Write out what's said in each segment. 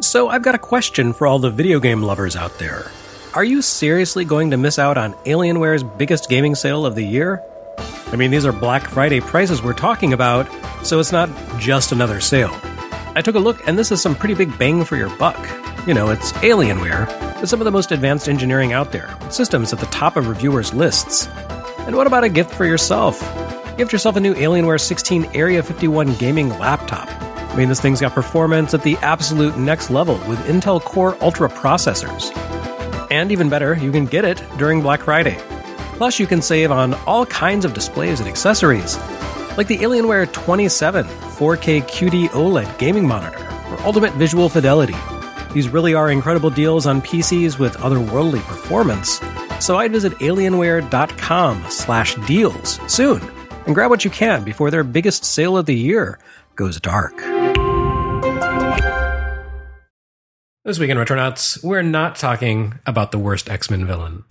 So I've got a question for all the video game lovers out there. Are you seriously going to miss out on Alienware's biggest gaming sale of the year? I mean, these are Black Friday prices we're talking about, so it's not just another sale. I took a look, and this is some pretty big bang for your buck. You know, it's Alienware, with some of the most advanced engineering out there, with systems at the top of reviewers' lists. And what about a gift for yourself? Gift yourself a new Alienware 16 Area 51 gaming laptop. I mean, this thing's got performance at the absolute next level with Intel Core Ultra processors. And even better, you can get it during Black Friday. Plus, you can save on all kinds of displays and accessories, like the Alienware 27 4K QD OLED gaming monitor for ultimate visual fidelity. These really are incredible deals on PCs with otherworldly performance. So I'd visit alienware.com/deals soon and grab what you can before their biggest sale of the year goes dark. This week in Retronauts, we're not talking about the worst X-Men villain.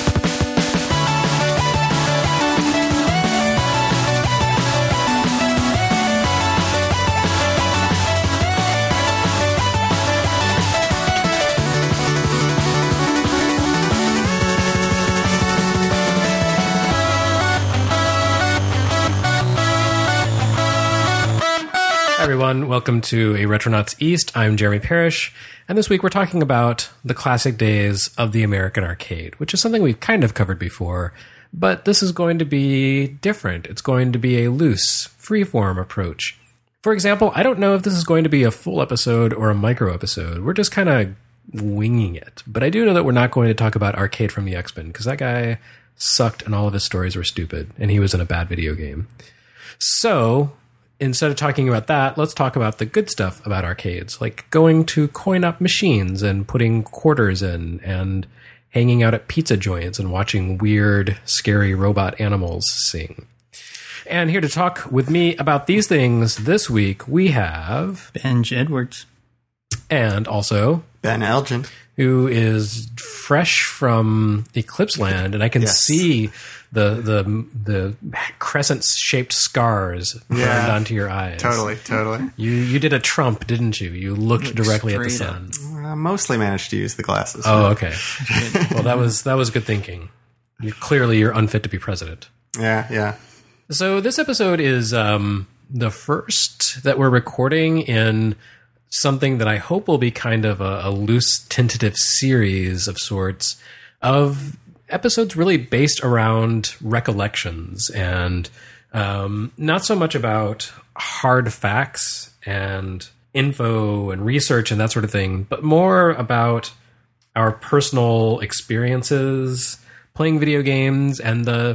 Hi everyone, welcome to a Retronauts East. I'm Jeremy Parrish, and this week we're talking about the classic days of the American arcade, which is something we've kind of covered before, but this is going to be different. It's going to be a loose, freeform approach. For example, I don't know if this is going to be a full episode or a micro episode. We're just kind of winging it. But I do know that we're not going to talk about Arcade from the X-Men, because that guy sucked and all of his stories were stupid, and he was in a bad video game. So instead of talking about that, let's talk about the good stuff about arcades, like going to coin-op machines and putting quarters in and hanging out at pizza joints and watching weird, scary robot animals sing. And here to talk with me about these things this week, we have Benj Edwards. And also Ben Elgin, who is fresh from Eclipse Land, and I can see the crescent-shaped scars burned onto your eyes. Totally. You did a Trump, didn't you? You looked directly at the sun. I mostly managed to use the glasses. Oh, okay. Well, that was good thinking. You're unfit to be president. Yeah. So this episode is the first that we're recording in something that I hope will be kind of a loose, tentative series of sorts of episodes really based around recollections and not so much about hard facts and info and research and that sort of thing, but more about our personal experiences playing video games and the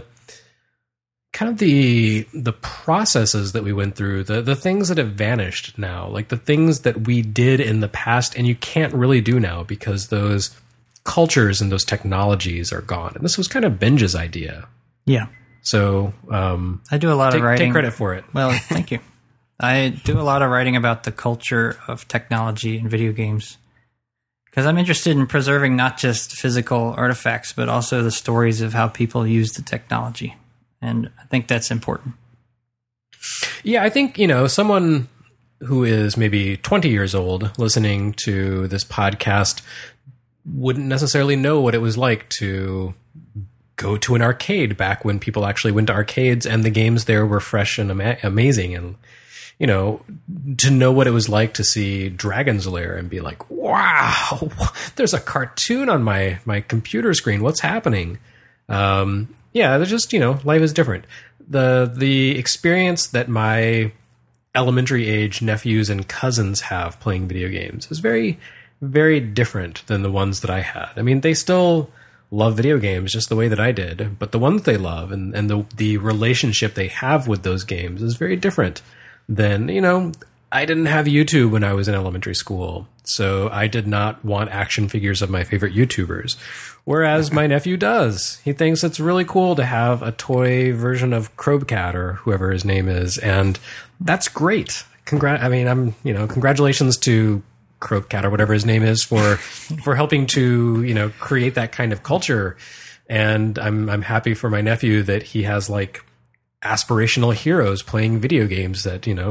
processes that we went through, the things that have vanished now, like the things that we did in the past and you can't really do now because those cultures and those technologies are gone. And this was kind of Benj's idea. Yeah. So I do a lot of writing. Take credit for it. Well, thank you. I do a lot of writing about the culture of technology in video games because I'm interested in preserving not just physical artifacts, but also the stories of how people use the technology. And I think that's important. Yeah, I think, someone who is maybe 20 years old listening to this podcast wouldn't necessarily know what it was like to go to an arcade back when people actually went to arcades and the games there were fresh and amazing. And, to know what it was like to see Dragon's Lair and be like, wow, there's a cartoon on my computer screen. What's happening? Yeah, they're just, life is different. The experience that my elementary age nephews and cousins have playing video games is very, very different than the ones that I had. I mean, they still love video games just the way that I did, but the ones they love and the relationship they have with those games is very different than, I didn't have YouTube when I was in elementary school, so I did not want action figures of my favorite YouTubers. Whereas my nephew does. He thinks it's really cool to have a toy version of Krobcat or whoever his name is, and that's great. Congratulations to Krobcat or whatever his name is for helping to, create that kind of culture. And I'm happy for my nephew that he has like aspirational heroes playing video games that,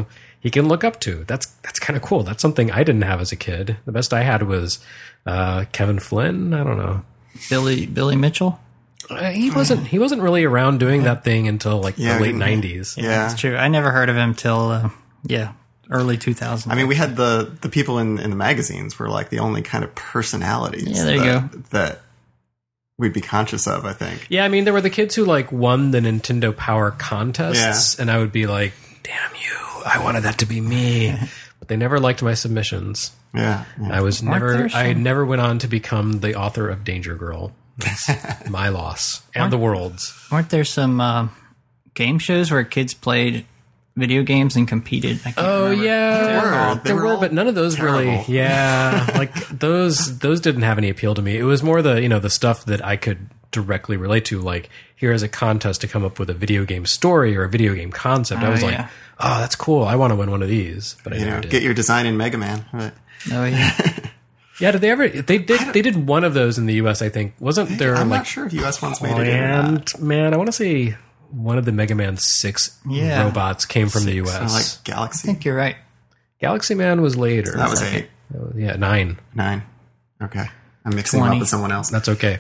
he can look up to. That's kind of cool. That's something I didn't have as a kid. The best I had was Kevin Flynn. I don't know. Billy Mitchell. He wasn't really around doing that thing until like the late 90s. Yeah, That's true. I never heard of him till early 2000s. I mean, we had the people in the magazines were like the only kind of personalities. Yeah, there you go. That we'd be conscious of, I think. Yeah, I mean, there were the kids who like won the Nintendo Power contests, and I would be like, "Damn you! I wanted that to be me," but they never liked my submissions. Yeah, I never went on to become the author of Danger Girl. That's my loss and the world's. Weren't there some game shows where kids played video games and competed? I can't remember. Yeah, They were all but none of those really. terrible. Yeah, like those didn't have any appeal to me. It was more the stuff that I could directly relate to. Like, here is a contest to come up with a video game story or a video game concept. I was like, yeah. oh, that's cool. I want to win one of these, but I never did. Get your design in Mega Man. Right. Oh yeah. Yeah, did they ever? They did one of those in the U.S. I think. Wasn't there? I'm like, not sure if US ones made it in or not. Man, I want to say one of the Mega Man 6 Yeah. robots came from the U.S. Kind of like I Galaxy. think you're right. Galaxy Man was later. That was 8, Yeah, 9. 9. Okay, I'm mixing them 20. up with someone else. That's okay.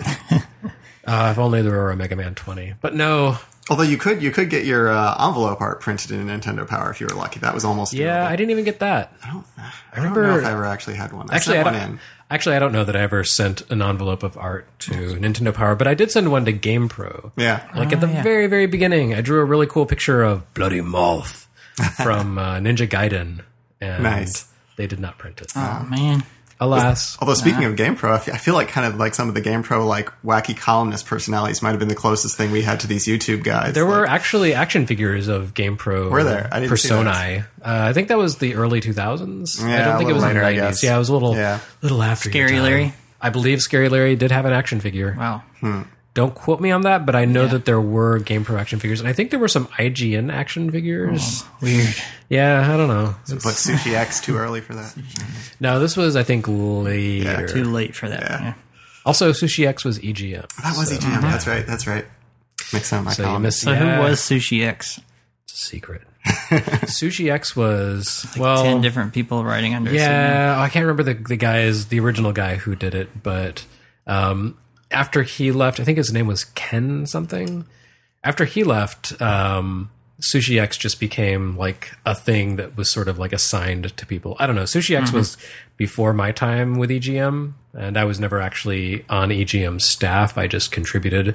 If only there were a Mega Man 20. But no. Although you could get your envelope art printed in Nintendo Power if you were lucky. That was almost Yeah, doable. I didn't even get that. I don't remember- know if I ever actually had one. Actually, I sent one in. I don't know that I ever sent an envelope of art to Nintendo Power, but I did send one to GamePro. Yeah. Like at the very, very beginning, I drew a really cool picture of Bloody Moth from Ninja Gaiden, and Nice. they did not print it. Oh man. Alas. Although speaking of GamePro, I feel like kind of like some of the GamePro like wacky columnist personalities might have been the closest thing we had to these YouTube guys. There were actually action figures of GamePro. Were there? I didn't see Personae. I think that was the early 2000s. I Yeah, don't think a it was little in the later, I 90s. guess. Yeah, it was a little after your Scary time. Larry? I believe Scary Larry did have an action figure. Wow. Don't quote me on that, but I know that there were GamePro action figures, and I think there were some IGN action figures. Weird. Yeah, I don't know. But Sushi X too early for that. No, this was, I think, later. Too late for that. Yeah. Yeah. Also, Sushi X was EGM. That was EGM. That's right. Makes sense. My So you column. missed. So who was Sushi X? It's a secret. Sushi X was 10 different people writing under. Yeah, I can't remember the original guy who did it, but after he left, I think his name was Ken something. After he left, Sushi X just became like a thing that was sort of like assigned to people. I don't know. Sushi X was before my time with EGM, and I was never actually on EGM staff. I just contributed.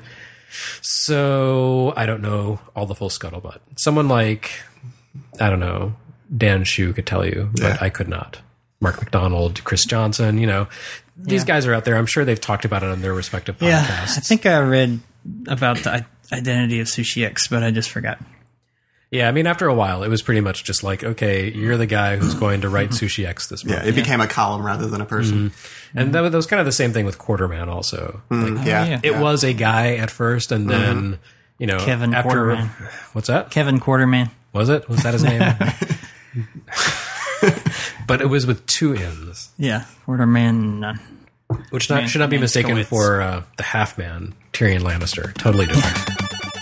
So I don't know all the full scuttlebutt. Someone like, I don't know, Dan Shu could tell you, but I could not. Mark McDonald, Chris Johnson, these guys are out there. I'm sure they've talked about it on their respective podcasts. Yeah, I think I read about the identity of Sushi X, but I just forgot. Yeah, I mean, after a while, it was pretty much just like, okay, you're the guy who's going to write Sushi X this month. Yeah, it became a column rather than a person. And that was kind of the same thing with Quarterman also. Like, yeah. it was a guy at first, and then, Kevin after... Quarterman. What's that? Kevin Quarterman. Was it? Was that his name? But it was with 2 N's. Yeah, Quarterman. Which should not be mistaken Manskowitz. for the half-man, Tyrion Lannister. Totally different.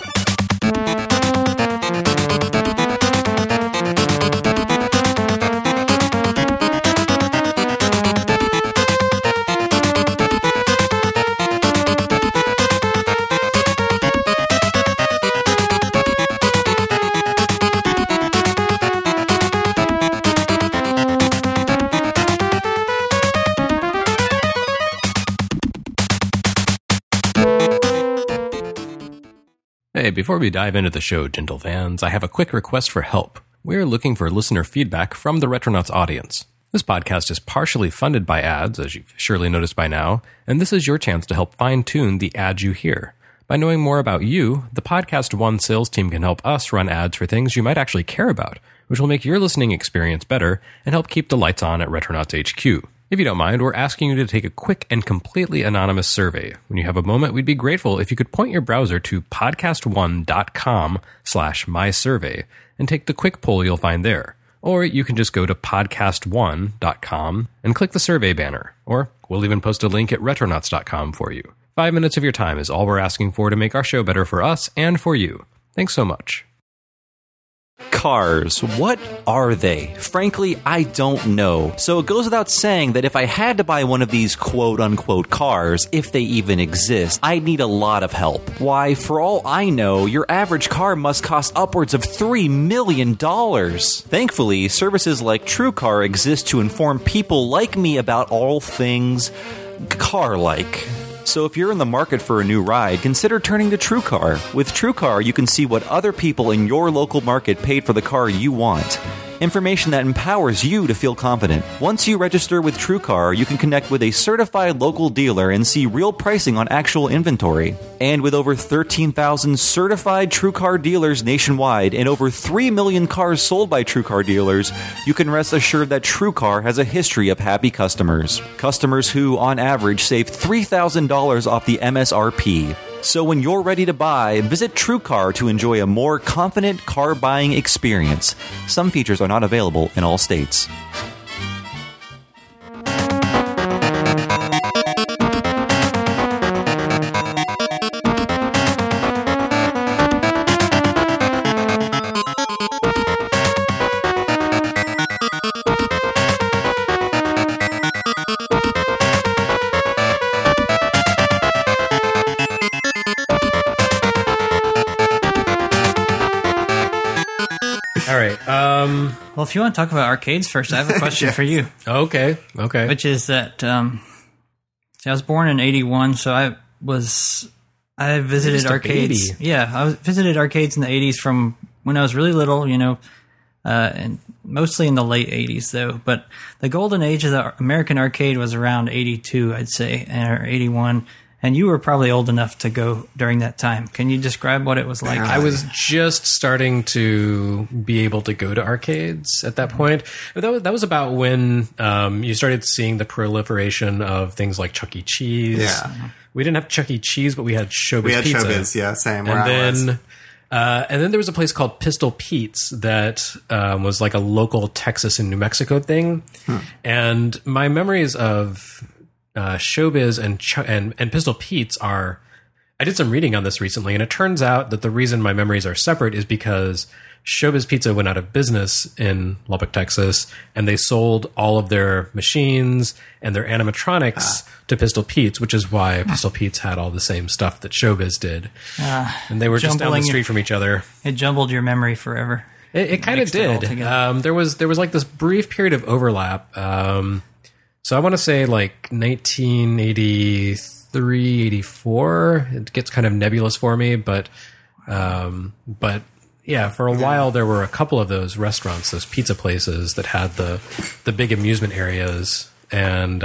Hey, before we dive into the show, gentle fans, I have a quick request for help. We're looking for listener feedback from the Retronauts audience. This podcast is partially funded by ads, as you've surely noticed by now, and this is your chance to help fine-tune the ads you hear. By knowing more about you, the Podcast One sales team can help us run ads for things you might actually care about, which will make your listening experience better and help keep the lights on at Retronauts HQ. If you don't mind, we're asking you to take a quick and completely anonymous survey. When you have a moment, we'd be grateful if you could point your browser to podcastone.com/mysurvey and take the quick poll you'll find there. Or you can just go to podcastone.com and click the survey banner. Or we'll even post a link at retronauts.com for you. 5 minutes of your time is all we're asking for to make our show better for us and for you. Thanks so much. Cars. What are they? Frankly, I don't know. So it goes without saying that if I had to buy one of these quote-unquote cars, if they even exist, I'd need a lot of help. Why, for all I know, your average car must cost upwards of $3 million. Thankfully, services like TrueCar exist to inform people like me about all things car-like. So if you're in the market for a new ride, consider turning to TrueCar. With TrueCar, you can see what other people in your local market paid for the car you want. Information that empowers you to feel confident. Once you register with TrueCar, you can connect with a certified local dealer and see real pricing on actual inventory. And with over 13,000 certified TrueCar dealers nationwide and over 3 million cars sold by TrueCar dealers, you can rest assured that TrueCar has a history of happy customers. Customers who, on average, save $3,000 off the MSRP. So when you're ready to buy, visit TrueCar to enjoy a more confident car buying experience. Some features are not available in all states. All right. Well, if you want to talk about arcades first, I have a question for you, Okay. which is that see, I was born in '81, so I visited just a arcades. baby. Yeah, I visited arcades in the '80s from when I was really little, and mostly in the late '80s though. But the golden age of the American arcade was around '82, I'd say, or '81. And you were probably old enough to go during that time. Can you describe what it was like? I was just starting to be able to go to arcades at that point. But that was about when you started seeing the proliferation of things like Chuck E. Cheese. Yeah. We didn't have Chuck E. Cheese, but we had Showbiz We had Pizza. Showbiz, yeah, same. Where And then there was a place called Pistol Pete's that was like a local Texas and New Mexico thing. And my memories of Showbiz and Pistol Pete's are, I did some reading on this recently, and it turns out that the reason my memories are separate is because Showbiz Pizza went out of business in Lubbock, Texas, and they sold all of their machines and their animatronics to Pistol Pete's, which is why Pistol Pete's had all the same stuff that Showbiz did. And they were just down the street from each other. It jumbled your memory forever. It kind of Mixed it all did. together. There was like this brief period of overlap. So I want to say like 1983, 84. It gets kind of nebulous for me, but yeah, for a while there were a couple of those restaurants, those pizza places that had the big amusement areas. And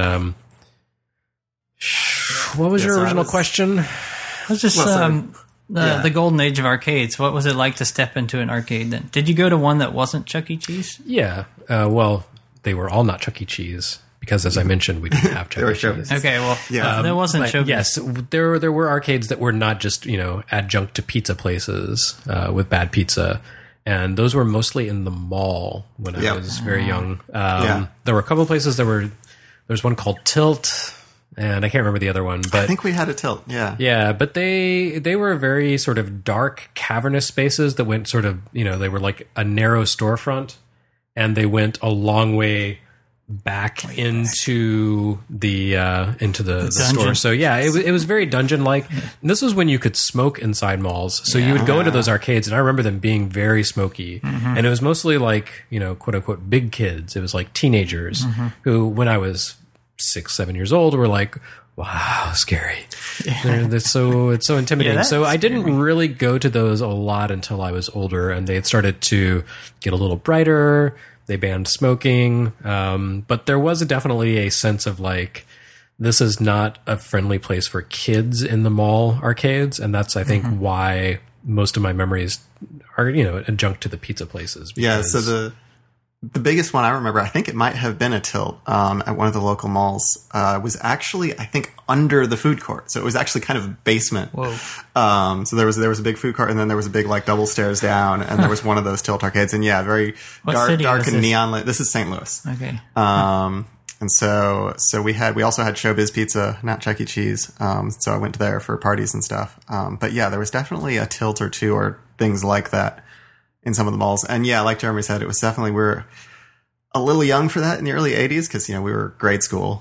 what was your original question? It was just the golden age of arcades. What was it like to step into an arcade then? Did you go to one that wasn't Chuck E. Cheese? Yeah, well, they were all not Chuck E. Cheese. Because, as I mentioned, we didn't have Chuck E. Cheese. Okay, well, there wasn't Showbiz. Yes, there were arcades that were not just adjunct to pizza places with bad pizza, and those were mostly in the mall when I was very young. There were a couple of places there's one called Tilt, and I can't remember the other one. But I think we had a Tilt. yeah, but they were very sort of dark, cavernous spaces that went sort of they were like a narrow storefront, and they went a long way back into the store. So yeah, it was very dungeon like. This was when you could smoke inside malls. So you would go into those arcades, and I remember them being very smoky. And it was mostly like quote unquote big kids. It was like teenagers who, when I was 6-7 years old, were like, wow, scary. It's so intimidating. So I didn't really go to those a lot until I was older, and they had started to get a little brighter. They banned smoking, but there was definitely a sense of like, this is not a friendly place for kids in the mall arcades, and that's I think why most of my memories are adjunct to the pizza places. Yeah, so the biggest one I remember, I think it might have been a Tilt at one of the local malls, was actually, I think, under the food court. So it was actually kind of a basement. Whoa. So there was a big food court, and then there was a big like double stairs down, and there was one of those Tilt arcades. And yeah, very dark and neon lit. This is St. Louis. Okay. And so we also had Showbiz Pizza, not Chuck E. Cheese. So I went there for parties and stuff. But yeah, there was definitely a Tilt or two or things like that in some of the malls. And yeah, like Jeremy said, it was definitely, we were a little young for that in the early 80s because, we were grade school.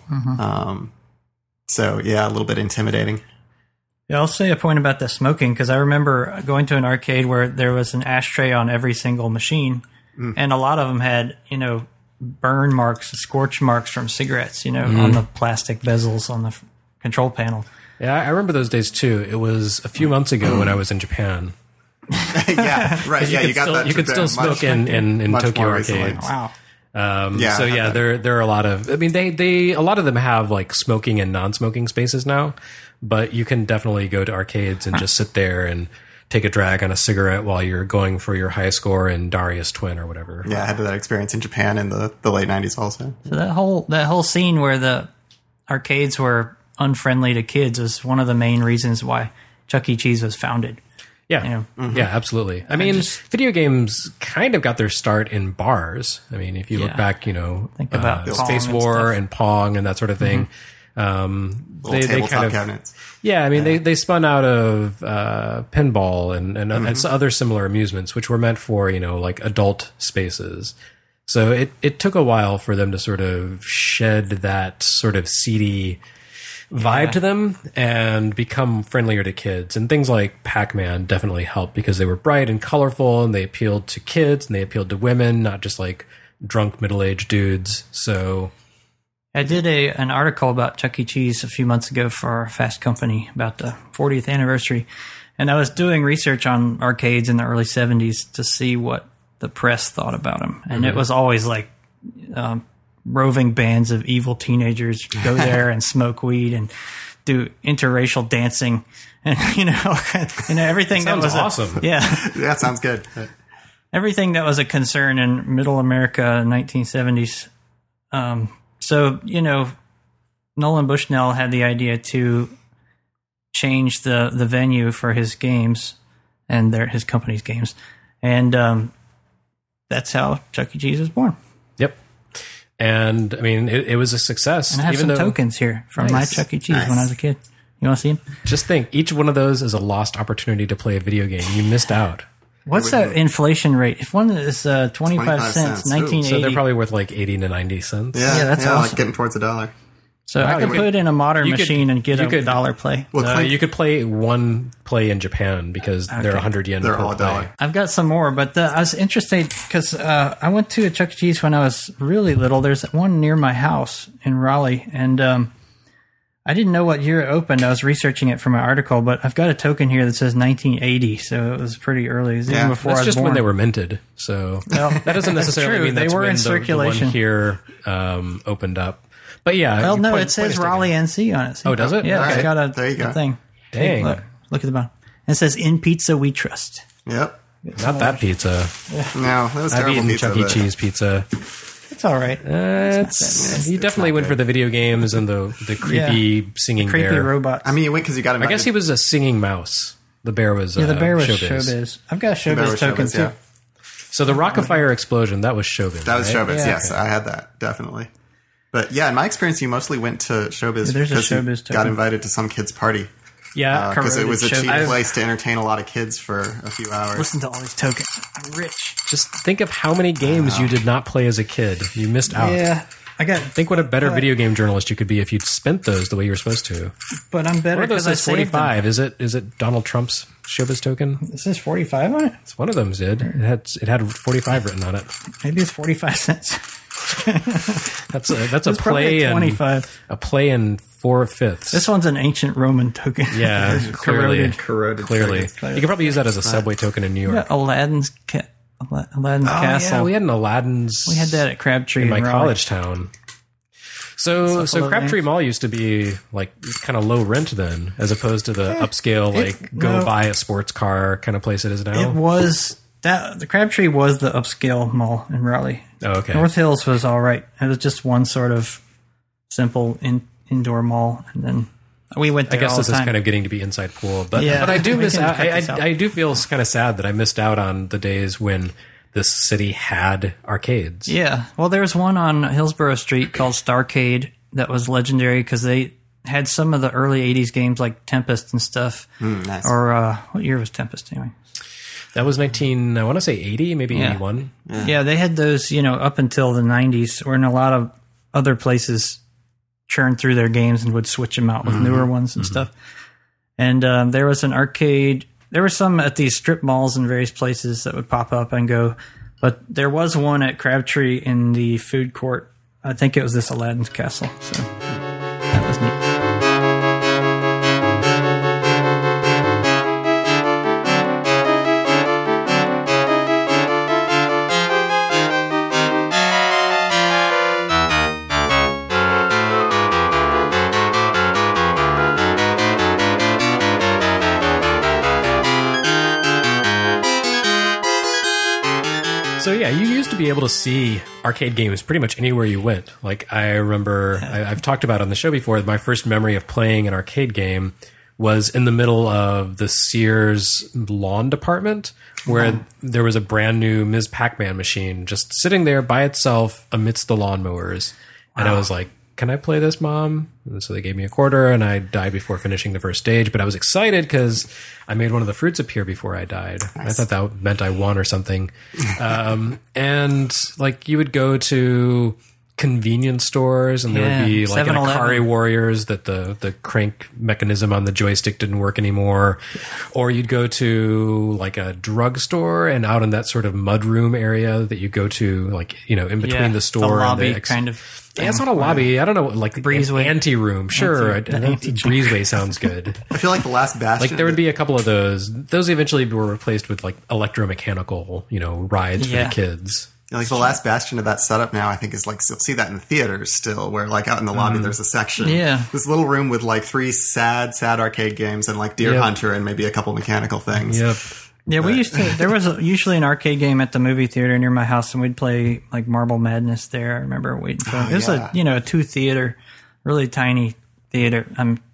So yeah, a little bit intimidating. Yeah, I'll say a point about the smoking because I remember going to an arcade where there was an ashtray on every single machine, and a lot of them had, burn marks, scorch marks from cigarettes, on the plastic bezels on the control panel. Yeah, I remember those days too. It was a few months ago when I was in Japan. Yeah, right. Yeah, you got that. You could still smoke in Tokyo arcades. Wow. So yeah, there are a lot of. I mean, they a lot of them have like smoking and non-smoking spaces now, but you can definitely go to arcades and just sit there and take a drag on a cigarette while you're going for your high score in Darius Twin or whatever. Yeah, I had that experience in Japan in the late 90s also. So that whole scene where the arcades were unfriendly to kids was one of the main reasons why Chuck E. Cheese was founded. Yeah, yeah, absolutely. I mean, video games kind of got their start in bars. I mean, if you look back, think about Space War and Pong and that sort of thing. Little tabletop cabinets. Yeah, I mean, they spun out of pinball and other similar amusements, which were meant for, like adult spaces. So it took a while for them to sort of shed that sort of seedy vibe to them and become friendlier to kids. And things like Pac-Man definitely helped because they were bright and colorful and they appealed to kids and they appealed to women, not just like drunk middle-aged dudes. So I did an article about Chuck E. Cheese a few months ago for Fast Company about the 40th anniversary. And I was doing research on arcades in the early 70s to see what the press thought about them. And it was always like roving bands of evil teenagers go there and smoke weed and do interracial dancing and everything that was awesome. That sounds good. Everything that was a concern in middle America in 1970s. So Nolan Bushnell had the idea to change the venue for his games and his company's games, and that's how Chuck E. Cheese was born. Yep. And I mean, it was a success. And I have some tokens here from my Chuck E. Cheese when I was a kid. You want to see them? Just think, each one of those is a lost opportunity to play a video game. You missed out. What's that inflation rate? If one is 25 cents, 1980. So they're probably worth like 80 to 90 cents. Yeah, that's awesome. Like getting towards $1. So I could put in a modern machine and get a dollar play. Well, you could play one play in Japan because they're 100 yen they're per all play. I've got some more, but I was interested because I went to a Chuck E. Cheese when I was really little. There's one near my house in Raleigh, and I didn't know what year it opened. I was researching it for my article, but I've got a token here that says 1980, so it was pretty early. It was even before I was That's just born. when they were minted, so that doesn't necessarily mean that's they were when in circulation. The one here opened up. But yeah. Well, no, it says Raleigh NC on it. See? Oh, does it? Yeah, okay. It's got there you go. thing. Dang. Look at the bottom. And it says, "In pizza we trust." Yep. Not that pizza. No, that was I've terrible eaten pizza. Chuck E. Cheese pizza. It's all right. You definitely went for the video games and the creepy singing creepy bear. robots. I mean, you went because you got I guess he was a singing mouse. The bear was the bear was Showbiz. Showbiz. I've got a Showbiz token too. So the Rockafire explosion, that was Showbiz. That was right? Showbiz, Yeah. yes. I had that, definitely. But yeah, in my experience, you mostly went to Showbiz there's a because you Showbiz token. got invited to some kid's party. Yeah, Because it was a cheap Showbiz. place to entertain a lot of kids for a few hours. Listen to all these tokens. I'm rich. just think of how many games you did not play as a kid. You missed out. Yeah, I got. Think what a better video game journalist you could be if you'd spent those the way you were supposed to. But I'm better One of those because I is saved them. 45. Is it Donald Trump's Showbiz token? It says 45 on it. It's one of them did. It had 45 written on it. Maybe it's 45 cents. That's a It's play probably and 25. a play in 4/5. This one's an ancient Roman token. Yeah, clearly. Corroded. Clearly. You could probably use that as a subway token in New York. Aladdin's Castle. Yeah, we had an Aladdin's. We had that at Crabtree in my Raleigh. college town. So Crabtree Mall used to be like kind of low rent then, as opposed to the upscale no. buy a sports car kind of place it is now. It was that the Crabtree was the upscale mall in Raleigh. Oh, okay. North Hills was all right. It was just one sort of simple indoor mall, and then we went there. I guess all this the is time. kind of getting to be inside pool, but Yeah. I do We miss. can cut this out. I do feel kind of sad that I missed out on the days when this city had arcades. Yeah. Well, there's one on Hillsborough Street called Starcade that was legendary because they had some of the early 80s games like Tempest and stuff. Nice. Or what year was Tempest anyway? That was I want to say 80, maybe 81. Yeah, they had those, up until the 90s, or in a lot of other places churned through their games and would switch them out with newer ones and stuff. And there was an arcade. There were some at these strip malls in various places that would pop up and go. But there was one at Crabtree in the food court. I think it was this Aladdin's Castle. So that was neat. So yeah, you used to be able to see arcade games pretty much anywhere you went. Like I remember, I've talked about on the show before, my first memory of playing an arcade game was in the middle of the Sears lawn department, where there was a brand new Ms. Pac-Man machine just sitting there by itself amidst the lawnmowers. And I was like, can I play this, Mom? And so they gave me a quarter, and I died before finishing the first stage. But I was excited because I made one of the fruits appear before I died. Nice. I thought that meant I won or something. And like you would go to convenience stores, and there would be like an Akari Warriors that the crank mechanism on the joystick didn't work anymore. Or you'd go to like a drugstore, and out in that sort of mudroom area that you go to, like, in between the store the lobby and the kind of. Yeah, it's not a lobby. I don't know, like breezeway, anti-room. Sure, breezeway sounds good. I feel like the last Bastion. Like there would be a couple of those. Those eventually were replaced with like electromechanical, rides for the kids. Yeah, like the last Bastion of that setup now, I think, is like you'll see that in the theaters still, where like out in the lobby there's a section, this little room with like 3 sad arcade games and like Deer Hunter and maybe a couple mechanical things. Yep. Yeah, we used to. There was usually an arcade game at the movie theater near my house, and we'd play like Marble Madness there. I remember waiting for it. It was a 2-theater, really tiny theater.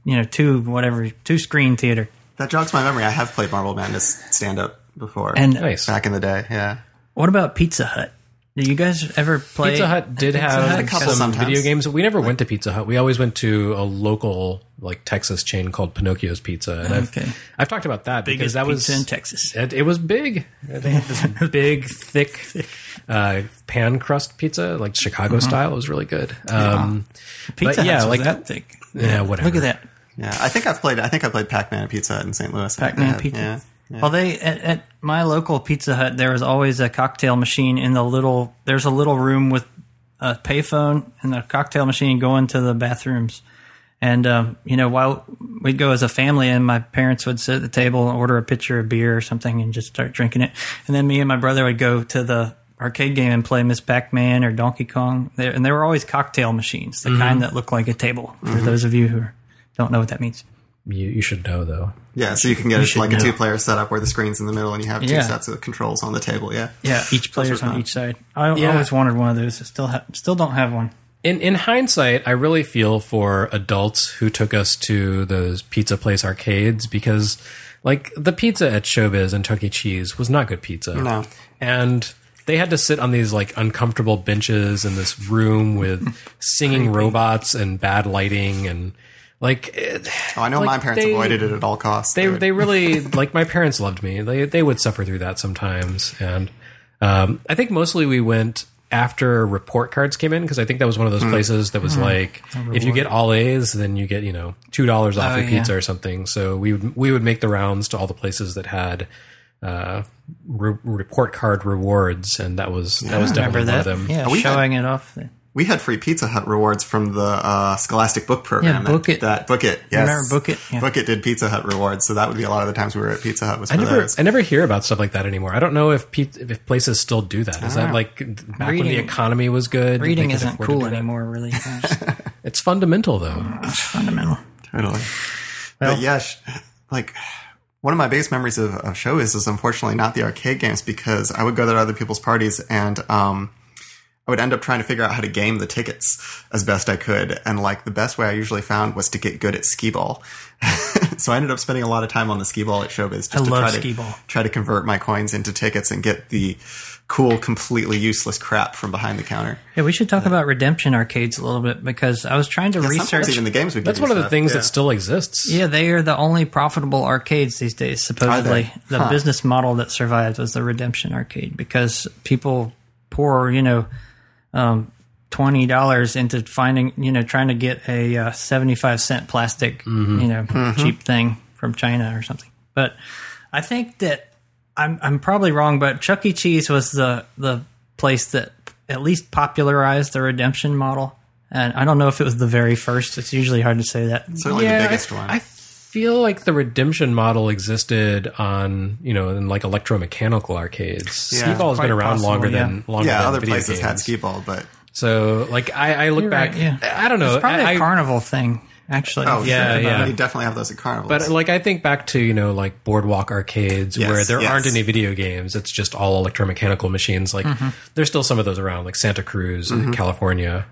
2-screen theater. That jogs my memory. I have played Marble Madness stand up before, and back in the day. Yeah. What about Pizza Hut? Did you guys ever play? Pizza Hut did have a couple some sometimes. video games. We never went to Pizza Hut. We always went to a local, like, Texas chain called Pinocchio's Pizza. And I've talked about that because that was pizza in Texas. It was big. They had this big, thick pan crust pizza, like Chicago style. It was really good. Pizza Hut's like that thick. Yeah, whatever. Look at that. Yeah, I think I played Pac-Man at Pizza Hut in St. Louis. Pac-Man Pizza. Yeah. Well, at my local Pizza Hut, there was always a cocktail machine in there's a little room with a payphone and a cocktail machine going to the bathrooms. And, while we'd go as a family, and my parents would sit at the table and order a pitcher of beer or something and just start drinking it. And then me and my brother would go to the arcade game and play Miss Pac-Man or Donkey Kong. And there were always cocktail machines, the kind that look like a table, for those of you who don't know what that means. You should know, though. Yeah, so you can get like a 2-player setup where the screen's in the middle and you have 2 sets of controls on the table. Yeah, each player's on each side. I always wanted one of those. I still don't have one. In hindsight, I really feel for adults who took us to those pizza place arcades, because like the pizza at Showbiz and Chuck E. Cheese was not good pizza. No, and they had to sit on these like uncomfortable benches in this room with singing robots and bad lighting and. I know my parents avoided it at all costs. They really, like, my parents loved me. They would suffer through that sometimes. And I think mostly we went after report cards came in, because I think that was one of those places that was like, if you get all A's, then you get, $2 off your pizza or something. So we would make the rounds to all the places that had report card rewards, and that was definitely one of them. Yeah, showing it off. We had free Pizza Hut rewards from the Scholastic Book Program. Yeah, Book It. Book It, yes. Remember Book It? Yeah. Book It did Pizza Hut rewards, so that would be a lot of the times we were at Pizza Hut was for those. I never hear about stuff like that anymore. I don't know if places still do that. Is that like back when the economy was good? Reading isn't cool anymore, really. It's fundamental, though. It's fundamental. Totally. Well, but yeah, like one of my biggest memories of Showbiz is unfortunately not the arcade games, because I would go there to other people's parties and I would end up trying to figure out how to game the tickets as best I could. And like the best way I usually found was to get good at skee-ball. So I ended up spending a lot of time on the skee-ball at Showbiz just to try to convert my coins into tickets and get the cool, completely useless crap from behind the counter. Yeah, we should talk about redemption arcades a little bit, because I was trying to Sometimes research. even the games would give That's you one of the stuff. things that still exists. Yeah, they are the only profitable arcades these days, supposedly. Are they? The business model that survived was the redemption arcade, because people pour, $20 into finding, trying to get a 75-cent plastic, cheap thing from China or something. But I think that I'm probably wrong, but Chuck E. Cheese was the place that at least popularized the redemption model. And I don't know if it was the very first. It's usually hard to say that. Certainly the biggest one. I feel like the redemption model existed on, in like electromechanical arcades. Yeah. Skee-ball has been Quite around possible, longer than other video places had games. skee-ball, but... So, like, I look You're back. right, yeah. I don't know. It's probably I, a carnival thing, actually. Oh, Yeah, sure. yeah. You definitely have those at carnivals. But like I think back to like boardwalk arcades Yes, where there yes. aren't any video games. It's just all electromechanical machines. Like there's still some of those around, like Santa Cruz in California.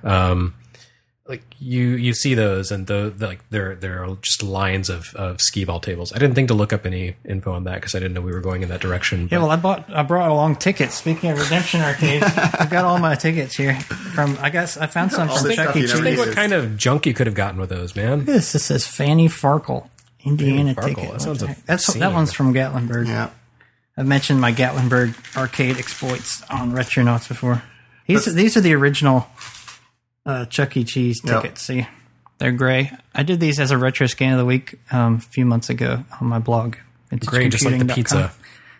Like you see those, and there are just lines of skee-ball tables. I didn't think to look up any info on that because I didn't know we were going in that direction. Yeah, but- well, I brought along tickets. Speaking of redemption arcades, I've got all my tickets here. I guess I found some All from the Chuck stuff E. you Cheese. never think use. what kind of junk you could have gotten with those, man. This says Fanny Farkle, Indiana Fanny Farkle, ticket. that sounds That obscene. one's from Gatlinburg. yeah. I've mentioned my Gatlinburg arcade exploits on Retronauts before. These are the original Chuck E. Cheese Yep. tickets. See, they're gray. I did these as a retro scan of the week a few months ago on my blog. It's Great, just like the pizza.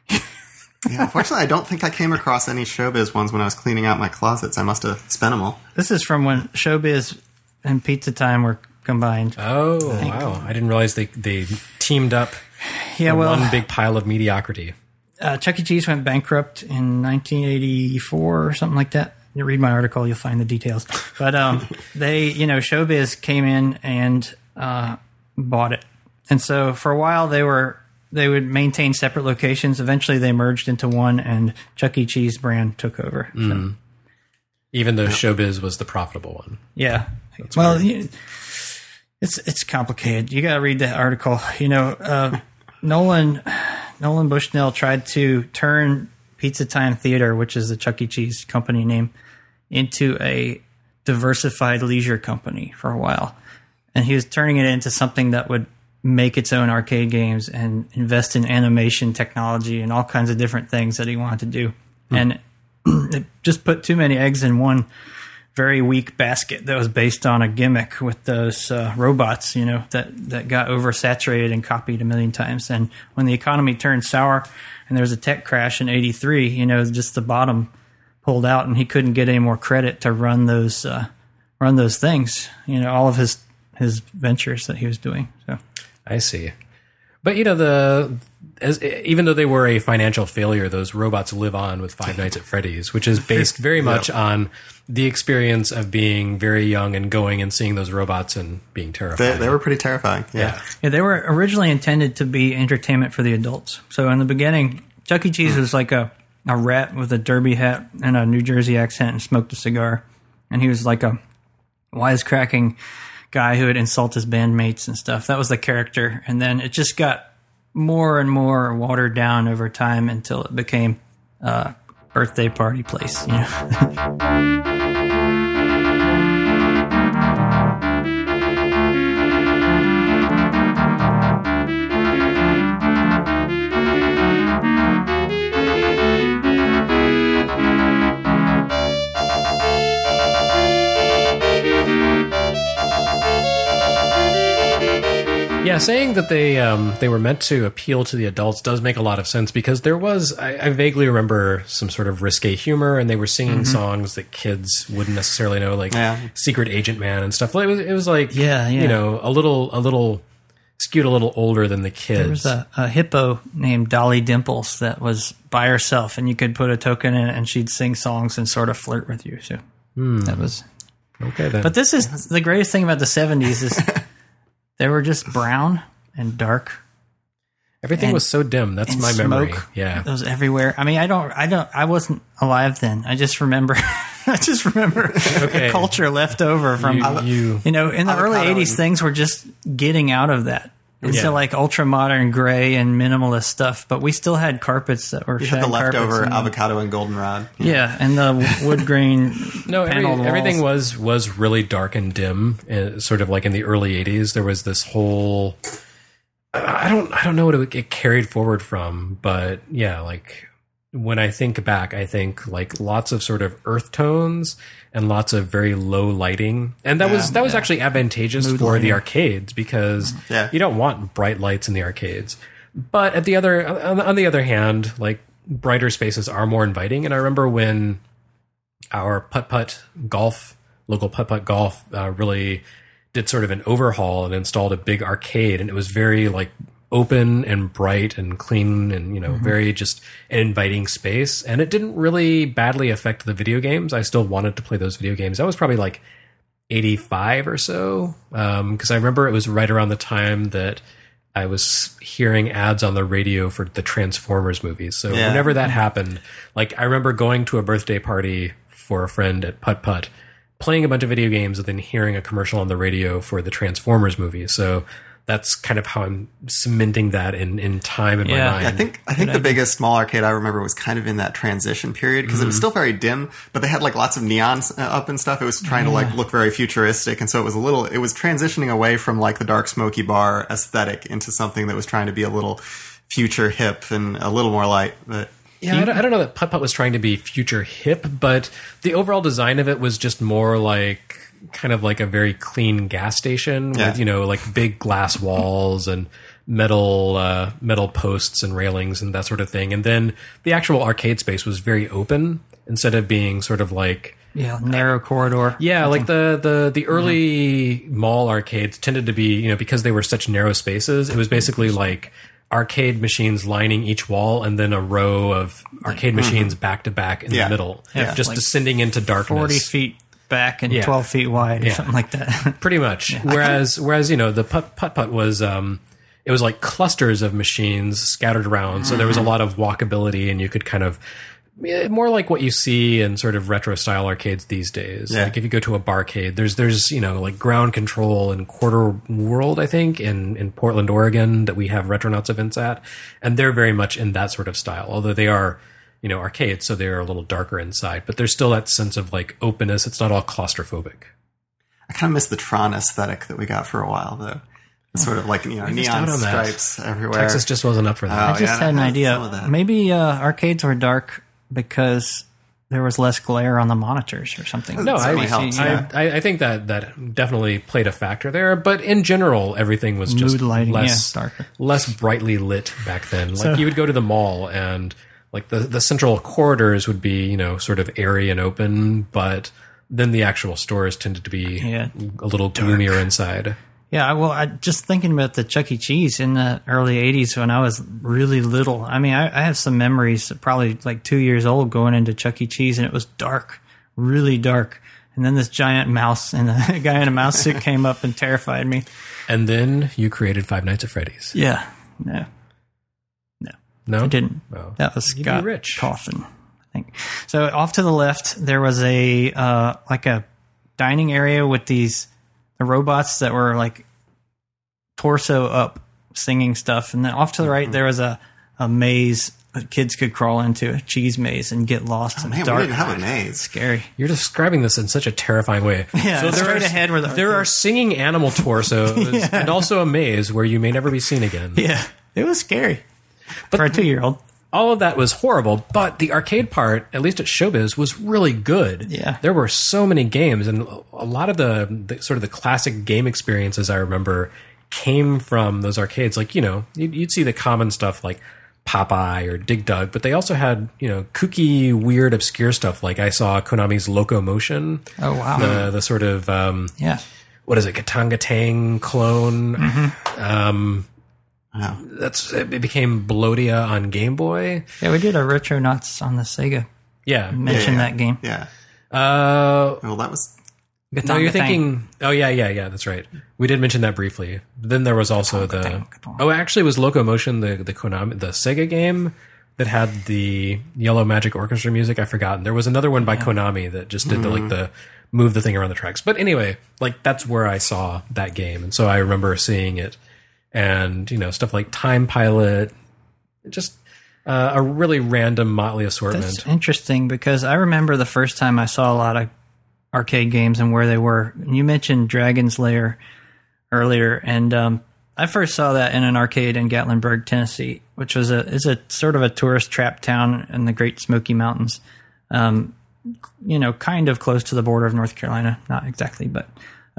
Yeah, unfortunately, I don't think I came across any Showbiz ones when I was cleaning out my closets. I must have spent them all. This is from when Showbiz and Pizza Time were combined. Oh wow! I didn't realize they teamed up. Yeah, for well, one big pile of mediocrity. Chuck E. Cheese went bankrupt in 1984 or something like that. You read my article, you'll find the details. But they, Showbiz came in and bought it, and so for a while they would maintain separate locations. Eventually, they merged into one, and Chuck E. Cheese brand took over. So, Even though Showbiz was the profitable one. yeah, well, it's complicated. You got to read the article. Nolan Bushnell tried to turn Pizza Time Theater, which is the Chuck E. Cheese company name, into a diversified leisure company for a while. And he was turning it into something that would make its own arcade games and invest in animation technology and all kinds of different things that he wanted to do. And it just put too many eggs in one very weak basket that was based on a gimmick with those robots, that got oversaturated and copied a million times. And when the economy turned sour and there was a tech crash in '83, just the bottom pulled out, and he couldn't get any more credit to run those things. All of his ventures that he was doing. So I see. But even though they were a financial failure, those robots live on with Five Nights at Freddy's, which is based very much on the experience of being very young and going and seeing those robots and being terrified. They were pretty terrifying. Yeah. yeah, they were originally intended to be entertainment for the adults. So in the beginning, Chuck E. Cheese was like a rat with a derby hat and a New Jersey accent and smoked a cigar. And he was like a wisecracking guy who would insult his bandmates and stuff. That was the character. And then it just got more and more watered down over time until it became a birthday party place. Yeah, saying that they were meant to appeal to the adults does make a lot of sense, because there was, I vaguely remember some sort of risque humor, and they were singing songs that kids wouldn't necessarily know, like Secret Agent Man and stuff. It was like, a little skewed a little older than the kids. There was a hippo named Dolly Dimples that was by herself, and you could put a token in it, and she'd sing songs and sort of flirt with you. So that was Okay, then. But this is the greatest thing about the 70s is they were just brown and dark. Everything was so dim. That's my memory. Yeah. It was everywhere. I mean, I wasn't alive then. I just remember culture left over from, you in the early 80s, things were just getting out of that into like ultra modern gray and minimalist stuff, but we still had carpets that were You had the shag carpets leftover and- avocado and goldenrod. Yeah, and the wood grain. No, paneled everything walls. was really dark and dim. Sort of like in the early '80s, there was this whole. I don't know what it carried forward from, but yeah, like when I think back, I think like lots of sort of earth tones and lots of very low lighting, and that was actually advantageous Mood for lighting. the arcades because Yeah. you don't want bright lights in the arcades. But on the other hand, like brighter spaces are more inviting, and I remember when our local putt-putt golf really did sort of an overhaul and installed a big arcade, and it was very like open and bright and clean and, you know, very just an inviting space. And it didn't really badly affect the video games. I still wanted to play those video games. That was probably like 85 or so. Cause I remember it was right around the time that I was hearing ads on the radio for the Transformers movies. So Yeah. whenever that happened, like I remember going to a birthday party for a friend at Putt Putt, playing a bunch of video games and then hearing a commercial on the radio for the Transformers movie. So that's kind of how I'm cementing that in time in my Yeah. mind. I think the biggest small arcade I remember was kind of in that transition period because it was still very dim, but they had like lots of neons up and stuff. It was trying to like look very futuristic, and so it was transitioning away from like the dark smoky bar aesthetic into something that was trying to be a little future hip and a little more light. But Yeah, I don't know that Putt Putt was trying to be future hip, but the overall design of it was just more like kind of like a very clean gas station Yeah. with, you know, like big glass walls and metal posts and railings and that sort of thing. And then the actual arcade space was very open instead of being sort of like narrow corridor. yeah, like the early mall arcades tended to be, you know, because they were such narrow spaces, it was basically like arcade machines lining each wall and then a row of arcade machines back to back in Yeah. the middle, Yeah. just Like descending into darkness. 40 feet back and Yeah. 12 feet wide or Yeah. something like that. Pretty much. Whereas you know, the Putt Putt was it was like clusters of machines scattered around, so there was a lot of walkability, and you could kind of more like what you see in sort of retro style arcades these days. Yeah. Like if you go to a barcade, there's you know like Ground Control and Quarter World, I think, in Portland, Oregon, that we have Retronauts events at, and they're very much in that sort of style. Although they are, you know, arcades, so they're a little darker inside, but there's still that sense of like openness. It's not all claustrophobic. I kind of miss the Tron aesthetic that we got for a while, though. It's sort of like, you know, missed neon out on that. stripes everywhere. Texas just wasn't up for that. Oh, I just yeah, had an that has idea. some of that. Maybe arcades were dark because there was less glare on the monitors or something. No, certainly I, helps, yeah. I think that definitely played a factor there. But in general, everything was just Mood lighting, less darker. less brightly lit back then. Like you would go to the mall and like the central corridors would be, you know, sort of airy and open, but then the actual stores tended to be a little gloomier inside. Yeah, well, I just thinking about the Chuck E. Cheese in the early 80s when I was really little. I mean, I have some memories, probably like 2 years old, going into Chuck E. Cheese, and it was dark, really dark. And then this giant mouse and a guy in a mouse suit came up and terrified me. And then you created Five Nights at Freddy's. Yeah, no, No, I didn't. Oh. That was You'd be Scott rich. Cawthon, I think. So off to the left, there was a like a dining area with the robots that were like torso up singing stuff, and then off to the right there was a maze that kids could crawl into, a cheese maze, and get lost in Man, dark. we didn't have a maze. Scary. You're describing this in such a terrifying way. Yeah, there straight are, ahead were the there are arcades. singing animal torsos and also a maze where you may never be seen again. Yeah, it was scary for a 2-year-old. All of that was horrible, but the arcade part, at least at Showbiz, was really good. Yeah. There were so many games, and a lot of the sort of the classic game experiences I remember came from those arcades. Like, you know, you'd see the common stuff like Popeye or Dig Dug, but they also had, you know, kooky, weird, obscure stuff. Like I saw Konami's Locomotion. Oh, wow. The sort of, Yeah. what is it, Katanga Tang clone. Wow. It became Blodia on Game Boy. Yeah, we did a Retronauts on the Sega. Yeah. Mention that game. Yeah. Well, that was... no, you're thinking. Oh, yeah. That's right. We did mention that briefly. Then there was also actually, it was Locomotion, the Konami, the Sega game that had the Yellow Magic Orchestra music. I forgot. There was another one by Konami that just did the move the thing around the tracks. But anyway, like that's where I saw that game, and so I remember seeing it and stuff like Time Pilot. Just a really random motley assortment. That's interesting because I remember the first time I saw a lot of arcade games and where they were. You mentioned Dragon's Lair earlier, and I first saw that in an arcade in Gatlinburg, Tennessee, which is a sort of a tourist trap town in the Great Smoky Mountains. Kind of close to the border of North Carolina, not exactly, but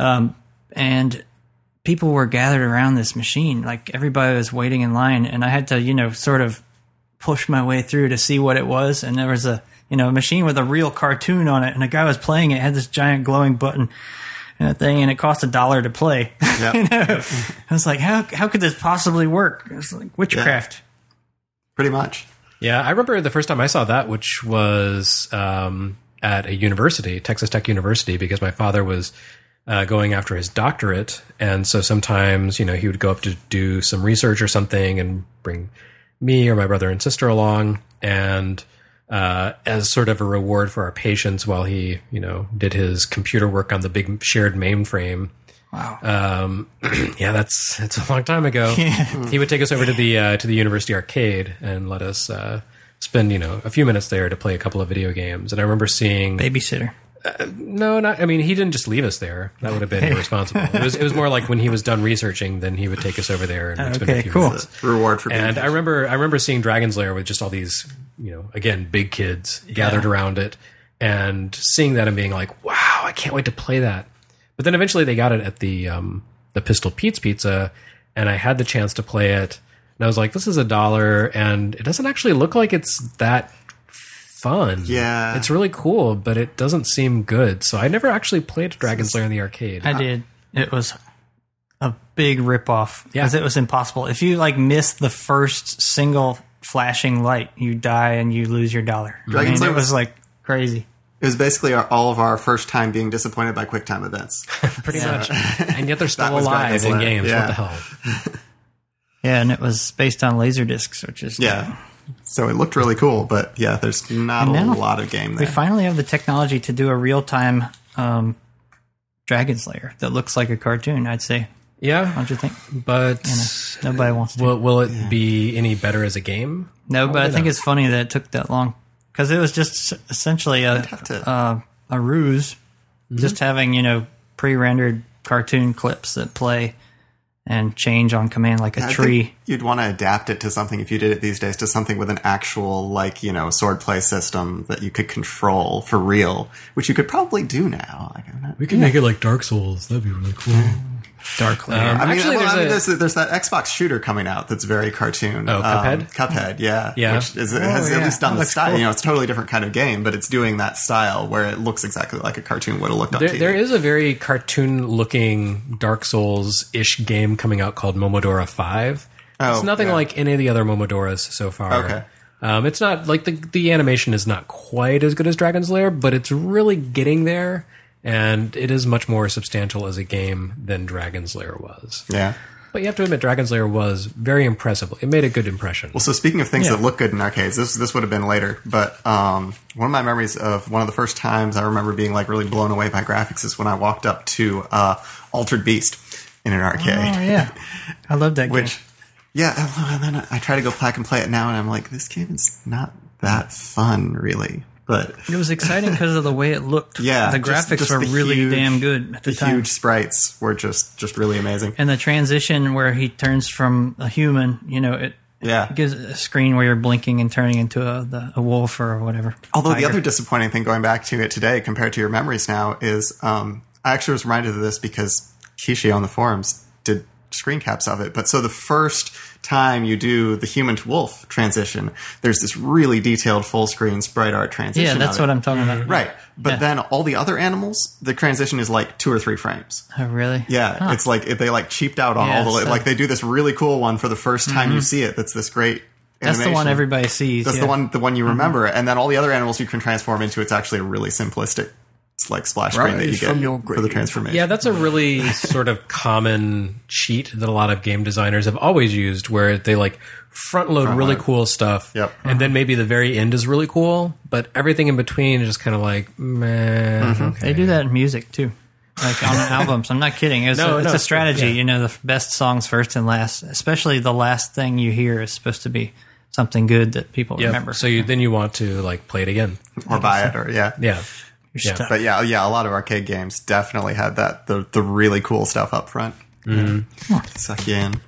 and people were gathered around this machine. Like everybody was waiting in line, and I had to sort of push my way through to see what it was. And there was a machine with a real cartoon on it, and a guy was playing it. It had this giant glowing button and a thing, and it cost $1 to play. Yep. I was like, how could this possibly work? It's like witchcraft. Yeah. Pretty much. Yeah, I remember the first time I saw that, which was at a university, Texas Tech University, because my father was going after his doctorate. And so sometimes, he would go up to do some research or something and bring me or my brother and sister along. And as sort of a reward for our patience while he, did his computer work on the big shared mainframe. Wow. It's a long time ago. He would take us over to the university arcade and let us spend, a few minutes there to play a couple of video games. And I remember seeing babysitter. He didn't just leave us there. That would have been irresponsible. It was more like when he was done researching, then he would take us over there and spend a few minutes. Reward for. And I remember seeing Dragon's Lair with just all these, again, big kids gathered around it, and seeing that and being like, wow, I can't wait to play that. But then eventually they got it at the Pistol Pete's Pizza, and I had the chance to play it, and I was like, this is $1, and it doesn't actually look like it's that fun. Yeah. It's really cool, but it doesn't seem good. So I never actually played Dragon's Lair in the arcade. I did. It was a big ripoff because it was impossible. If you missed the first single flashing light, you die and you lose your $1. Dragon's Lair was crazy. It was basically all of our first time being disappointed by QuickTime events. Pretty much. And yet they're still alive in games. Yeah. What the hell? Yeah, and it was based on Laserdiscs, which is... Yeah. So it looked really cool, but there's not a lot of game there. We finally have the technology to do a real-time Dragon's Lair that looks like a cartoon, I'd say. Yeah. Don't you think? But nobody wants to. Will it be any better as a game? No, but I think it's funny that it took that long. Because it was just essentially a ruse, just having, pre-rendered cartoon clips that play and change on command like a tree. Think you'd want to adapt it to something, if you did it these days, to something with an actual, sword play system that you could control for real, which you could probably do now. We can make it like Dark Souls. That'd be really cool. Dark Lair. There's that Xbox shooter coming out that's very cartoon. Oh, Cuphead? Cuphead, yeah. Which has at least done the style. Cool. It's a totally different kind of game, but it's doing that style where it looks exactly like a cartoon would have looked on TV. There is a very cartoon-looking Dark Souls-ish game coming out called Momodora 5. It's nothing like any of the other Momodoras so far. Okay. It's not like the animation is not quite as good as Dragon's Lair, but it's really getting there. And it is much more substantial as a game than Dragon's Lair was. Yeah. But you have to admit, Dragon's Lair was very impressive. It made a good impression. Well, so speaking of things that look good in arcades, this would have been later. But one of my memories of one of the first times I remember being really blown away by graphics is when I walked up to Altered Beast in an arcade. Oh, yeah. I love that game. And then I try to go back and play it now, and I'm like, this game is not that fun, really. But it was exciting because of the way it looked. Yeah, the graphics were really damn good at the time. The huge sprites were just really amazing. And the transition where he turns from a human, it gives a screen where you're blinking and turning into a wolf or whatever. Although the other disappointing thing going back to it today compared to your memories now is I actually was reminded of this because Kishi on the forums did screen caps of it. But so the first time you do the human to wolf transition, there's this really detailed full screen sprite art transition. Yeah, that's what I'm talking about. Right. But then all the other animals, the transition is 2 or 3 frames. Oh, really? Yeah. It's they cheaped out on all the, they do this really cool one for the first time you see it. That's this great animation. That's the one everybody sees. That's the one you remember. And then all the other animals you can transform into, it's actually a really simplistic splash screen that you get for the transformation. Yeah, that's a really sort of common cheat that a lot of game designers have always used, where they front load really cool stuff, and then maybe the very end is really cool, but everything in between is just kind of meh. Okay. They do that in music too. like on albums. I'm not kidding. It's a strategy. Yeah. You know, the best songs first and last, especially the last thing you hear is supposed to be something good that people remember. So then you want to like play it again or buy it, or yeah. But yeah, a lot of arcade games definitely had that the really cool stuff up front. Suck you in.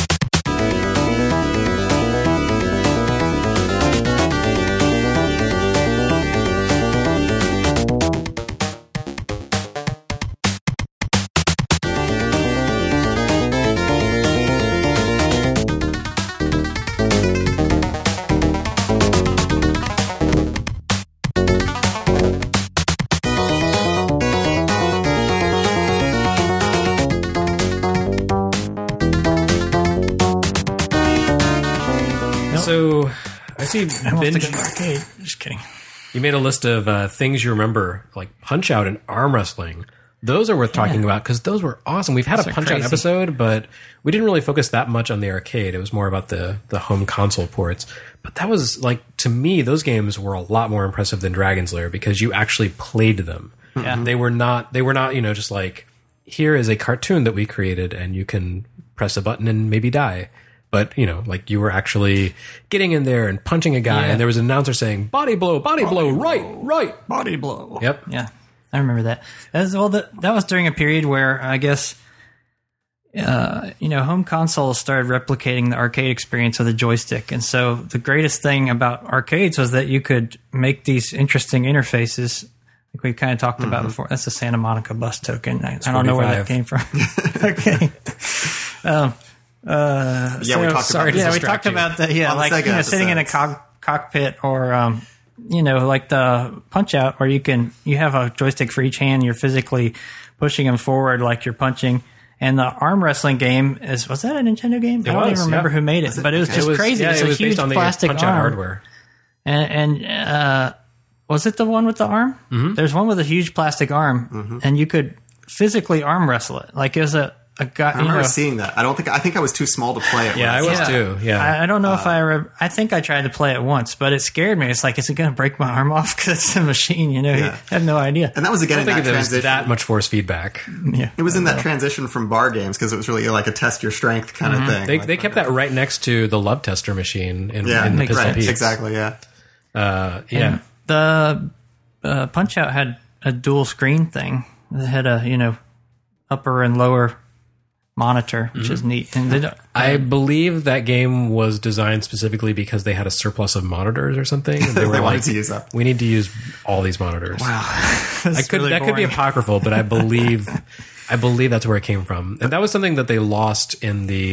So I see I want to binge. go to the arcade. Just kidding. You made a list of things you remember, like Punch Out and arm wrestling. Those are worth talking about because those were awesome. We've had a Punch Out episode, but we didn't really focus that much on the arcade. It was more about the home console ports. But that was like, to me, those games were a lot more impressive than Dragon's Lair because you actually played them. Yeah. They were not, just like, here is a cartoon that we created and you can press a button and maybe die. But, like you were actually getting in there and punching a guy and there was an announcer saying, body blow, right. Body blow. Yep. Yeah. I remember that. That was during a period where I guess, home consoles started replicating the arcade experience with a joystick. And so the greatest thing about arcades was that you could make these interesting interfaces like we kind of talked about before. That's the Santa Monica bus token. I don't know where that came from. Okay. We talked about that. Yeah, like sitting in a cockpit, or like the Punch Out, where you have a joystick for each hand. You're physically pushing them forward like you're punching. And the arm wrestling game was that a Nintendo game? I don't even remember who made it, but it was just crazy. Yeah, it's it was a huge based on the plastic Punch Out arm. hardware. And was it the one with the arm? Mm-hmm. There's one with a huge plastic arm, and you could physically arm wrestle it. Like as a guy. I remember seeing that. I think I was too small to play it. Yeah, I was too. Yeah, I don't know if I think I tried to play it once, but it scared me. It's like, is it going to break my arm off because it's a machine? You had no idea. And that was again I don't think in that there was transition. that much force feedback. Yeah, it was in that transition from bar games because it was really like a test your strength kind of thing. They kept that right next to the Love Tester machine in the Pistol Pete's. Exactly. Yeah. And the Punch Out had a dual screen thing. It had a upper and lower monitor, which is neat. And I believe that game was designed specifically because they had a surplus of monitors or something. And they were wanted to use that. We need to use all these monitors. Wow, that could be apocryphal, but I believe that's where it came from. And that was something that they lost in the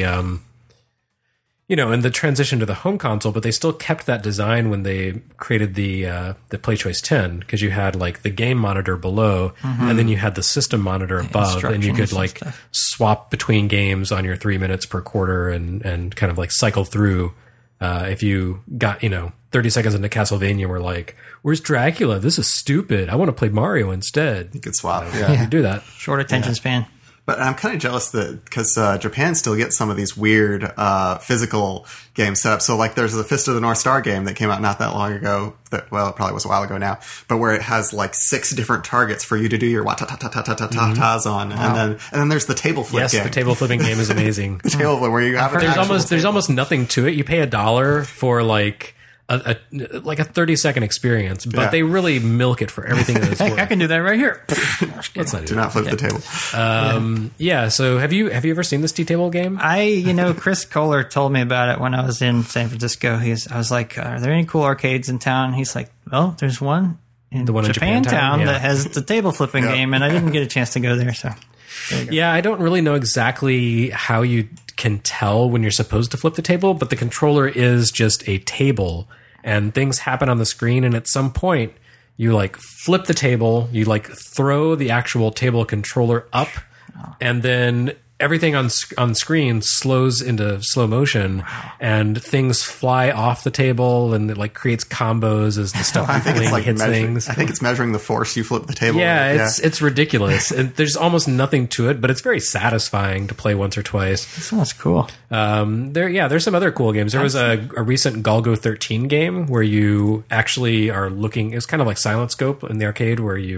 in the transition to the home console, but they still kept that design when they created the PlayChoice 10, because you had like the game monitor below, and then you had the system monitor above, and you could like swap between games on your 3 minutes per quarter and kind of like cycle through. If you got 30 seconds into Castlevania, we're like, where's Dracula? This is stupid. I want to play Mario instead. You could swap. You could do that. Short attention span. But I'm kind of jealous that because Japan still gets some of these weird physical game setups. So like there's the Fist of the North Star game that came out not that long ago. It probably was a while ago now. But where it has like 6 different targets for you to do your ta-ta-ta-ta-ta-tas on, and then there's the table flip game. Yes, the table flipping game is amazing. The table flip where you have there's almost nothing to it. You pay $1 for like a 30-second experience, but they really milk it for everything that it's worth. I can do that right here. Let's not do not flip the table. So have you ever seen this T-table game? Chris Kohler told me about it when I was in San Francisco. I was like, are there any cool arcades in town? He's like, well, there's one in Japantown that has the table flipping game, and I didn't get a chance to go there. So yeah, I don't really know exactly how you can tell when you're supposed to flip the table, but the controller is just a table and things happen on the screen, and at some point you like flip the table, you like throw the actual table controller up, and then everything on screen slows into slow motion, and things fly off the table, and it like creates combos as the stuff hits things. I think it's measuring the force you flip the table. Yeah, it's ridiculous. And there's almost nothing to it, but it's very satisfying to play once or twice. That sounds cool. There's some other cool games. There was a recent Golgo 13 game where you actually are looking. It's kind of like Silent Scope in the arcade, where you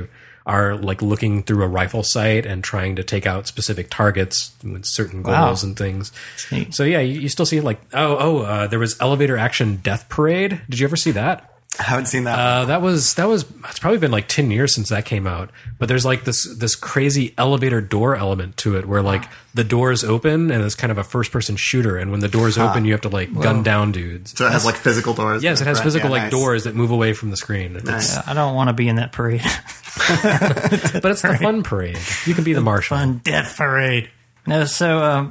are like looking through a rifle sight and trying to take out specific targets with certain goals and things. Neat. So yeah, you still see like there was elevator action Death Parade. Did you ever see that? I haven't seen that. It's probably been like 10 years since that came out. But there's like this crazy elevator door element to it where like the doors open and it's kind of a first person shooter. And when the doors open, you have to like gun down dudes. So it has like physical doors. Yes, it has physical nice. doors that move away from the screen. Nice. I don't want to be in that parade. But it's the fun parade. You can be the marshal. Fun death parade. No, so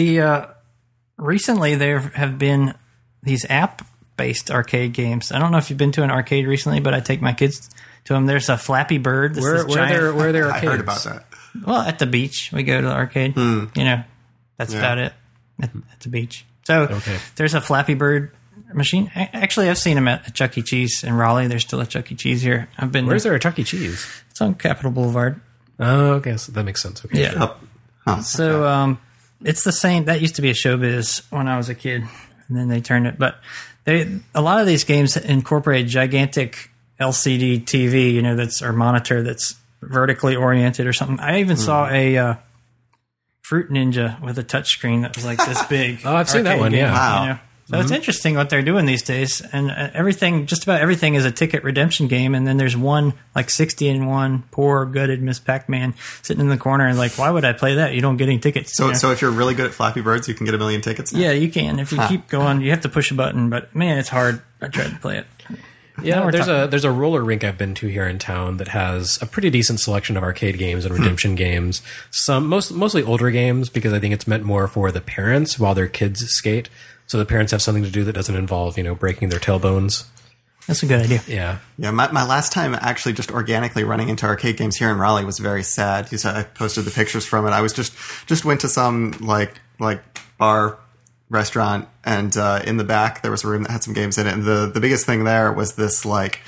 recently there have been these app-based arcade games. I don't know if you've been to an arcade recently, but I take my kids to them. There's a Flappy Bird. Where are there I arcades? heard about that. Well, at the beach. We go to the arcade. You know, that's about it. At the beach. So there's a Flappy Bird machine. Actually, I've seen them at Chuck E. Cheese in Raleigh. There's still a Chuck E. Cheese here. I've been Where's there a Chuck E. Cheese? It's on Capitol Boulevard. Oh, okay. So that makes sense. Okay. Yeah. So it's the same. That used to be a Showbiz when I was a kid, and then they turned it. But a lot of these games incorporate gigantic LCD TV, you know, or monitor that's vertically oriented or something. I even saw a Fruit Ninja with a touchscreen that was like this big. Oh, I've seen that one. Game, Yeah. Wow. You know? So it's interesting what they're doing these days, and just about everything is a ticket redemption game. And then there's one like 60-in-1 poor gutted Miss Pac-Man sitting in the corner, and like, why would I play that? You don't get any tickets. So, you know? so if you're really good at Flappy Birds, you can get 1 million tickets now? Yeah, you can. If you keep going, you have to push a button, but man, it's hard. I tried to play it. Yeah, there's a roller rink I've been to here in town that has a pretty decent selection of arcade games and redemption games. Mostly older games because I think it's meant more for the parents while their kids skate. So the parents have something to do that doesn't involve, breaking their tailbones. That's a good idea. Yeah. Yeah, my last time actually just organically running into arcade games here in Raleigh was very sad. You said I posted the pictures from it. I was just went to some like bar restaurant, and in the back there was a room that had some games in it. And the biggest thing there was this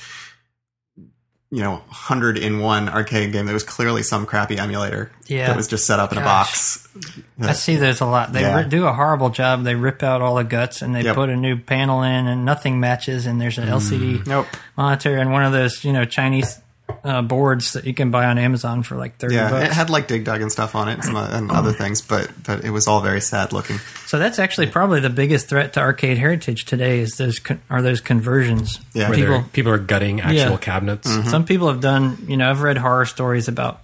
100-in-1 arcade game that was clearly some crappy emulator that was just set up in a box. I see there's a lot. They do a horrible job. They rip out all the guts and they put a new panel in and nothing matches, and there's an LCD monitor and one of those, Chinese boards that you can buy on Amazon for like $30. It had like Dig Dug and stuff on it and other things, but it was all very sad looking. So that's actually probably the biggest threat to arcade heritage today is those conversions. Yeah. Where people are gutting actual cabinets. Mm-hmm. Some people have done, I've read horror stories about,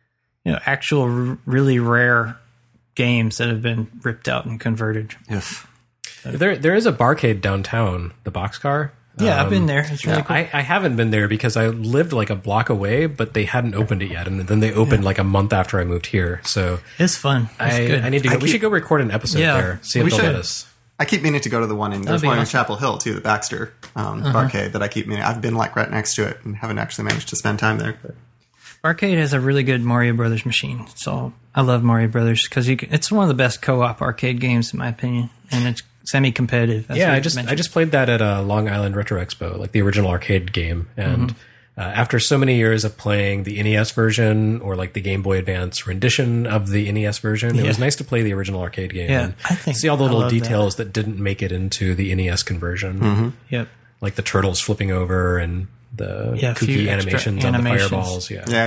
actual really rare games that have been ripped out and converted. Yes. There is a barcade downtown, the Boxcar. Yeah, I've been there. It's really cool. I haven't been there because I lived like a block away, but they hadn't opened it yet, and then they opened like a month after I moved here. So it's fun. It's good. I need to go. We should go record an episode there. See if they'll let us. I keep meaning to go to the one there's one in Chapel Hill too, the Baxter Barcade that I keep meaning. I've been like right next to it and haven't actually managed to spend time there. But. Barcade has a really good Mario Brothers machine. I love Mario Brothers because it's one of the best co-op arcade games in my opinion, and it's semi-competitive. I just played that at a Long Island Retro Expo, like the original arcade game, and after so many years of playing the NES version or like the Game Boy Advance rendition of the NES version, it was nice to play the original arcade game and see all the little details that didn't make it into the NES conversion. Mm-hmm. Yep, like the turtles flipping over and the kooky animations on the fireballs.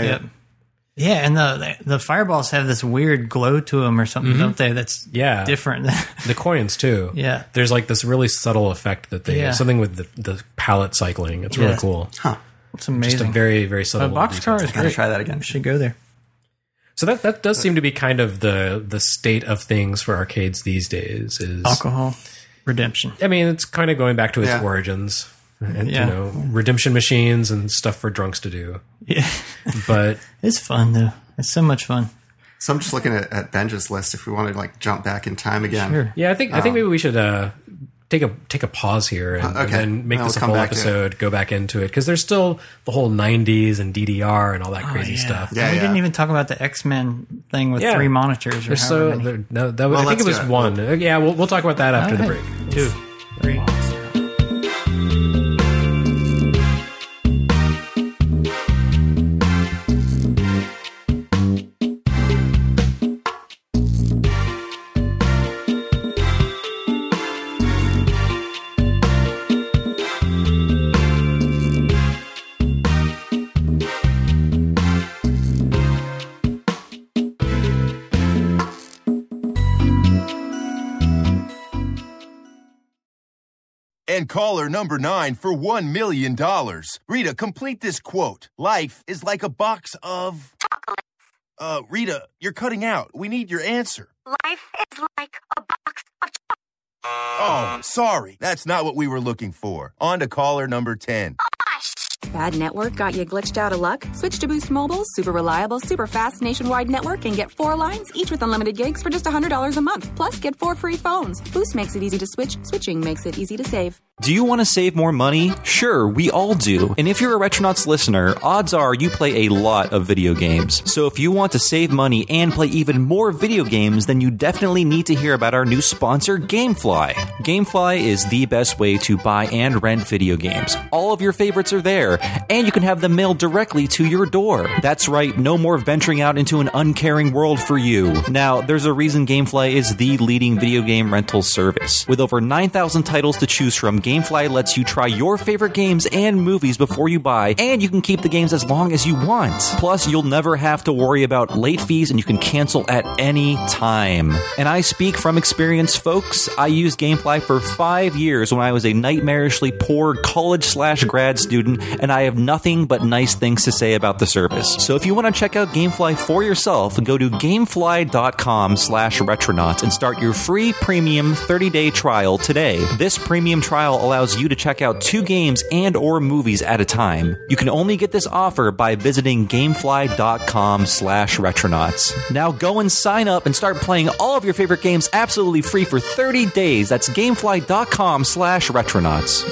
Yeah, and the fireballs have this weird glow to them or something, don't they? That's different. The coins too. Yeah, there's like this really subtle effect that they something with the palette cycling. It's really cool. Huh. It's amazing. Just a very, very subtle. Boxcar is great. Try that again. We should go there. So that does seem to be kind of the state of things for arcades these days. Is alcohol redemption. I mean, it's kind of going back to its origins. And, redemption machines and stuff for drunks to do. Yeah. But it's fun, though. It's so much fun. So I'm just looking at Benja's list if we want to like jump back in time again. Sure. Yeah, I think maybe we should take a pause here and then make this a full episode, go back into it. Because there's still the whole 90s and DDR and all that crazy stuff. Yeah, we didn't even talk about the X-Men thing with 3 monitors. I think it was 1. We'll talk about that after the break. 2, 3. And caller number 9 for $1 million. Rita, complete this quote. Life is like a box of... chocolates. Rita, you're cutting out. We need your answer. Life is like a box of chocolates. Oh, sorry. That's not what we were looking for. On to caller number 10. Bad network got you glitched out of luck? Switch to Boost Mobile's super reliable, super fast nationwide network and get 4 lines, each with unlimited gigs for just $100 a month. Plus, get 4 free phones. Boost makes it easy to switch. Switching makes it easy to save. Do you want to save more money? Sure, we all do. And if you're a Retronauts listener, odds are you play a lot of video games. So if you want to save money and play even more video games, then you definitely need to hear about our new sponsor, GameFly. GameFly is the best way to buy and rent video games. All of your favorites are there, and you can have them mailed directly to your door. That's right, no more venturing out into an uncaring world for you. Now, there's a reason GameFly is the leading video game rental service. With over 9,000 titles to choose from, GameFly lets you try your favorite games and movies before you buy, and you can keep the games as long as you want. Plus, you'll never have to worry about late fees, and you can cancel at any time. And I speak from experience, folks. I used GameFly for 5 years when I was a nightmarishly poor college/grad student, and I have nothing but nice things to say about the service. So if you want to check out GameFly for yourself, go to gamefly.com/retronauts and start your free premium 30-day trial today. This premium trial allows you to check out 2 games and or movies at a time. You can only get this offer by visiting gamefly.com/retronauts. Now go and sign up and start playing all of your favorite games absolutely free for 30 days. That's gamefly.com/retronauts.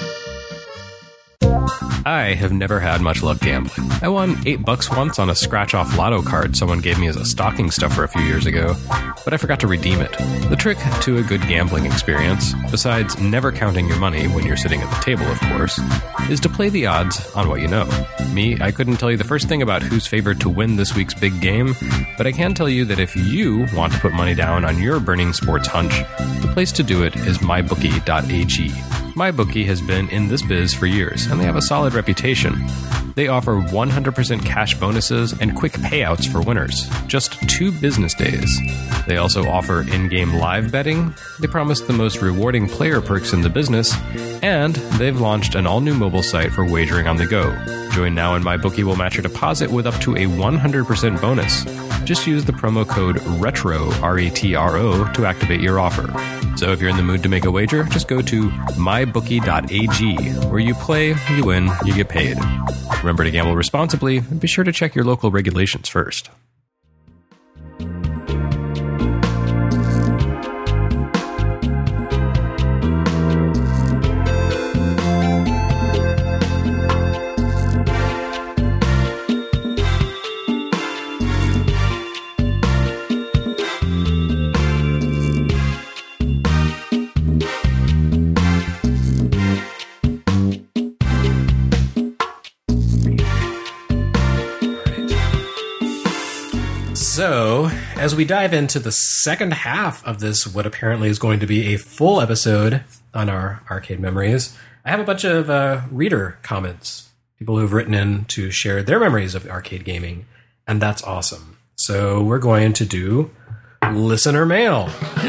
I have never had much luck gambling. I won $8 once on a scratch-off lotto card someone gave me as a stocking stuffer a few years ago, but I forgot to redeem it. The trick to a good gambling experience, besides never counting your money when you're sitting at the table, of course, is to play the odds on what you know. Me, I couldn't tell you the first thing about who's favored to win this week's big game, but I can tell you that if you want to put money down on your burning sports hunch, the place to do it is mybookie.ag. MyBookie has been in this biz for years, and they have a solid reputation. They offer 100% cash bonuses and quick payouts for winners, just 2 business days. They also offer in-game live betting, they promise the most rewarding player perks in the business, and they've launched an all-new mobile site for wagering on the go. Join now and MyBookie will match your deposit with up to a 100% bonus. Just use the promo code RETRO, R-E-T-R-O, to activate your offer. So if you're in the mood to make a wager, just go to mybookie.ag, where you play, you win, you get paid. Remember to gamble responsibly, and be sure to check your local regulations first. So, as we dive into the second half of this, what apparently is going to be a full episode on our arcade memories, I have a bunch of reader comments, people who've written in to share their memories of arcade gaming, and that's awesome. So, we're going to do listener mail.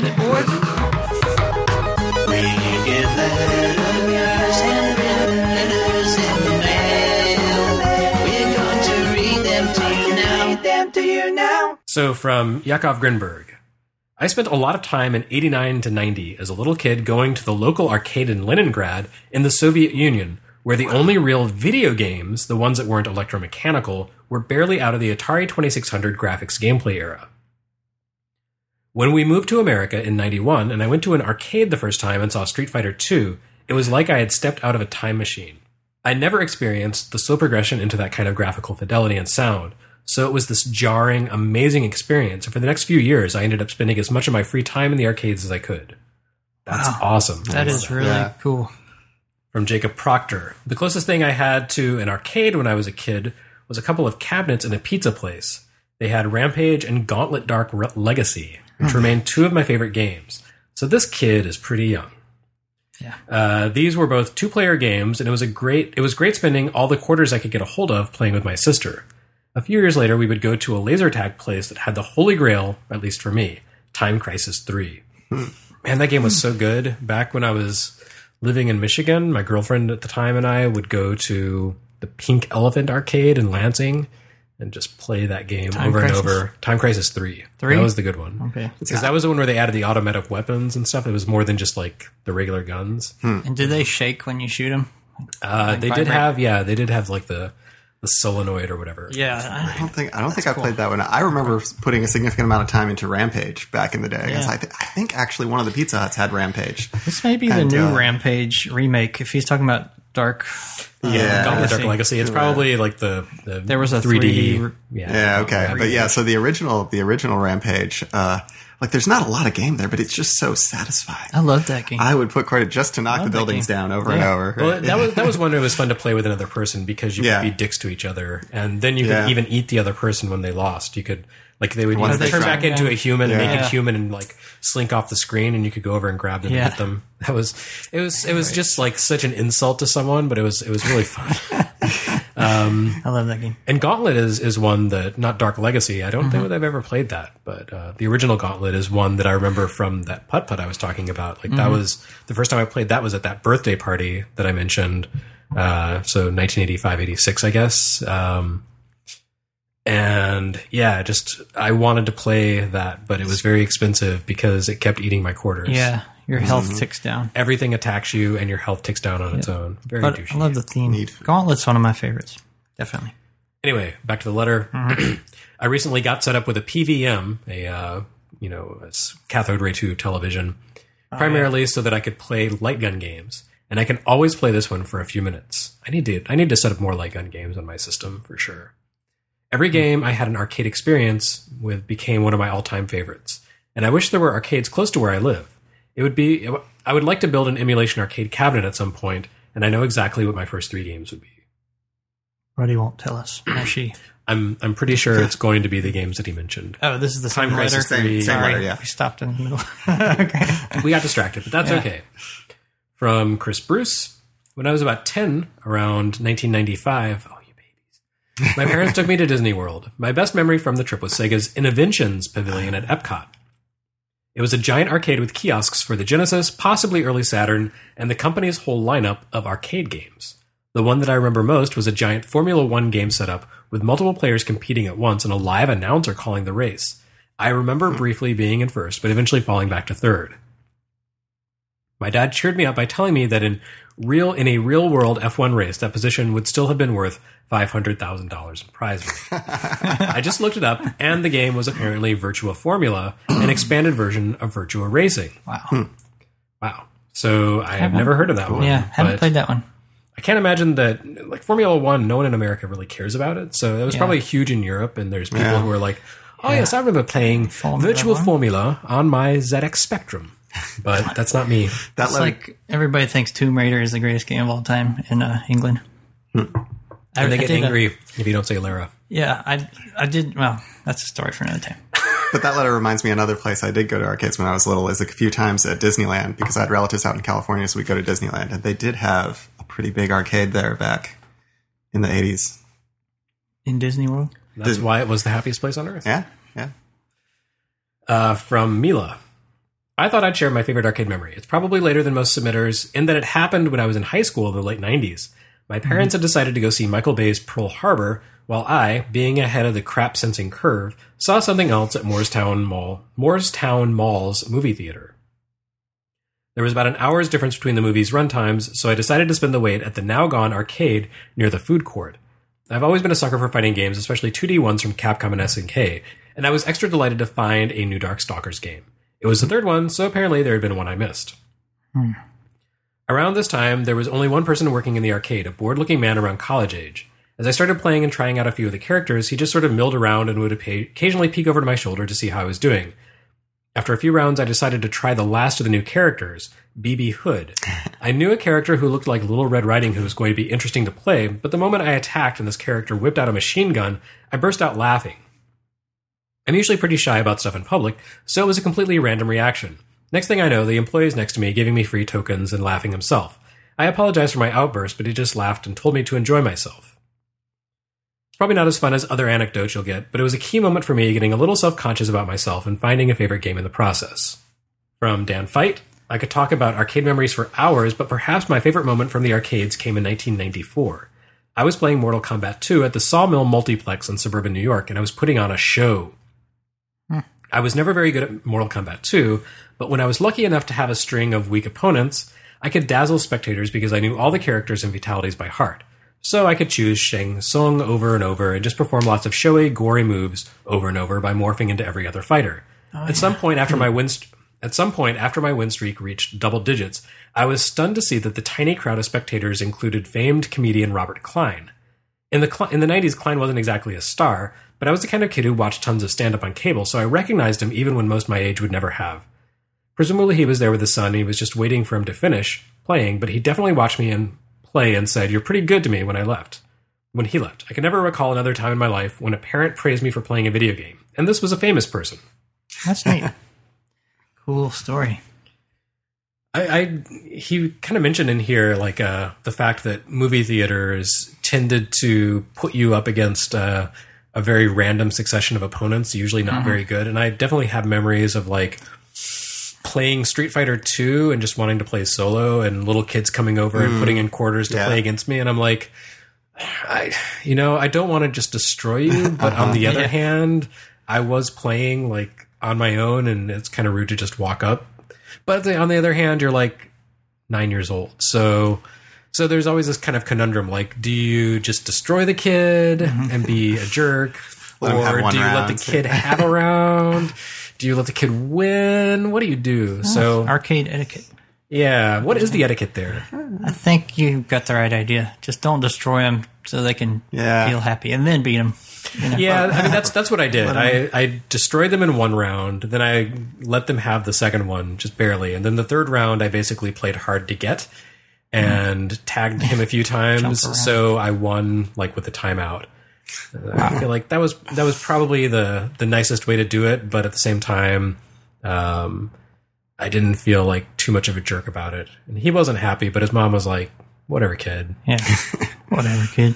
So from Yakov Grinberg, I spent a lot of time in 89 to 90 as a little kid going to the local arcade in Leningrad in the Soviet Union, where the only real video games, the ones that weren't electromechanical, were barely out of the Atari 2600 graphics gameplay era. When we moved to America in 91 and I went to an arcade the first time and saw Street Fighter II, it was like I had stepped out of a time machine. I never experienced the slow progression into that kind of graphical fidelity and sound, so it was this jarring, amazing experience. And for the next few years, I ended up spending as much of my free time in the arcades as I could. That's awesome. That is really cool. From Jacob Proctor. The closest thing I had to an arcade when I was a kid was a couple of cabinets in a pizza place. They had Rampage and Gauntlet Dark Legacy, which remain 2 of my favorite games. So this kid is pretty young. Yeah. These were both 2-player games, and it was great spending all the quarters I could get a hold of playing with my sister. A few years later, we would go to a laser tag place that had the holy grail, at least for me, Time Crisis 3. Man, that game was so good. Back when I was living in Michigan, my girlfriend at the time and I would go to the Pink Elephant Arcade in Lansing and just play that game over and over. Time Crisis 3. That was the good one. Okay. Because that was the one where they added the automatic weapons and stuff. It was more than just like the regular guns. And do they shake when you shoot them? They did have like the solenoid or whatever. Yeah. I don't think I played that one. I remember putting a significant amount of time into Rampage back in the day. Yeah. I think actually one of the Pizza Huts had Rampage. This may be the new Rampage remake. If he's talking about Dark Dark Legacy. It's probably like the there was a 3D. Okay. But yeah, so the original Rampage, like there's not a lot of game there, but it's just so satisfying. I love that game. I would put credit just to knock the buildings down over and over. Well, that was one that was fun to play with another person because you could be dicks to each other, and then you could even eat the other person when they lost. You could they would turn back into a human, and make it human, and like slink off the screen, and you could go over and grab them and hit them. It was just like such an insult to someone, but it was really fun. I love that game. And Gauntlet is one that, not Dark Legacy, I don't think that I've ever played that, but the original Gauntlet is one that I remember from that putt-putt I was talking about. Like that was the first time I played that was at that birthday party that I mentioned. So 1985, 86, I guess. And yeah, I wanted to play that, but it was very expensive because it kept eating my quarters. Yeah, your health ticks down. Everything attacks you, and your health ticks down on its own. Very douchey. I love the theme. Gauntlet's one of my favorites. Definitely. Anyway, back to the letter. I recently got set up with a PVM, a cathode ray tube television, primarily so that I could play light gun games, and I can always play this one for a few minutes. I need to set up more light gun games on my system for sure. Every game I had an arcade experience with became one of my all-time favorites, and I wish there were arcades close to where I live. I would like to build an emulation arcade cabinet at some point, and I know exactly what my first 3 games would be. But he won't tell us. Or she. I'm pretty sure it's going to be the games that he mentioned. Oh, this is the Time same Crisis letter? 3. Same letter, yeah. We stopped in the middle. Okay. We got distracted, but that's okay. From Chris Bruce. When I was about 10, around 1995... my parents took me to Disney World. My best memory from the trip was Sega's Innoventions Pavilion at Epcot. It was a giant arcade with kiosks for the Genesis, possibly early Saturn, and the company's whole lineup of arcade games. The one that I remember most was a giant Formula One game setup with multiple players competing at once and a live announcer calling the race. I remember briefly being in first, but eventually falling back to third. My dad cheered me up by telling me that in a real-world F1 race, that position would still have been worth $500,000 in prize money. I just looked it up, and the game was apparently Virtua Formula, an expanded version of Virtua Racing. Wow. So I have never heard of that one. Yeah, haven't played that one. I can't imagine that, like Formula One, no one in America really cares about it. So it was probably huge in Europe, and there's people who are like, oh yes, I remember playing Virtua Formula on my ZX Spectrum. But that's not me. That's like everybody thinks Tomb Raider is the greatest game of all time in England. And they get angry if you don't say Lara. Yeah, I did. Well, that's a story for another time. But that letter reminds me another place I did go to arcades when I was little is a few times at Disneyland because I had relatives out in California, so we'd go to Disneyland. And they did have a pretty big arcade there back in the 80s. In Disney World? That's why it was the happiest place on earth. Yeah. From Mila. I thought I'd share my favorite arcade memory. It's probably later than most submitters in that it happened when I was in high school in the late 90s. My parents had decided to go see Michael Bay's Pearl Harbor, while I, being ahead of the crap-sensing curve, saw something else at Moorestown Mall's movie theater. There was about an hour's difference between the movie's runtimes, so I decided to spend the wait at the now-gone arcade near the food court. I've always been a sucker for fighting games, especially 2D ones from Capcom and SNK, and I was extra delighted to find a new Darkstalkers game. It was the third one, so apparently there had been one I missed. Around this time, there was only one person working in the arcade, a bored-looking man around college age. As I started playing and trying out a few of the characters, he just sort of milled around and would occasionally peek over to my shoulder to see how I was doing. After a few rounds, I decided to try the last of the new characters, BB Hood. I knew a character who looked like Little Red Riding Hood was going to be interesting to play, but the moment I attacked and this character whipped out a machine gun, I burst out laughing. I'm usually pretty shy about stuff in public, so it was a completely random reaction. Next thing I know, the employee is next to me, giving me free tokens and laughing himself. I apologized for my outburst, but he just laughed and told me to enjoy myself. It's probably not as fun as other anecdotes you'll get, but it was a key moment for me getting a little self-conscious about myself and finding a favorite game in the process. From Dan Fight, I could talk about arcade memories for hours, but perhaps my favorite moment from the arcades came in 1994. I was playing Mortal Kombat 2 at the Sawmill Multiplex in suburban New York, and I was putting on a show. I was never very good at Mortal Kombat 2, but when I was lucky enough to have a string of weak opponents, I could dazzle spectators because I knew all the characters and fatalities by heart. So I could choose Shang Tsung over and over and just perform lots of showy, gory moves over and over by morphing into every other fighter. At some point after my win streak reached double digits, I was stunned to see that the tiny crowd of spectators included famed comedian Robert Klein. In the 90s, Klein wasn't exactly a star, but I was the kind of kid who watched tons of stand-up on cable, so I recognized him even when most my age would never have. Presumably he was there with his son, and he was just waiting for him to finish playing, but he definitely watched me and play and said, "You're pretty good to me," when he left. I can never recall another time in my life when a parent praised me for playing a video game, and this was a famous person. That's neat. Cool story. He kind of mentioned in here the fact that movie theaters tended to put you up against a very random succession of opponents, usually not very good. And I definitely have memories of playing Street Fighter 2 and just wanting to play solo, and little kids coming over and putting in quarters to play against me. And I'm like, I don't want to just destroy you, but on the other hand, I was playing on my own, and it's kind of rude to just walk up. But on the other hand, you're 9 years old. So there's always this kind of conundrum. Do you just destroy the kid and be a jerk? Or do you let the kid have a round? Do you let the kid win? What do you do? So arcade etiquette. Yeah. What is the etiquette there? I think you got the right idea. Just don't destroy them so they can feel happy, and then beat them. Yeah, I mean that's what I did. I destroyed them in one round, then I let them have the second one just barely, and then the third round I basically played hard to get and tagged him a few times, so I won with the timeout. I feel like that was probably the nicest way to do it, but at the same time, I didn't feel too much of a jerk about it. And he wasn't happy, but his mom was like, "Whatever, kid." Yeah, whatever, kid.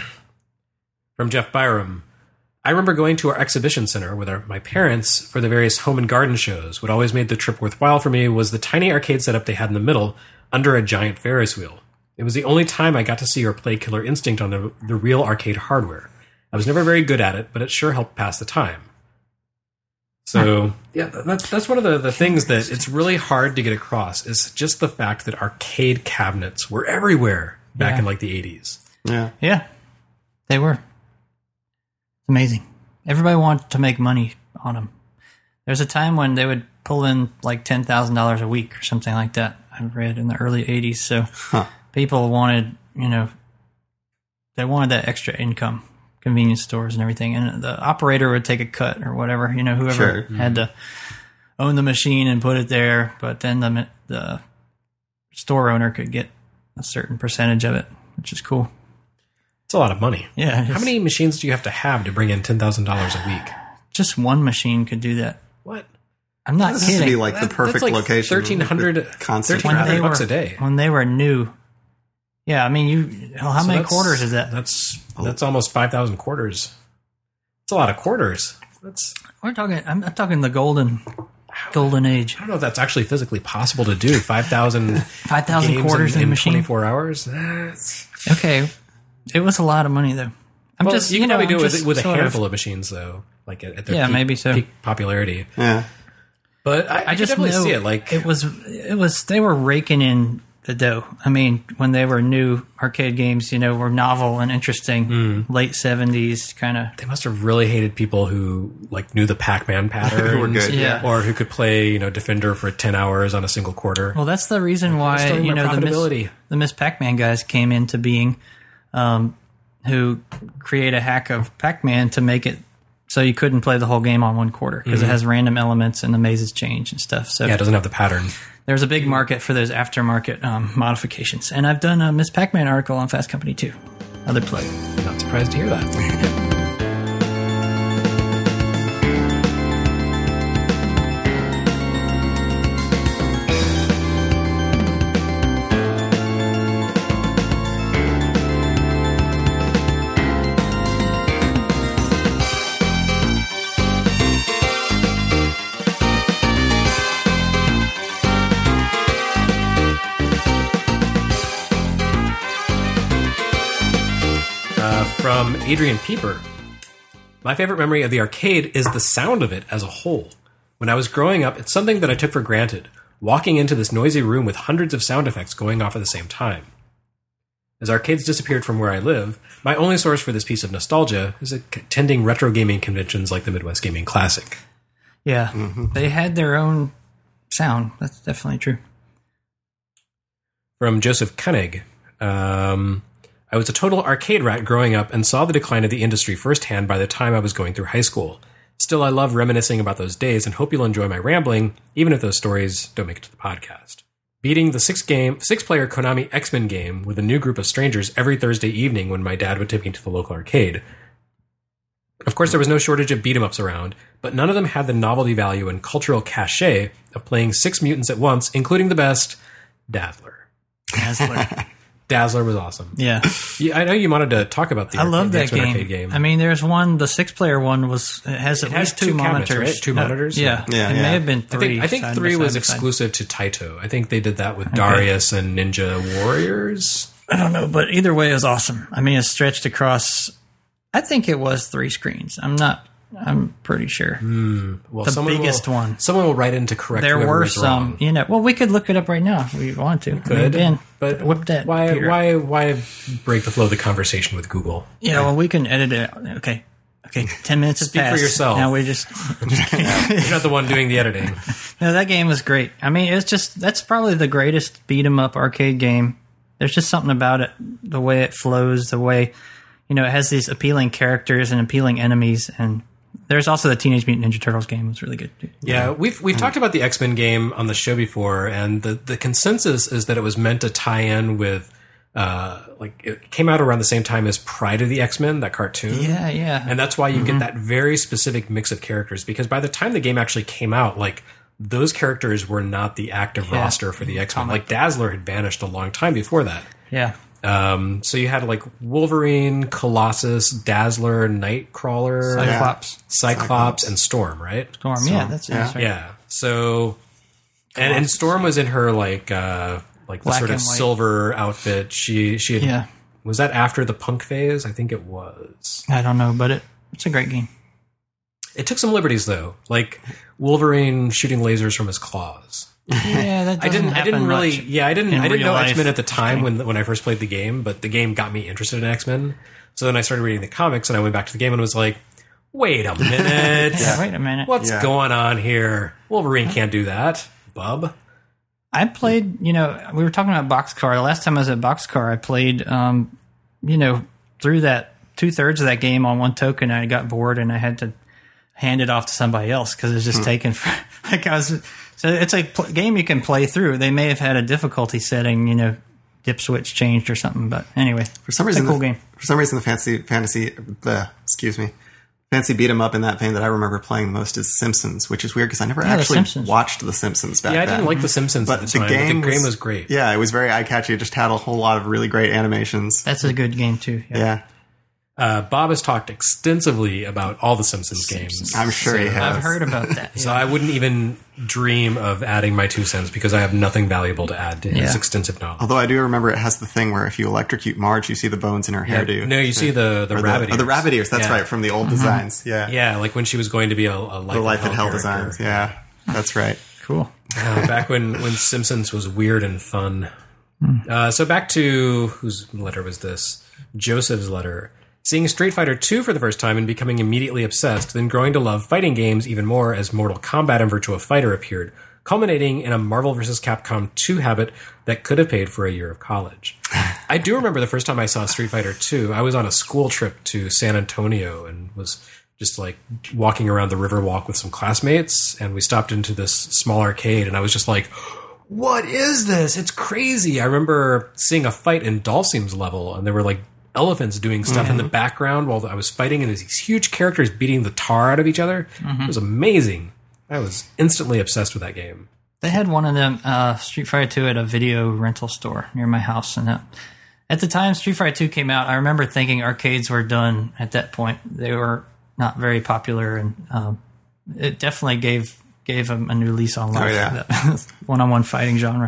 From Jeff Byram. I remember going to our exhibition center with my parents for the various home and garden shows. What always made the trip worthwhile for me was the tiny arcade setup they had in the middle under a giant Ferris wheel. It was the only time I got to see or play Killer Instinct on the real arcade hardware. I was never very good at it, but it sure helped pass the time. So, yeah, that's one of the things that it's really hard to get across, is just the fact that arcade cabinets were everywhere back in the 80s. Yeah, they were. Amazing. Everybody wanted to make money on them. There's a time when they would pull in $10,000 a week or something like that. I read in the early 80s. So people wanted, they wanted that extra income, convenience stores and everything. And the operator would take a cut or whatever, whoever had to own the machine and put it there. But then the store owner could get a certain percentage of it, which is cool. It's a lot of money. Yeah. How many machines do you have to bring in $10,000 a week? Just one machine could do that. What? I'm not this kidding. This would be the perfect location. $1,300 a day. When they were new. Yeah, I mean, how many quarters is that? That's almost 5,000 quarters. It's a lot of quarters. I'm talking the golden age. I don't know if that's actually physically possible to do. 5,000 quarters in a machine 24 hours. Okay. It was a lot of money, though. You can probably do it with a handful of machines, though, at their maybe so. peak popularity. Yeah, but I just definitely see it. It was they were raking in the dough. I mean, when they were new arcade games, were novel and interesting. Late 70s, kind of. They must have really hated people who knew the Pac-Man patterns, were good, or who could play Defender for 10 hours on a single quarter. Well, that's the reason why the Miss Pac-Man guys came into being. Who create a hack of Pac-Man to make it so you couldn't play the whole game on one quarter because it has random elements and the mazes change and stuff. So it doesn't have the pattern. There's a big market for those aftermarket modifications. And I've done a Miss Pac-Man article on Fast Company too. Other plug. Not surprised to hear that. From Adrian Pieper. My favorite memory of the arcade is the sound of it as a whole. When I was growing up, it's something that I took for granted, walking into this noisy room with hundreds of sound effects going off at the same time. As arcades disappeared from where I live, my only source for this piece of nostalgia is attending retro gaming conventions like the Midwest Gaming Classic. Yeah, they had their own sound. That's definitely true. From Joseph Koenig. I was a total arcade rat growing up and saw the decline of the industry firsthand by the time I was going through high school. Still, I love reminiscing about those days and hope you'll enjoy my rambling, even if those stories don't make it to the podcast. Beating the six-player Konami X-Men game with a new group of strangers every Thursday evening when my dad would take me to the local arcade. Of course, there was no shortage of beat-em-ups around, but none of them had the novelty value and cultural cachet of playing 6 mutants at once, including the best, Dazzler. Dazzler was awesome. Yeah. I know you wanted to talk about the I love that X-Men game. arcade game. I mean, there's one, the 6-player one has at least two cabinets, monitors. right? Two monitors? Yeah. It may have been 3. I think 3 was exclusive to Taito. I think they did that with Darius and Ninja Warriors. I don't know, but either way, it was awesome. I mean, it stretched across, I think it was 3 screens. I'm pretty sure. Well, the biggest one. Someone will write in to correct there whoever were was some, wrong. well, we could look it up right now if we want to. Could, but whip that. Why computer. break the flow of the conversation with Google? Yeah, well, we can edit it out. Okay, 10 minutes has Speak passed. for yourself. Now we just You're not the one doing the editing. No, that game was great. I mean, that's probably the greatest beat 'em up arcade game. There's just something about it, the way it flows, the way, it has these appealing characters and appealing enemies, and there's also the Teenage Mutant Ninja Turtles game was really good too. Yeah, we've talked about the X-Men game on the show before, and the consensus is that it was meant to tie in with it came out around the same time as Pride of the X-Men, that cartoon. Yeah. And that's why you get that very specific mix of characters, because by the time the game actually came out, those characters were not the active roster for the X-Men. Like Dazzler had vanished a long time before that. Yeah. So you had Wolverine, Colossus, Dazzler, Nightcrawler, Cyclops, and Storm, right? Storm, yeah, that's right. Yeah. So, and Storm was in her the sort of silver outfit. She had, was that after the punk phase? I think it was. I don't know, but it's a great game. It took some liberties though, like Wolverine shooting lasers from his claws. Yeah, that doesn't happen I didn't know life. X-Men at the time when I first played the game, but the game got me interested in X-Men. So then I started reading the comics, and I went back to the game and was like, wait a minute. Wait a minute. What's going on here? Wolverine can't do that, bub. I played, we were talking about Boxcar. The last time I was at Boxcar, I played, through that 2/3 of that game on one token. I got bored and I had to hand it off to somebody else because it was just taken for, so it's a game you can play through. They may have had a difficulty setting, dip switch changed or something, but anyway, for some reason, it's a cool game. For some reason, the fancy beat 'em up in that vein that I remember playing the most is Simpsons, which is weird because I never actually watched The Simpsons back then. Yeah, I didn't like The Simpsons at the time, but the game was great. Yeah, it was very eye-catchy. It just had a whole lot of really great animations. That's a good game, too. Yeah. Bob has talked extensively about all the Simpsons games. I'm sure he has. I've heard about that. So I wouldn't even dream of adding my 2 cents because I have nothing valuable to add to his extensive knowledge. Although I do remember it has the thing where if you electrocute Marge, you see the bones in her hairdo. No, you see the rabbit ears. The rabbit ears, that's right, from the old designs. Yeah. Yeah, like when she was going to be a Life in Hell designs. Yeah, that's right. Cool. Back when Simpsons was weird and fun. So back to, whose letter was this? Joseph's letter. Seeing Street Fighter II for the first time and becoming immediately obsessed, then growing to love fighting games even more as Mortal Kombat and Virtua Fighter appeared, culminating in a Marvel vs. Capcom 2 habit that could have paid for a year of college. I do remember the first time I saw Street Fighter II, I was on a school trip to San Antonio and was just walking around the Riverwalk with some classmates, and we stopped into this small arcade, and I was just like, what is this? It's crazy. I remember seeing a fight in Dhalsim's level, and there were elephants doing stuff in the background while I was fighting, and there's these huge characters beating the tar out of each other. It was amazing. I was instantly obsessed with that game. They had one of them, Street Fighter 2, at a video rental store near my house. And at the time Street Fighter 2 came out, I remember thinking arcades were done at that point. They were not very popular, and it definitely gave them a new lease on life. Oh, yeah. That one-on-one fighting genre.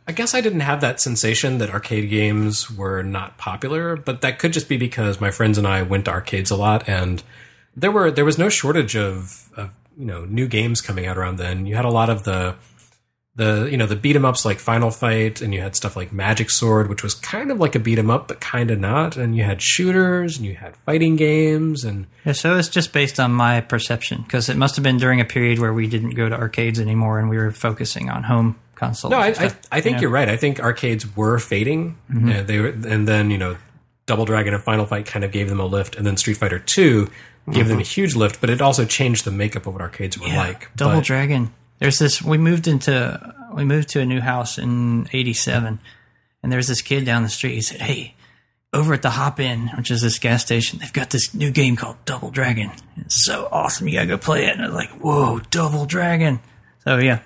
I guess I didn't have that sensation that arcade games were not popular, but that could just be because my friends and I went to arcades a lot, and there was no shortage of new games coming out around then. You had a lot of the beat 'em ups like Final Fight, and you had stuff like Magic Sword, which was kind of like a beat 'em up, but kind of not. And you had shooters, and you had fighting games, and Yeah, so it's just based on my perception, because it must have been during a period where we didn't go to arcades anymore, and we were focusing on home consoles. no, and I stuff, think you're right. I think arcades were fading, and then Double Dragon and Final Fight kind of gave them a lift, and then Street Fighter 2 gave them a huge lift, but it also changed the makeup of what arcades were like. Double But- Dragon. There's this. We moved to a new house in '87, and there's this kid down the street. He said, "Hey, over at the Hop In, which is this gas station, they've got this new game called Double Dragon. It's so awesome. You gotta go play it." And I was like, "Whoa, Double Dragon!" So yeah,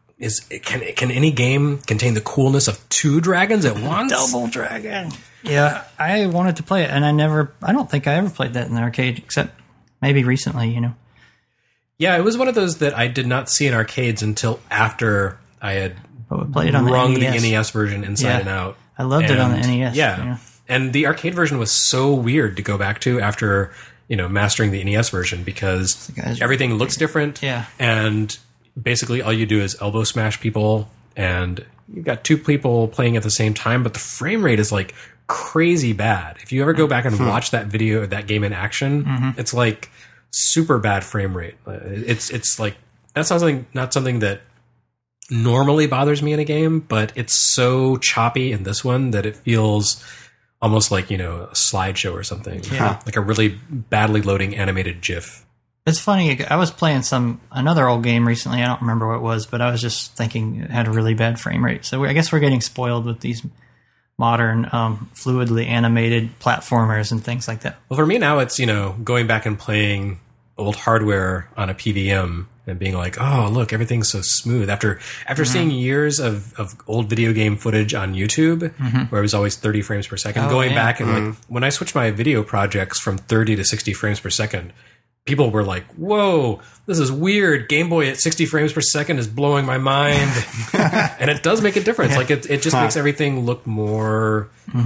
Can any game contain the coolness of two dragons at once? Double Dragon. Yeah, I wanted to play it, and I don't think I ever played that in the arcade, except maybe recently. Yeah, it was one of those that I did not see in arcades until after I had But we played it on wrung the NES. the NES version inside Yeah. and out. I loved it on the NES. Yeah. And the arcade version was so weird to go back to after, mastering the NES version, because The guys are everything looks different. Yeah. And basically all you do is elbow smash people, and you've got two people playing at the same time, but the frame rate is like crazy bad. If you ever go back and watch that video, that game in action, it's like super bad frame rate. It's like, that's not something that normally bothers me in a game, but it's so choppy in this one that it feels almost like, a slideshow or something. Yeah. Like a really badly loading animated GIF. It's funny. I was playing another old game recently. I don't remember what it was, but I was just thinking it had a really bad frame rate. So I guess we're getting spoiled with these modern, fluidly animated platformers and things like that. Well, for me now, it's, going back and playing old hardware on a PVM and being like, oh, look, everything's so smooth. After seeing years of old video game footage on YouTube, where it was always 30 frames per second, going back and like, when I switched my video projects from 30 to 60 frames per second, people were like, whoa, this is weird. Game Boy at 60 frames per second is blowing my mind. And it does make a difference. Like it just makes everything look more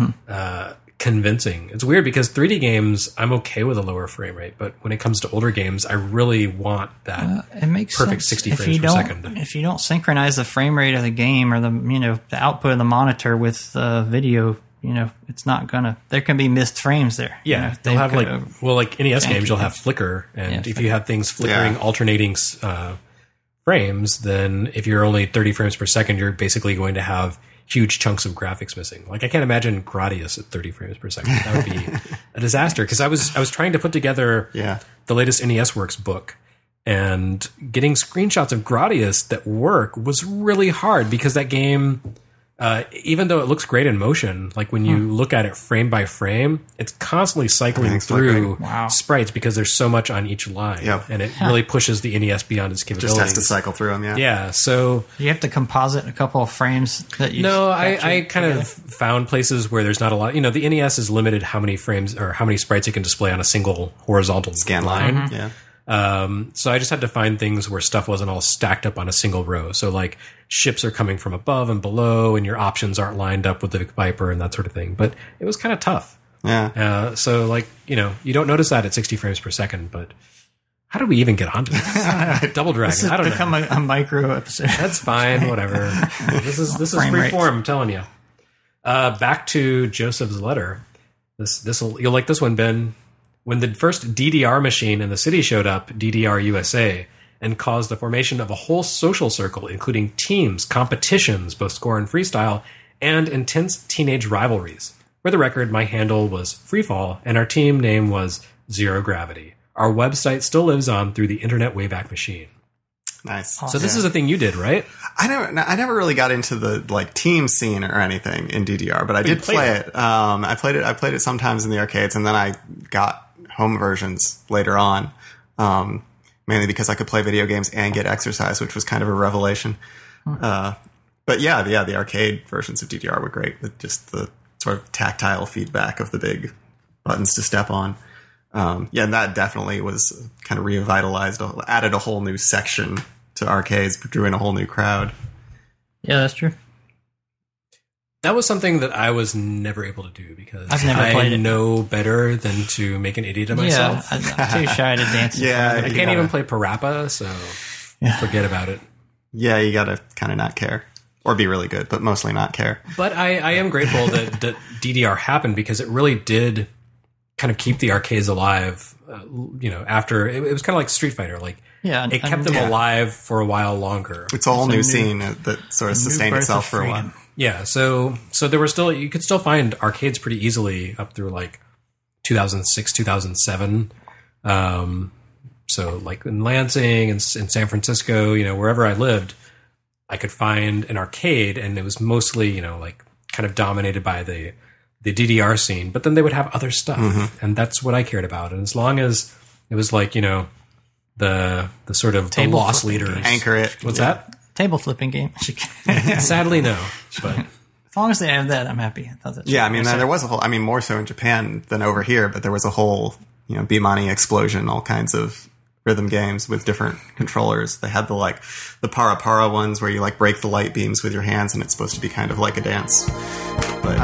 convincing. It's weird because 3D games, I'm okay with a lower frame rate, but when it comes to older games, I really want that It makes perfect sense. 60 frames per second. If you don't synchronize the frame rate of the game or the output of the monitor with the video, it's not gonna. There can be missed frames there. Yeah, they'll have like NES games, you'll have flicker, and if you have things flickering, alternating frames, then if you're only 30 frames per second, you're basically going to have huge chunks of graphics missing. Like I can't imagine Gradius at 30 frames per second. That would be a disaster. Because I was trying to put together the latest NES Works book, and getting screenshots of Gradius that work was really hard because that game, even though it looks great in motion, like when you look at it frame by frame, it's constantly cycling through sprites because there's so much on each line. And it really pushes the NES beyond its capabilities. Just has to cycle through them, Yeah, so... You have to composite a couple of frames that you... No, I kind of found places where there's not a lot... the NES is limited how many frames or how many sprites it can display on a single horizontal scan line. Yeah. So I just had to find things where stuff wasn't all stacked up on a single row. So like ships are coming from above and below, and your options aren't lined up with the Viper and that sort of thing. But it was kind of tough. Yeah. So like, you don't notice that at 60 frames per second, but how did we even get onto this? Double Dragon. I don't know. Become a micro episode. That's fine. Whatever. This is free form. I'm telling you. Back to Joseph's letter. You'll like this one, Ben. When the first DDR machine in the city showed up, DDR USA, and caused the formation of a whole social circle, including teams, competitions, both score and freestyle, and intense teenage rivalries. For the record, my handle was Freefall, and our team name was Zero Gravity. Our website still lives on through the Internet Wayback Machine. Nice. So this is a thing you did, right? I never really got into the team scene or anything in DDR, but I did play it. I played it sometimes in the arcades, and then I got home versions later on, mainly because I could play video games and get exercise, which was kind of a revelation. But the arcade versions of DDR were great with just the sort of tactile feedback of the big buttons to step on. And that definitely was kind of revitalized, added a whole new section to arcades, drew in a whole new crowd. Yeah, that's true. That was something that I was never able to do because I've never played it. know better than to make an idiot of myself. Yeah, I'm too shy to dance. Yeah, I can't even play Parappa, so forget about it. Yeah, you gotta kind of not care. Or be really good, but mostly not care. But I am grateful that DDR happened because it really did kind of keep the arcades alive. After it was kind of like Street Fighter, like it kept them alive for a while longer. It's a whole new scene that sort of sustained itself for a while. Yeah, so there were still, you could still find arcades pretty easily up through like 2006, 2007. So like in Lansing and in San Francisco, wherever I lived, I could find an arcade, and it was mostly, like kind of dominated by the DDR scene, but then they would have other stuff, and that's what I cared about. And as long as it was like, the sort of the loss leaders. Anchor it. What's that? Table flipping game. Sadly, no. But as long as they have that, I'm happy. Yeah, I mean, there was a whole, more so in Japan than over here, but there was a whole, Bimani explosion, all kinds of rhythm games with different controllers. They had the para ones where you break the light beams with your hands, and it's supposed to be kind of like a dance. But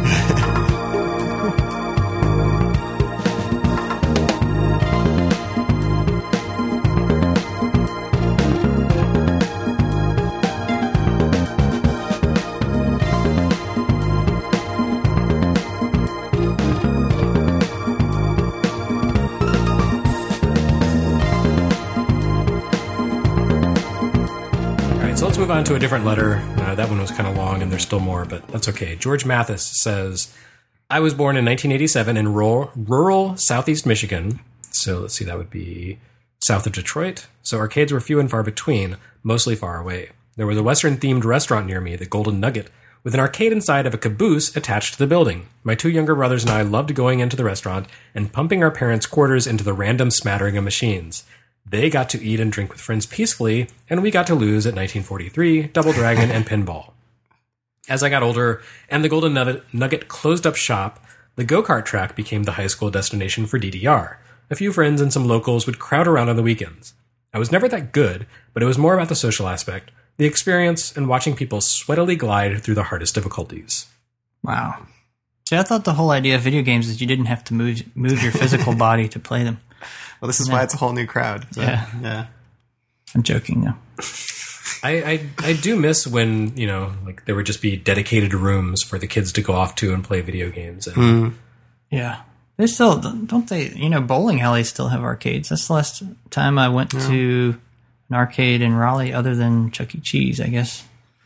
move on to a different letter. That one was kind of long, and there's still more, but that's okay. George Mathis says, I was born in 1987 in rural southeast Michigan. So let's see, that would be south of Detroit. So arcades were few and far between, mostly far away. There was a Western-themed restaurant near me, the Golden Nugget, with an arcade inside of a caboose attached to the building. My two younger brothers and I loved going into the restaurant and pumping our parents' quarters into the random smattering of machines. They got to eat and drink with friends peacefully, and we got to lose at 1943, Double Dragon, and Pinball. As I got older, and the Golden Nugget closed up shop, the go-kart track became the high school destination for DDR. A few friends and some locals would crowd around on the weekends. I was never that good, but it was more about the social aspect, the experience, and watching people sweatily glide through the hardest difficulties. Wow. See, I thought the whole idea of video games is you didn't have to move your physical body to play them. Well, this is why it's a whole new crowd. So, yeah. I'm joking, though. I do miss when, there would just be dedicated rooms for the kids to go off to and play video games. And Yeah. They still, don't they, bowling alleys still have arcades. That's the last time I went to an arcade in Raleigh other than Chuck E. Cheese, I guess.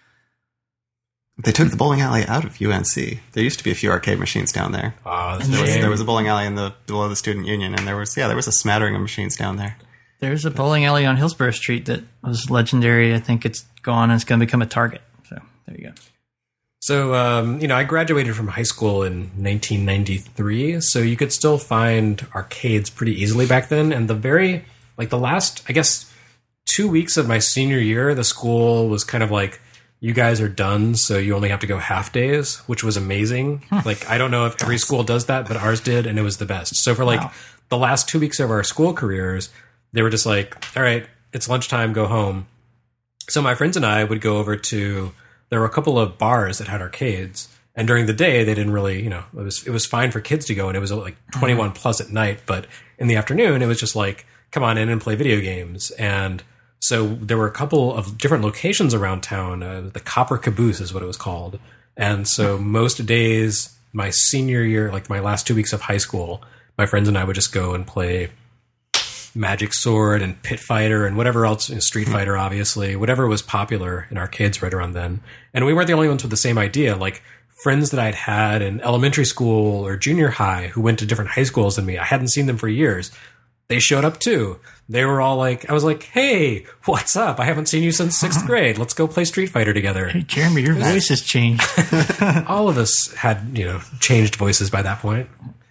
They took the bowling alley out of UNC. There used to be a few arcade machines down there. There was a bowling alley below the Student Union, and there was a smattering of machines down there. There's a bowling alley on Hillsborough Street that was legendary. I think it's gone and it's going to become a Target. So there you go. So, I graduated from high school in 1993, so you could still find arcades pretty easily back then. And the last, I guess, 2 weeks of my senior year, the school was kind of like, you guys are done, so you only have to go half days, which was amazing. I don't know if every school does that, but ours did, and it was the best. So for the last 2 weeks of our school careers, they were just like, all right, it's lunchtime, go home. So my friends and I would go over to, there were a couple of bars that had arcades, and during the day, they didn't really, it was fine for kids to go, and it was like 21 plus at night, but in the afternoon, it was just like, come on in and play video games. And so there were a couple of different locations around town. The Copper Caboose is what it was called. And so most days, my senior year, like my last 2 weeks of high school, my my friends and I would just go and play Magic Sword and Pit Fighter and whatever else, Street Fighter, obviously, whatever was popular in arcades right around then. And we weren't the only ones with the same idea. Like, friends that I'd had in elementary school or junior high who went to different high schools than me, I hadn't seen them for years. They showed up too. They were all like, I was like, hey, what's up? I haven't seen you since 6th grade. Let's go play Street Fighter together. Hey, Jeremy, your voice has changed. All of us had, changed voices by that point.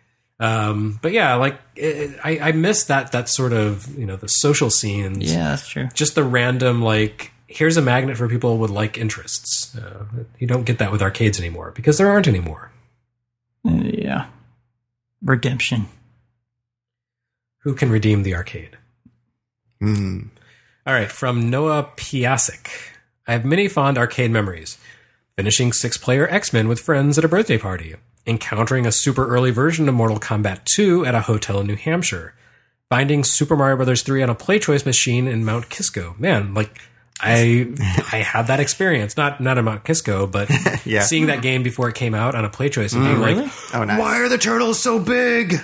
But yeah, like I miss that sort of, the social scenes. Yeah, that's true. Just the random, like, here's a magnet for people with like interests. You don't get that with arcades anymore because there aren't anymore. Yeah. Redemption. Who can redeem the arcade? Mm. All right, from Noah Piasek. I have many fond arcade memories. finishing 6-player X-Men with friends at a birthday party, encountering a super early version of Mortal Kombat 2 at a hotel in New Hampshire, finding Super Mario Bros. 3 on a PlayChoice machine in Mount Kisco. Man, like, I had that experience. Not in Mount Kisco, but seeing that game before it came out on a PlayChoice and being like, Oh, nice. why are the turtles so big?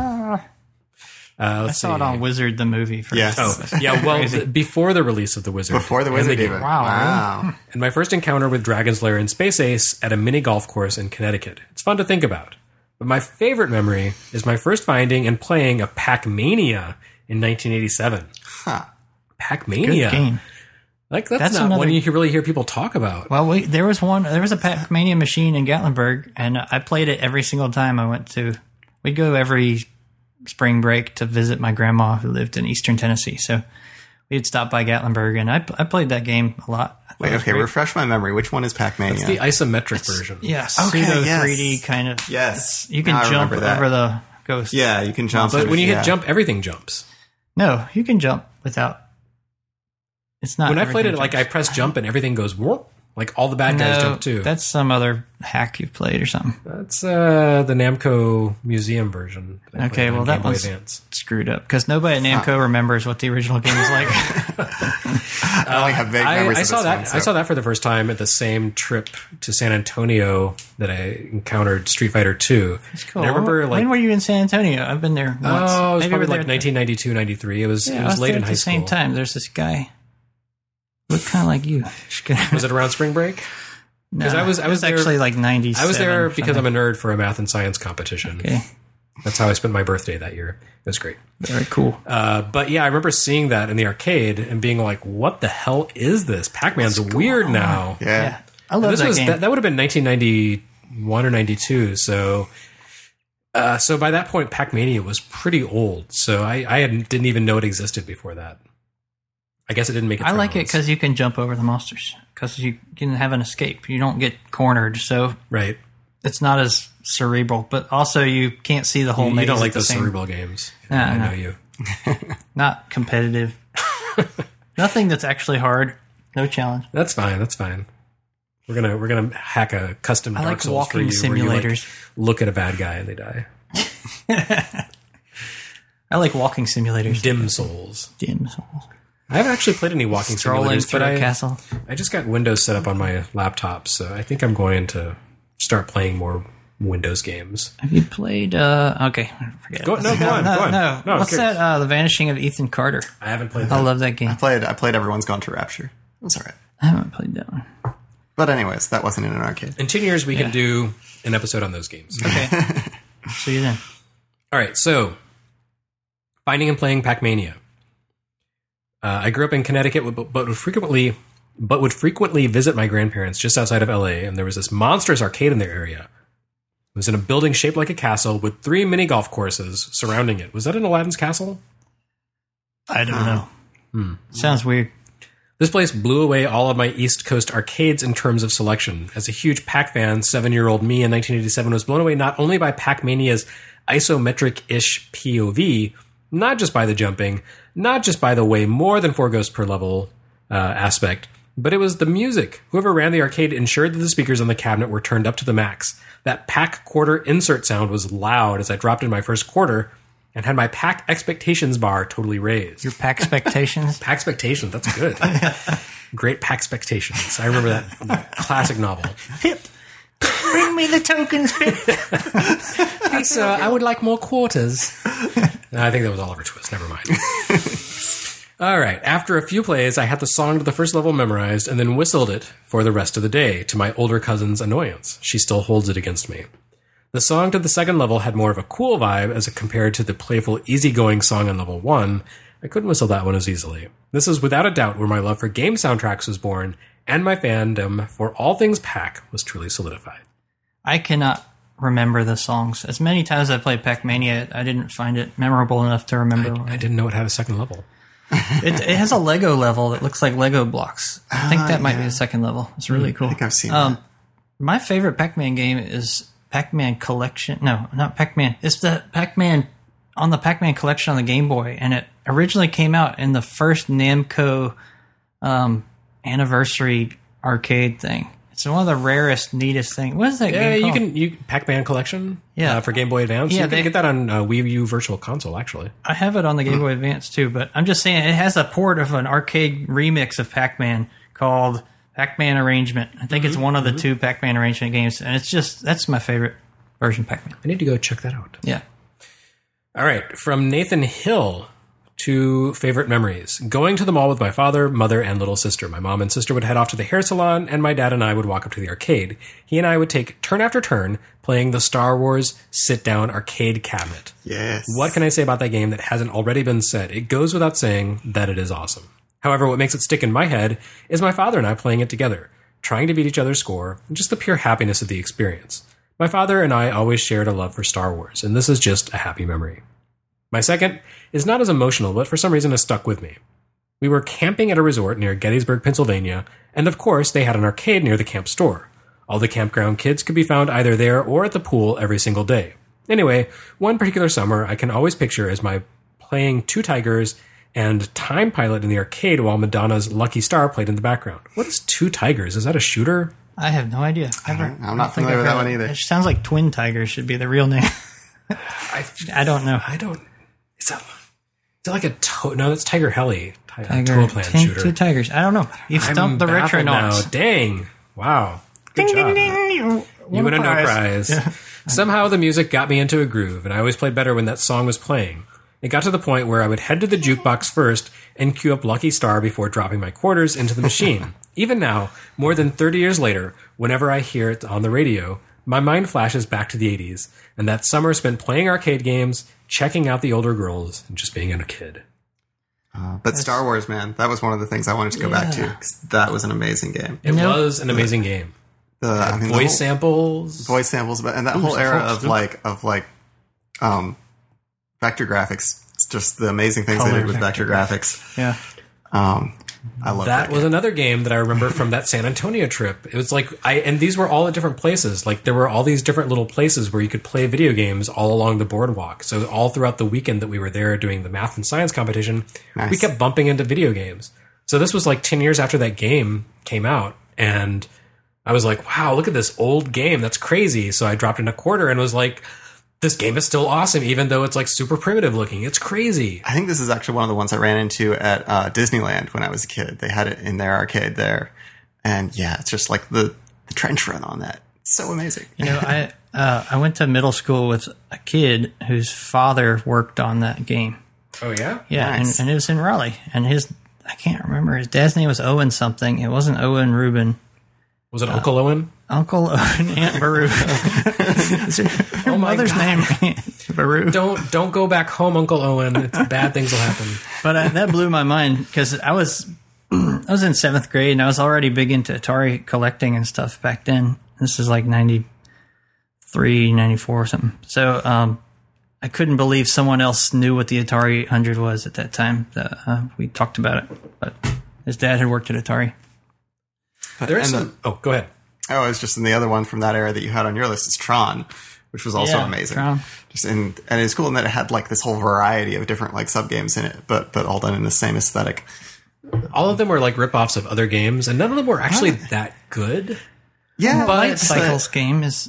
I saw it on Wizard the movie first. Yes. Oh, yeah, well, before the release of the Wizard. Before the and Wizard game. even. Wow. And my first encounter with Dragon's Lair and Space Ace at a mini golf course in Connecticut. It's fun to think about. But my favorite memory is my first finding and playing of Pac-Mania in 1987. Huh. Pac-Mania. Good game. Like, that's That's not another- one you really hear people talk about. Well, there was a Pac-Mania machine in Gatlinburg, and I played it every single time I went to. We'd go every spring break to visit my grandma who lived in Eastern Tennessee. So we'd stop by Gatlinburg, and I played that game a lot. I thought Wait, it was okay, great. refresh my memory. Which one is Pac-Mania? It's the isometric version. Yeah, Okay, pseudo yes. 3D kind of. Yes. You can Now I jump remember that. over the ghost. Yeah, you can jump. But when you hit yeah. jump, everything jumps. No, you can jump without. It's not. When I played it, everything like, I jumps. press jump and everything goes whoop. Like, all the bad guys jump too. That's some other hack you've played or something. That's the Namco Museum version. that I Okay, played on well, that Game Boy one's Advance. screwed up because nobody at Namco remembers what the original game was like. I only have vague memories I of saw this that. one, so. I saw that for the first time at the same trip to San Antonio that I encountered Street Fighter 2. Cool. And I remember, like, when were you in San Antonio? I've been there once. oh, it was Maybe probably we're like there- 1992, 93. It was Yeah, it I was late there in at high the school. same time. There's this guy, looked kind of like you. Was it around spring break? No, I was it was there- actually like 97. I was there because I'm a nerd for a math and science competition. Okay, That's how I spent my birthday that year. It was great. very cool. But yeah, I remember seeing that in the arcade and being like, "What the hell is this? Pac-Man's weird now." Yeah. I love This that was game. that would have been 1991 or 92. So by that point, Pac-Mania was pretty old. So I didn't even know it existed before that. I guess it didn't make it. I through like it once. because you can jump over the monsters because you can have an escape. You don't get cornered, so right. it's not as cerebral. But also, you can't see the whole You maze. don't like at the those same- cerebral games. No, I no. know you. Not competitive. Nothing that's actually hard. No challenge. That's fine. That's fine. We're gonna hack a custom I Dark like Souls walking for you where you, like, simulators. look at a bad guy and they die. I like walking simulators. Dim Souls. Dim Souls. I haven't actually played any walking Strolling simulators, through but a castle. I just got Windows set up on my laptop, so I think I'm going to start playing more Windows games. Have you played? Okay, forget Go it. on. No, No, I'm What's curious. that? The Vanishing of Ethan Carter. I haven't played I that. love that game. I played Everyone's Gone to Rapture. It was all right. I haven't played that one. But anyways, that wasn't in an arcade. In 10 years, we can do an episode on those games. Okay. See you then. All right, so finding and playing Pac-Mania. I grew up in Connecticut, but would frequently visit my grandparents just outside of LA, and there was this monstrous arcade in their area. It was in a building shaped like a castle with 3 mini golf courses surrounding it. Was that in Aladdin's castle? I don't know. Sounds weird. This place blew away all of my East Coast arcades in terms of selection. As a huge Pac fan, 7-year-old me in 1987 was blown away not only by Pac-Mania's isometric-ish POV, not just by the jumping, not just by the way more than 4 ghosts per level aspect, but it was the music. Whoever ran the arcade ensured that the speakers on the cabinet were turned up to the max. That Pac quarter insert sound was loud as I dropped in my first quarter and had my Pac expectations bar totally raised. Your Pac expectations. Pac expectations, that's good. Great Pac expectations. I remember that classic novel. Pip, bring me the tokens, Pip. I would like more quarters. No, I think that was Oliver Twist. Never mind. All right. After a few plays, I had the song to the first level memorized and then whistled it for the rest of the day, to my older cousin's annoyance. She still holds it against me. The song to the second level had more of a cool vibe as compared to the playful, easygoing song on level 1. I couldn't whistle that one as easily. This is without a doubt where my love for game soundtracks was born, and my fandom for all things Pac was truly solidified. I cannot remember the songs. As many times as I played Pac-Mania, I didn't find it memorable enough to remember. I didn't know it had a second level. It has a Lego level that looks like Lego blocks. I think that might be the second level. It's really cool. I think I've seen that. My favorite Pac-Man game is Pac-Man Collection. No, not Pac-Man. It's the Pac-Man on the Pac-Man Collection on the Game Boy, and it originally came out in the first Namco anniversary arcade thing. It's one of the rarest, neatest things. What is that game called? Pac-Man Collection. Yeah. For Game Boy Advance. Yeah, you can get that on Wii U Virtual Console. Actually, I have it on the Game Boy Advance too. But I'm just saying, it has a port of an arcade remix of Pac-Man called Pac-Man Arrangement. I think it's one of the two Pac-Man Arrangement games, and that's my favorite version of Pac-Man. I need to go check that out. Yeah. All right, from Nathan Hill. 2 favorite memories. Going to the mall with my father, mother, and little sister. My mom and sister would head off to the hair salon, and my dad and I would walk up to the arcade. He and I would take turn after turn playing the Star Wars sit-down arcade cabinet. Yes. What can I say about that game that hasn't already been said? It goes without saying that it is awesome. However, what makes it stick in my head is my father and I playing it together, trying to beat each other's score, and just the pure happiness of the experience. My father and I always shared a love for Star Wars, and this is just a happy memory. My second is not as emotional, but for some reason has stuck with me. We were camping at a resort near Gettysburg, Pennsylvania, and of course they had an arcade near the camp store. All the campground kids could be found either there or at the pool every single day. Anyway, one particular summer I can always picture as my playing Two Tigers and Time Pilot in the arcade while Madonna's Lucky Star played in the background. What is Two Tigers? Is that a shooter? I have no idea. I'm not familiar with that one either. It sounds like Twin Tigers should be the real name. I don't know. Is that like a no? That's Tiger Heli. Tiger Plan shooter. Two Tigers. I don't know. You've stumped the retronauts. Now. Dang! Wow. Good job. You win a no prize. Yeah. Somehow the music got me into a groove, and I always played better when that song was playing. It got to the point where I would head to the jukebox first and cue up Lucky Star before dropping my quarters into the machine. Even now, more than 30 years later, whenever I hear it on the radio, my mind flashes back to the 80s, and that summer spent playing arcade games, checking out the older girls, and just being a kid. But Star Wars, man, that was one of the things I wanted to go back to, because that was an amazing game. It was an amazing game. Voice samples, and that whole era of vector graphics. It's just the amazing things they did with vector graphics. Yeah. I love that. Was another game that I remember from that San Antonio trip. It was like and these were all at different places. Like there were all these different little places where you could play video games all along the boardwalk. So all throughout the weekend that we were there doing the math and science competition, we kept bumping into video games. So this was like 10 years after that game came out, and I was like, wow, look at this old game. That's crazy. So I dropped in a quarter and was like, this game is still awesome, even though it's like super primitive looking. It's crazy. I think this is actually one of the ones I ran into at Disneyland when I was a kid. They had it in their arcade there. And yeah, it's just like the trench run on that. It's so amazing. You know, I went to middle school with a kid whose father worked on that game. Oh, yeah? Yeah, nice. and it was in Raleigh. And I can't remember, his dad's name was Owen something. It wasn't Owen Rubin. Was it Uncle Owen? Uncle Owen, Aunt Baru. Your mother's name, Aunt Baru. Don't go back home, Uncle Owen. Bad things will happen. But that blew my mind because I was in 7th grade and I was already big into Atari collecting and stuff back then. This is like 93, 94 or something. So I couldn't believe someone else knew what the Atari 800 was at that time. We talked about it, but his dad had worked at Atari. There is go ahead. Oh, it's just in the other one from that era that you had on your list is Tron, which was also amazing. Tron. And it's cool in that it had like this whole variety of different like sub games in it, but all done in the same aesthetic. All of them were like rip-offs of other games, and none of them were actually that good. Yeah, but Light Cycles game is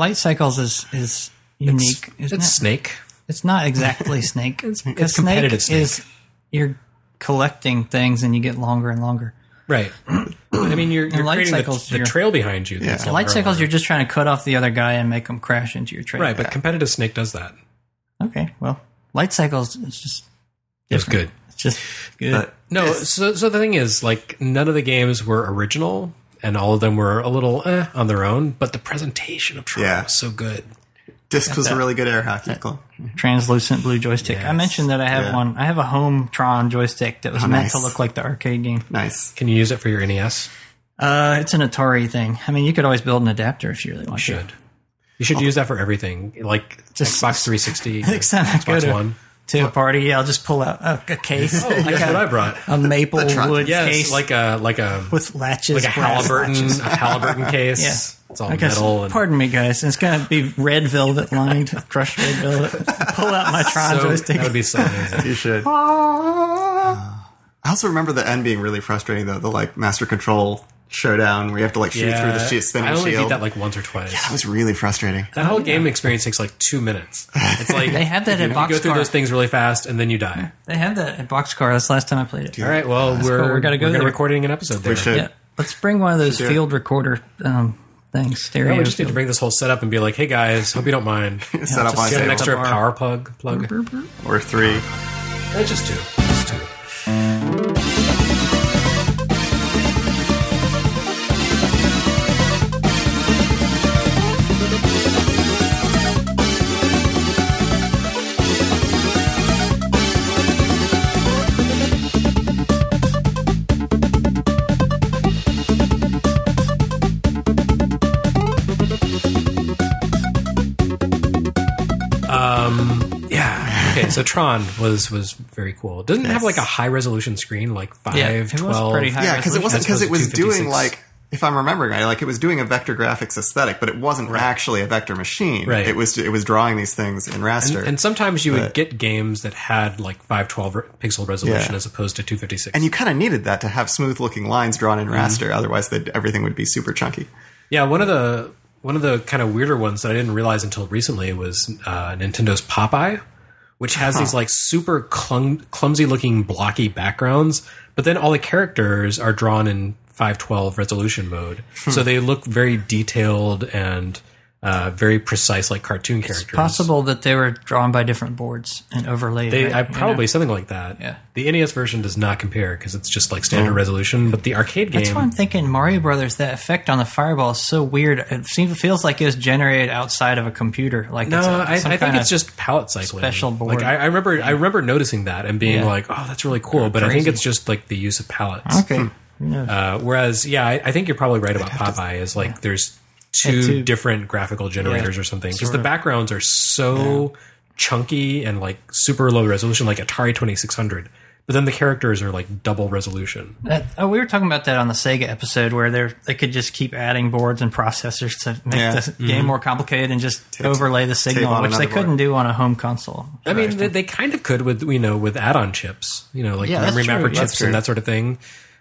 unique. It's Snake. It's not exactly Snake. It's competitive Snake. You're collecting things and you get longer and longer. Right. I mean, you're creating the trail behind you. Yeah. Light Cycles, you're just trying to cut off the other guy and make them crash into your trail. Right, but competitive Snake does that. Okay, well, Light Cycles, it's just different. It's good. It's just good. So the thing is, like, none of the games were original, and all of them were a little on their own, but the presentation of Tron was so good. Disc was a really good air hockey club. Translucent blue joystick. Yes. I mentioned that I have one. I have a home Tron joystick that was meant to look like the arcade game. Nice. Can you use it for your NES? It's an Atari thing. I mean, you could always build an adapter if you really want to. You should use that for everything, like just Xbox 360, Xbox One. To a party, I'll just pull out a case. Oh, that's what I brought. A maple wood case. like a with latches, like a Halliburton case. Yeah. It's all metal. Pardon me, guys. It's going to be red velvet lined, crushed red velvet. Pull out my Tron joystick. That would be so amazing. You should. I also remember the end being really frustrating, though. The like Master Control showdown where you have to like shoot through the spinning I only shield. beat that like once or twice. That was really frustrating. That whole game experience takes like 2 minutes. It's like They had that at you go through Boxcar. those things really fast and then you die. They had that at Boxcar. That's the last time I played it. All right, well cool. We're gonna go we're there. recording an episode there. We should. Yeah. Let's bring one of those Should do it. field recorder things. Stereo. Well, we just need to bring this whole setup and be like, hey guys, hope you don't mind. Set up on a Get an table. extra Bar. power plug. Or 3. Just 2. Just 2. Yeah. Okay. So Tron was very cool. It doesn't have like a high resolution screen like 5, Yeah, it was 12. pretty high. Yeah, because it wasn't As because it opposed was to doing 256. like, if I'm remembering right, like it was doing a vector graphics aesthetic, but it wasn't actually a vector machine. Right. It was drawing these things in raster. And sometimes you would But- get games that had like 512 pixel resolution Yeah. as opposed to 256. And you kind of needed that to have smooth looking lines drawn in raster. Otherwise, everything would be super chunky. Yeah, one of the kind of weirder ones that I didn't realize until recently was Nintendo's Popeye, which has these like super clumsy looking blocky backgrounds, but then all the characters are drawn in 512 resolution mode, so they look very detailed and very precise, like cartoon characters. Possible that they were drawn by different boards and overlaid. right? Probably something like that. Yeah. The NES version does not compare because it's just like standard resolution, but the arcade game. That's why I'm thinking Mario Brothers. That effect on the fireball is so weird. It feels like it was generated outside of a computer. Like No, I think kinda it's just palette cycling. special board. Like I remember noticing that and being Yeah. like, "Oh, that's really cool." But I think Crazy. it's just like the use of palettes. Okay. Yeah. Whereas, yeah, I think you're probably right about Popeye. Is like there's two different graphical generators or something because the backgrounds are so chunky and like super low resolution, like Atari 2600. But then the characters are like double resolution. We were talking about that on the Sega episode where they could just keep adding boards and processors to make the game more complicated and just overlay the signal, on which they another board. couldn't do on a home console. I mean, they kind of could with with add-on chips, like Yeah, that's memory true. mapper That's chips true. and that sort of thing.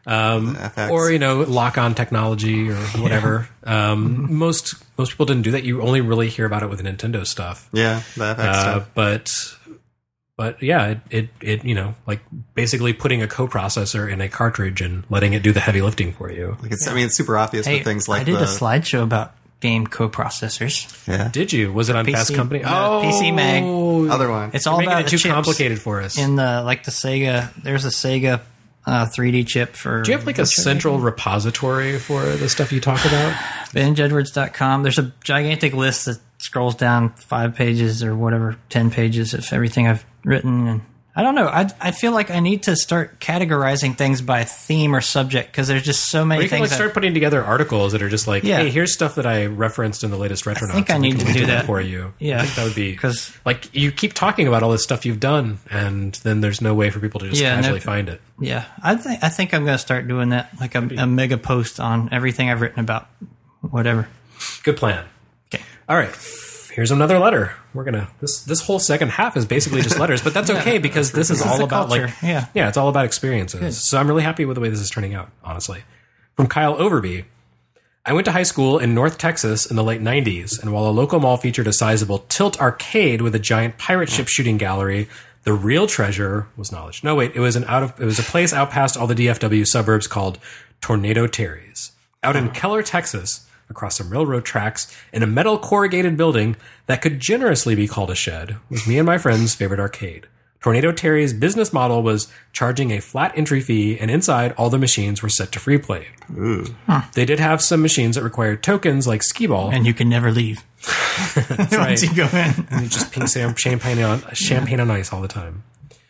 FX. Or lock-on technology or whatever. Most people didn't do that. You only really hear about it with Nintendo stuff. Yeah, the FX stuff. But yeah, it like basically putting a coprocessor in a cartridge and letting it do the heavy lifting for you. Like it's super obvious Hey, with things like I did the a slideshow about game coprocessors. yeah. Did you? Was it on Fast Company? PC Mag. Other one. It's all Making about it the too chips complicated for us. in the Sega. There's a Sega 3D chip for. Do you have like a central repository for the stuff you talk about? BenJedwards.com. There's a gigantic list that scrolls down 5 pages or whatever, 10 pages of everything I've written. And I don't know. I feel like I need to start categorizing things by theme or subject because there's just so many Or you can things. like start putting together articles that are just like, Yeah. hey, here's stuff that I referenced in the latest Retronauts. think I and we need can to link do that. for you. Yeah. I think that would be 'Cause- like you keep talking about all this stuff you've done, and then there's no way for people to just casually find it. Yeah, I think I'm going to start doing that, like a mega post on everything I've written about whatever. Good plan. Okay. All right. Here's another letter. We're gonna this whole second half is basically just letters, but that's okay because this is all the about culture. like Yeah. it's all about experiences. So I'm really happy with the way this is turning out, honestly. From Kyle Overby. I went to high school in North Texas in the late 90s, and while a local mall featured a sizable Tilt arcade with a giant pirate ship shooting gallery, the real treasure was knowledge. No, wait, it was a place out past all the DFW suburbs called Tornado Terry's. Out in Keller, Texas, across some railroad tracks, in a metal corrugated building that could generously be called a shed, was me and my friend's favorite arcade. Tornado Terry's business model was charging a flat entry fee, and inside all the machines were set to free play. They did have some machines that required tokens like skee ball. And you can never leave. That's right. Once you go in. And you just pink champagne on ice all the time.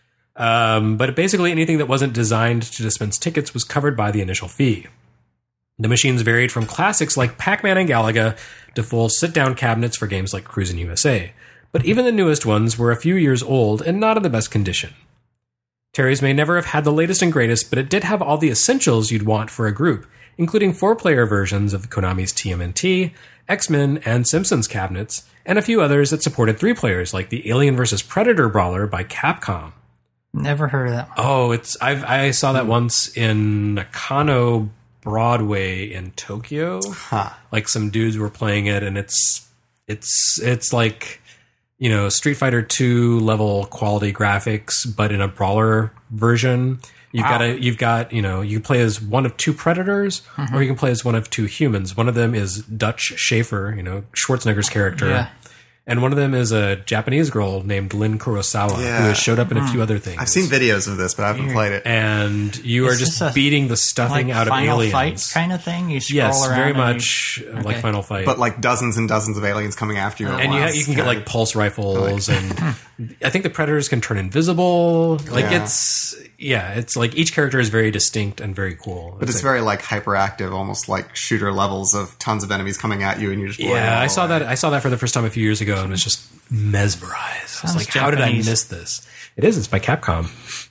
But basically anything that wasn't designed to dispense tickets was covered by the initial fee. The machines varied from classics like Pac-Man and Galaga to full sit-down cabinets for games like Cruisin' USA. But even the newest ones were a few years old and not in the best condition. Terry's may never have had the latest and greatest, but it did have all the essentials you'd want for a group, including 4-player versions of Konami's TMNT, X-Men, and Simpsons cabinets, and a few others that supported 3 players, like the Alien vs. Predator brawler by Capcom. Never heard of that one. Oh, I saw that once in Nakano Broadway in Tokyo. Like some dudes were playing it, and it's like, you know, Street Fighter 2 level quality graphics, but in a brawler version. You can play as one of two predators, or you can play as one of two humans. One of them is Dutch Schaefer, you know, Schwarzenegger's character. Yeah. And one of them is a Japanese girl named Lin Kurosawa, who has showed up in a few other things. I've seen videos of this, but I haven't played it. And you are just beating the stuffing out of aliens. Final Fight kind of thing? You scroll yes, around. very much like Final Fight. But like dozens and dozens of aliens coming after you. And you can get like pulse rifles, and I think the predators can turn invisible. Like it's like each character is very distinct and very cool. But it's very like hyperactive, almost like shooter levels of tons of enemies coming at you, and you just I saw that for the first time a few years ago, and was just mesmerized. I was like, how did I miss this? It is. It's by Capcom.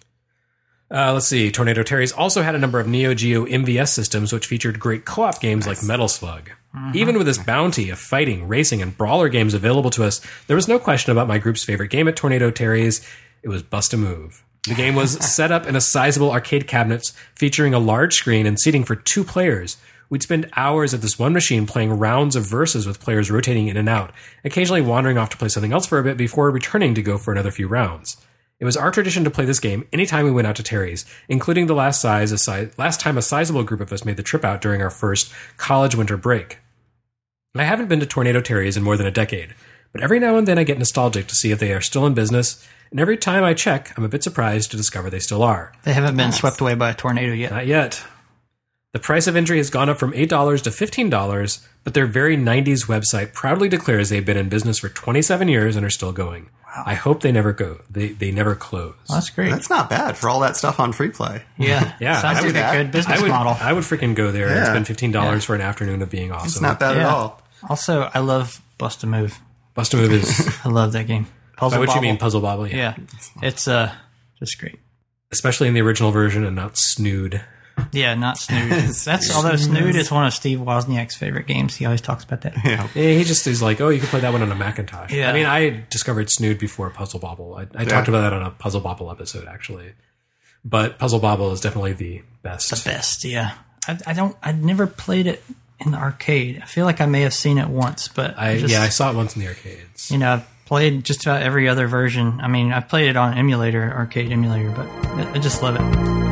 Let's see. Tornado Terry's also had a number of Neo Geo MVS systems, which featured great co-op games like Metal Slug. Even with this bounty of fighting, racing, and brawler games available to us, there was no question about my group's favorite game at Tornado Terry's. It was Bust a Move. The game was set up in a sizable arcade cabinet featuring a large screen and seating for 2 players. We'd spend hours at this one machine playing rounds of verses with players rotating in and out, occasionally wandering off to play something else for a bit before returning to go for another few rounds. It was our tradition to play this game anytime we went out to Terry's, including the last time a sizable group of us made the trip out during our first college winter break. I haven't been to Tornado Terry's in more than a decade, but every now and then I get nostalgic to see if they are still in business, and every time I check, I'm a bit surprised to discover they still are. They haven't been swept away by a tornado yet. Not yet. The price of entry has gone up from $8 to $15, but their very 90s website proudly declares they've been in business for 27 years and are still going. Wow. I hope they never go. They never close. Well, that's great. That's not bad for all that stuff on free play. Yeah. Sounds like a good business model. I would freaking go there and spend $15 for an afternoon of being awesome. It's not bad at all. Also, I love Bust a Move. Bust a Move is... I love that game. By what you mean, Puzzle Bobble? Yeah. It's just great. Especially in the original version and not Snood. Yeah, not Snood. Although Snood is one of Steve Wozniak's favorite games. He always talks about that. Yeah, he just is like, oh, you can play that one on a Macintosh. Yeah. I mean, I discovered Snood before Puzzle Bobble. I talked about that on a Puzzle Bobble episode, actually. But Puzzle Bobble is definitely the best. The best, yeah. I'd never played it in the arcade. I feel like I may have seen it once, but I saw it once in the arcades. You know, I've played just about every other version. I mean, I've played it on emulator, arcade emulator, but I just love it.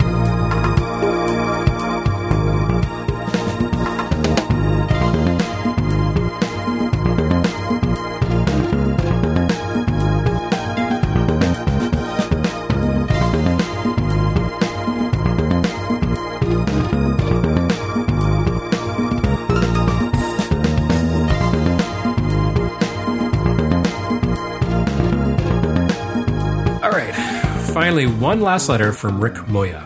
Finally, one last letter from Rick Moya.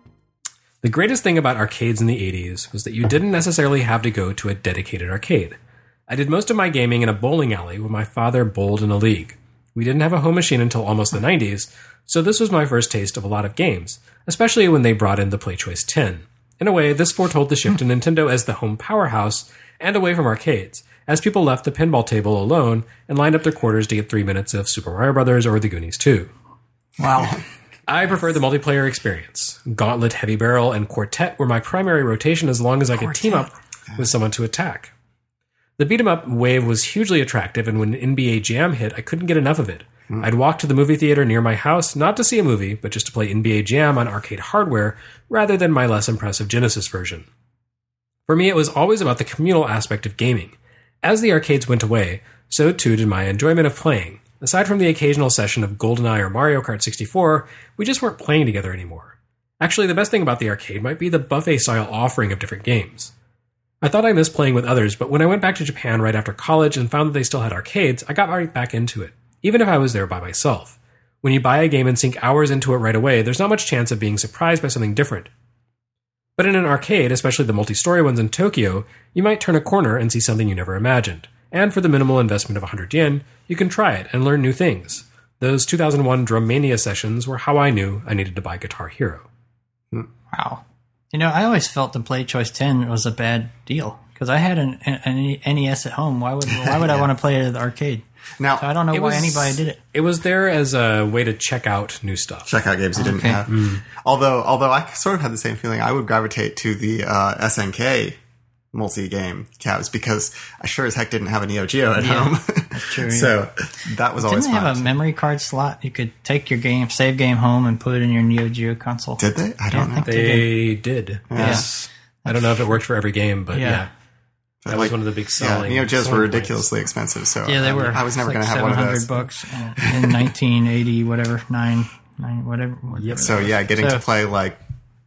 The greatest thing about arcades in the 80s was that you didn't necessarily have to go to a dedicated arcade. I did most of my gaming in a bowling alley where my father bowled in a league. We didn't have a home machine until almost the 90s, so this was my first taste of a lot of games, especially when they brought in the PlayChoice 10. In a way, this foretold the shift to Nintendo as the home powerhouse and away from arcades, as people left the pinball table alone and lined up their quarters to get 3 minutes of Super Mario Bros. Or The Goonies 2. Wow. I prefer the multiplayer experience. Gauntlet, Heavy Barrel, and Quartet were my primary rotation as long as I could team up with someone to attack. The beat-em-up wave was hugely attractive, and when NBA Jam hit, I couldn't get enough of it. I'd walk to the movie theater near my house, not to see a movie, but just to play NBA Jam on arcade hardware, rather than my less impressive Genesis version. For me, it was always about the communal aspect of gaming. As the arcades went away, so too did my enjoyment of playing. Aside from the occasional session of GoldenEye or Mario Kart 64, we just weren't playing together anymore. Actually, the best thing about the arcade might be the buffet-style offering of different games. I thought I missed playing with others, but when I went back to Japan right after college and found that they still had arcades, I got right back into it, even if I was there by myself. When you buy a game and sink hours into it right away, there's not much chance of being surprised by something different. But in an arcade, especially the multi-story ones in Tokyo, you might turn a corner and see something you never imagined. And for the minimal investment of 100 yen, you can try it and learn new things. Those 2001 Drum Mania sessions were how I knew I needed to buy Guitar Hero. Wow. You know, I always felt the PlayChoice 10 was a bad deal because I had an NES at home. Why would I want to play it at the arcade? Now, So I don't know why anybody did it. It was there as a way to check out new stuff. check out games you didn't Okay. have. Although I sort of had the same feeling. I would gravitate to the SNK multi-game cabs because I sure as heck didn't have a Neo Geo at home. True, So that was always Didn't they fun. have a memory card slot? You could take your save game home and put it in your Neo Geo console. Did they? I don't know. They did. Yes. I don't know if it worked for every game, but yeah. That was one of the big selling. Neo Geos were selling ridiculously expensive. So Yeah, they were. I was never It's going to have one of those. $700 in 1980, whatever, nine, whatever. So yeah, getting to play like,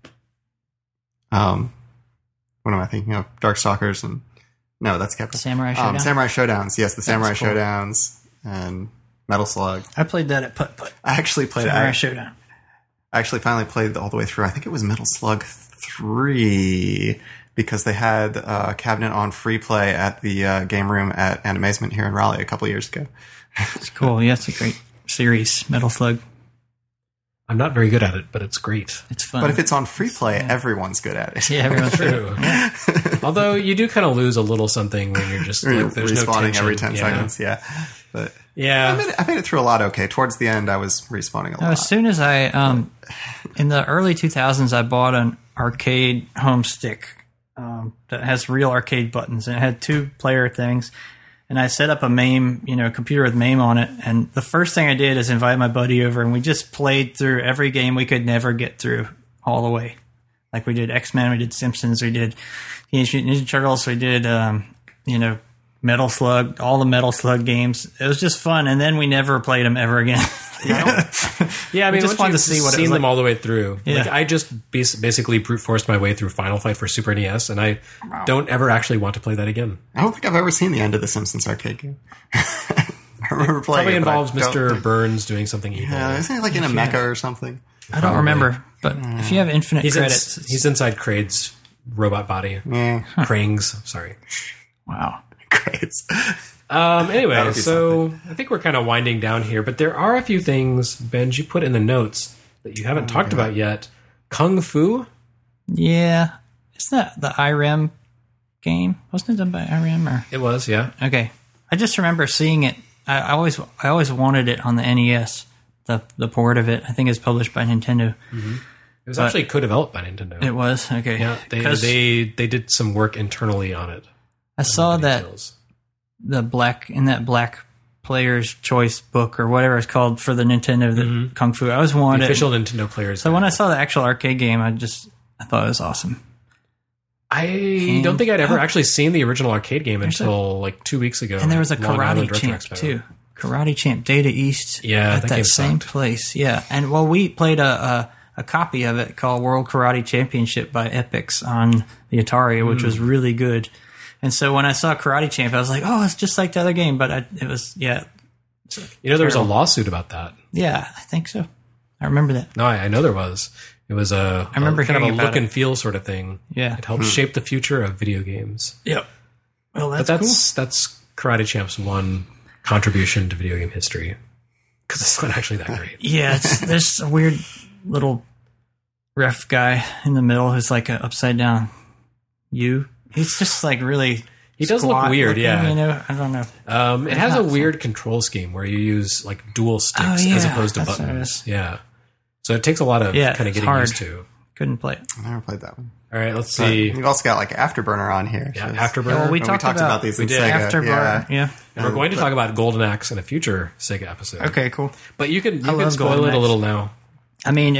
what am I thinking of? Darkstalkers and no, that's Capcom. Samurai Showdown? Samurai Showdowns. Yes, the Samurai cool. Showdowns and Metal Slug. I played that at Putt Putt. I actually played. Samurai Showdown. I actually finally played all the way through. I think it was Metal Slug 3 because they had a cabinet on free play at the game room at Animazement here in Raleigh a couple years ago. It's cool. Yeah, it's a great series, Metal Slug. I'm not very good at it, but it's great. It's fun. But if it's on free play, everyone's good at it. yeah, everyone's True. Although you do kind of lose a little something when you're just You're like, there's no respawning tension. every 10 Yeah. seconds. Yeah. But Yeah. I made it through a lot okay. Towards the end, I was respawning a lot. As soon as I, in the early 2000s, I bought an arcade home stick that has real arcade buttons, and it had 2-player things. And I set up a MAME, a computer with MAME on it. And the first thing I did is invite my buddy over, and we just played through every game we could never get through all the way. Like we did X-Men, we did Simpsons, we did Teenage Mutant Ninja Turtles, we did, Metal Slug, all the Metal Slug games. It was just fun. And then we never played them ever again. Yeah, I mean, just once wanted you've to see what it seen was them like. all the way through. Yeah. Like, I just basically brute forced my way through Final Fight for Super NES, and I don't ever actually want to play that again. I don't think I've ever seen the end of the Simpsons arcade game. I remember playing Probably it, but I involves don't Mr. think- Burns doing something evil. Yeah, isn't it like in a mecha or something? I don't remember. But if you have infinite He's, credits, he's inside Kraid's robot body. Yeah. Krang's, sorry. wow. Great. Anyway, That would be so I think we're kind of winding down here, but there are a few things, Benj, you put in the notes that you haven't talked about yet. Kung Fu? Yeah. Isn't that the IREM game? Wasn't it done by IREM? Or? It was, yeah. Okay. I just remember seeing it. I always wanted it on the NES, the port of it. I think it's published by Nintendo. It was actually co-developed by Nintendo. It was? Okay. Yeah, 'Cause they did some work internally on it. I saw that Details. the black player's choice book or whatever it's called for the Nintendo, the Kung Fu. I always wanted The it. official Nintendo players. So when I saw the actual arcade game, I thought it was awesome. I don't think I'd ever actually seen the original arcade game until like 2 weeks ago. And there was a Long Island Karate Retro Champ Expo. too. Karate Champ Data East. Yeah, at that that game same sucked. place. Yeah, and well, we played a copy of it called World Karate Championship by Epix on the Atari, which was really good. And so when I saw Karate Champ, I was like, "Oh, it's just like the other game." But it was, yeah, You know, there was a Terrible. lawsuit about that. yeah, I think so. I remember that. No, I know there was. It was I remember kind of a hearing about look it. and feel sort of thing. Yeah. It helped shape the future of video games. Yep. Well, But that's Karate Champ's one contribution to video game history. Because it's not actually that great. Yeah, there's a weird little ref guy in the middle who's like an upside down U. He's just like really. He does look squat weird, looking, yeah. I don't know. It has a not weird control scheme where you use like dual sticks Oh, yeah, as opposed to that's what it buttons. is. Yeah. So it takes a lot of Yeah, kind of it's getting hard. used to. Couldn't play it. I never played that one. All right, let's see. We've also got like Afterburner on here. Yeah, so- Afterburner. Yeah, well, we We talked talked about these in did. Sega. Afterburner. Yeah. And we're going to talk about Golden Axe in a future Sega episode. Okay, cool. But you can love spoil Golden it a Axe. little now. I mean,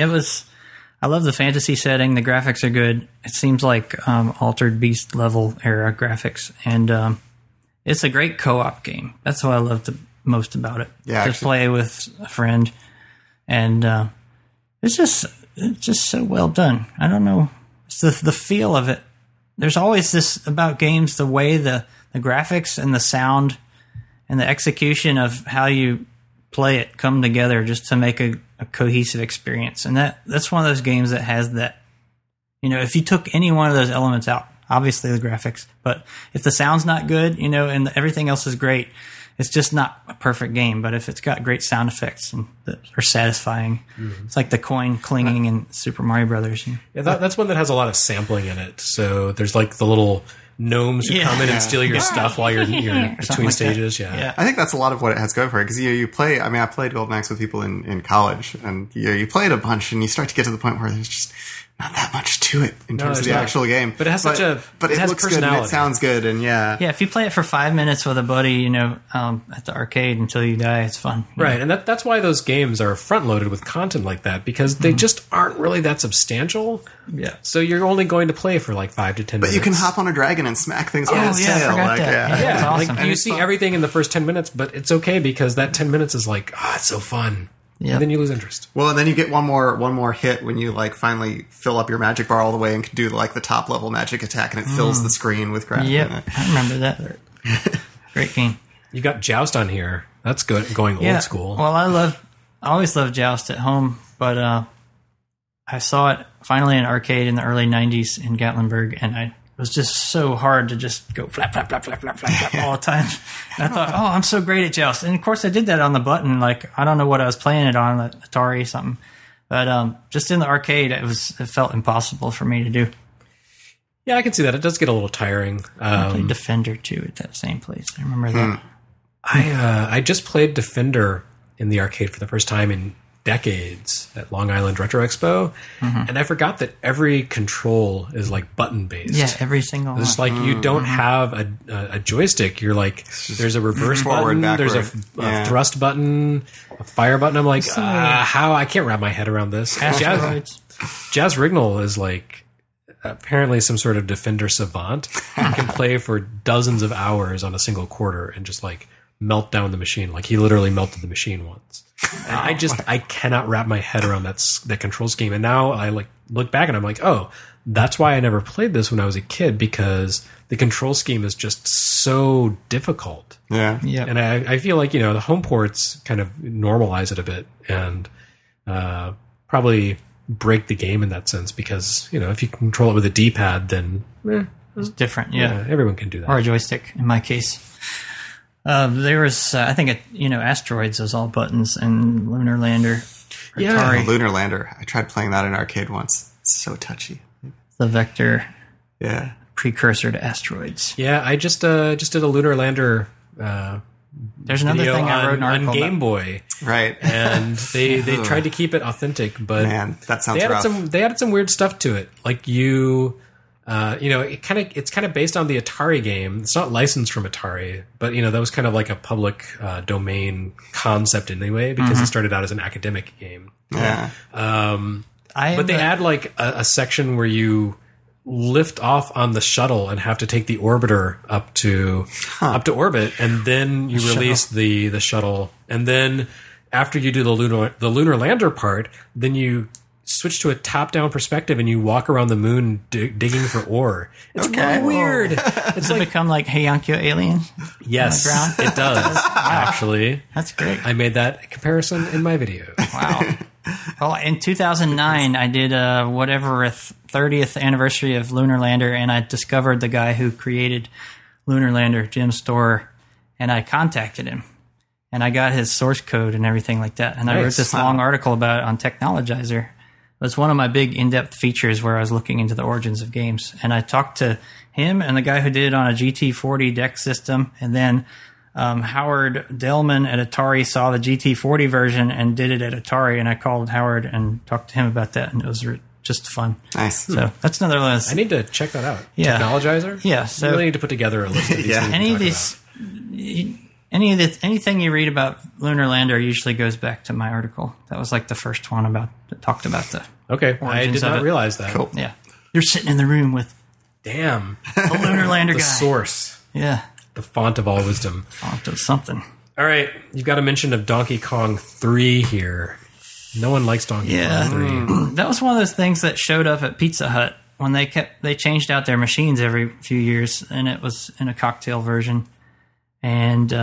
I love the fantasy setting. The graphics are good. It seems like Altered Beast level era graphics. And it's a great co-op game. That's what I love the most about it. Yeah, To actually- play with a friend. And it's just so well done. I don't know. It's the feel of it. There's always this about games, the way the graphics and the sound and the execution of how you play it come together just to make a cohesive experience. And that's one of those games that has that. You know, if you took any one of those elements out, obviously the graphics, but if the sound's not good, and everything else is great, it's just not a perfect game. But if it's got great sound effects and that are satisfying, it's like the coin clinging in Super Mario Brothers. Yeah, that's one that has a lot of sampling in it. So there's like the little gnomes who come in and steal your stuff while you're between like stages. that. Yeah. I think that's a lot of what it has going for it because you play. I mean, I played Golden Axe with people in college, and you play it a bunch, and you start to get to the point where there's just not that much to it in terms of the actual game. But it has but it has looks good and it sounds good, and Yeah, if you play it for 5 minutes with a buddy, at the arcade until you die, it's fun. Right, and that's why those games are front-loaded with content like that, because they just aren't really that substantial. Yeah. So you're only going to play for like 5 to 10 minutes. But you can hop on a dragon and smack things with its tail. I forgot that. Yeah, That's awesome. like you see everything in the first 10 minutes, but it's okay because that 10 minutes is like, it's so fun. Yep. And then you lose interest. Well, and then you get one more hit when you like finally fill up your magic bar all the way and can do like the top level magic attack, and it fills the screen with crap. Yep, I remember that. Great game. You got Joust on here. That's good. Going old school. Well, I always loved Joust at home, but I saw it finally in arcade in the early '90s in Gatlinburg, and it was just so hard to just go flap, flap, flap, flap, flap, flap, flap all the time. And I thought, I'm so great at Joust. And of course I did that on the button. Like, I don't know what I was playing it on, the Atari or something. But just in the arcade, it felt impossible for me to do. Yeah, I can see that. It does get a little tiring. I played Defender too at that same place. I remember that. I just played Defender in the arcade for the first time in decades at Long Island Retro Expo, and I forgot that every control is like button based. Yeah, every single one. It's like you don't have a joystick. You're like, there's a reverse forward, button, backward. there's a thrust button, a fire button. I'm like, how? I can't wrap my head around this. Jazz Rignall is like apparently some sort of Defender savant. He can play for dozens of hours on a single quarter and just like melt down the machine. Like he literally melted the machine once. And I cannot wrap my head around that control scheme. And now I like look back and I'm like, that's why I never played this when I was a kid, because the control scheme is just so difficult. Yeah. And I feel like, the home ports kind of normalize it a bit and probably break the game in that sense, because, if you control it with a D-pad, then it's different. Yeah. Everyone can do that. Or a joystick in my case. There was, I think, Asteroids was all buttons, and Lunar Lander. Atari. Lunar Lander. I tried playing that in arcade once. It's so touchy. The Vector. Yeah. Precursor to Asteroids. Yeah, I just did a Lunar Lander. There's another thing I wrote an article on Game about. Boy, right? And they tried to keep it authentic, but man, that sounds rough. They added some weird stuff to it, like it's kind of based on the Atari game. It's not licensed from Atari, but that was kind of like a public domain concept anyway, because it started out as an academic game. Yeah. But they add like a section where you lift off on the shuttle and have to take the orbiter up to orbit, and then you release the shuttle, and then after you do the lunar lander part, then you switch to a top-down perspective and you walk around the moon digging for ore. It's really weird. Does it become like Hey Yankee Alien? Yes, it does, actually. That's great. I made that comparison in my video. Wow. Well, in 2009, I did a 30th anniversary of Lunar Lander, and I discovered the guy who created Lunar Lander, Jim Storer, and I contacted him. And I got his source code and everything like that. And I wrote this long article about it on Technologizer. It was one of my big in-depth features where I was looking into the origins of games. And I talked to him and the guy who did it on a GT40 deck system. And then Howard Delman at Atari saw the GT40 version and did it at Atari. And I called Howard and talked to him about that. And it was just fun. Nice. So that's another list. I need to check that out. Yeah. Technologizer? Yeah. So you really need to put together a list of these things. Anything you read about Lunar Lander usually goes back to my article. That was like the first one that talked about the I did not realize that. Cool. Yeah. You're sitting in the room with Damn. the Lunar Lander The guy. source. Yeah. The font of all wisdom. Font of something. All right. You've got a mention of Donkey Kong 3 here. No one likes Donkey Kong 3. That was one of those things that showed up at Pizza Hut when they changed out their machines every few years, and it was in a cocktail version. And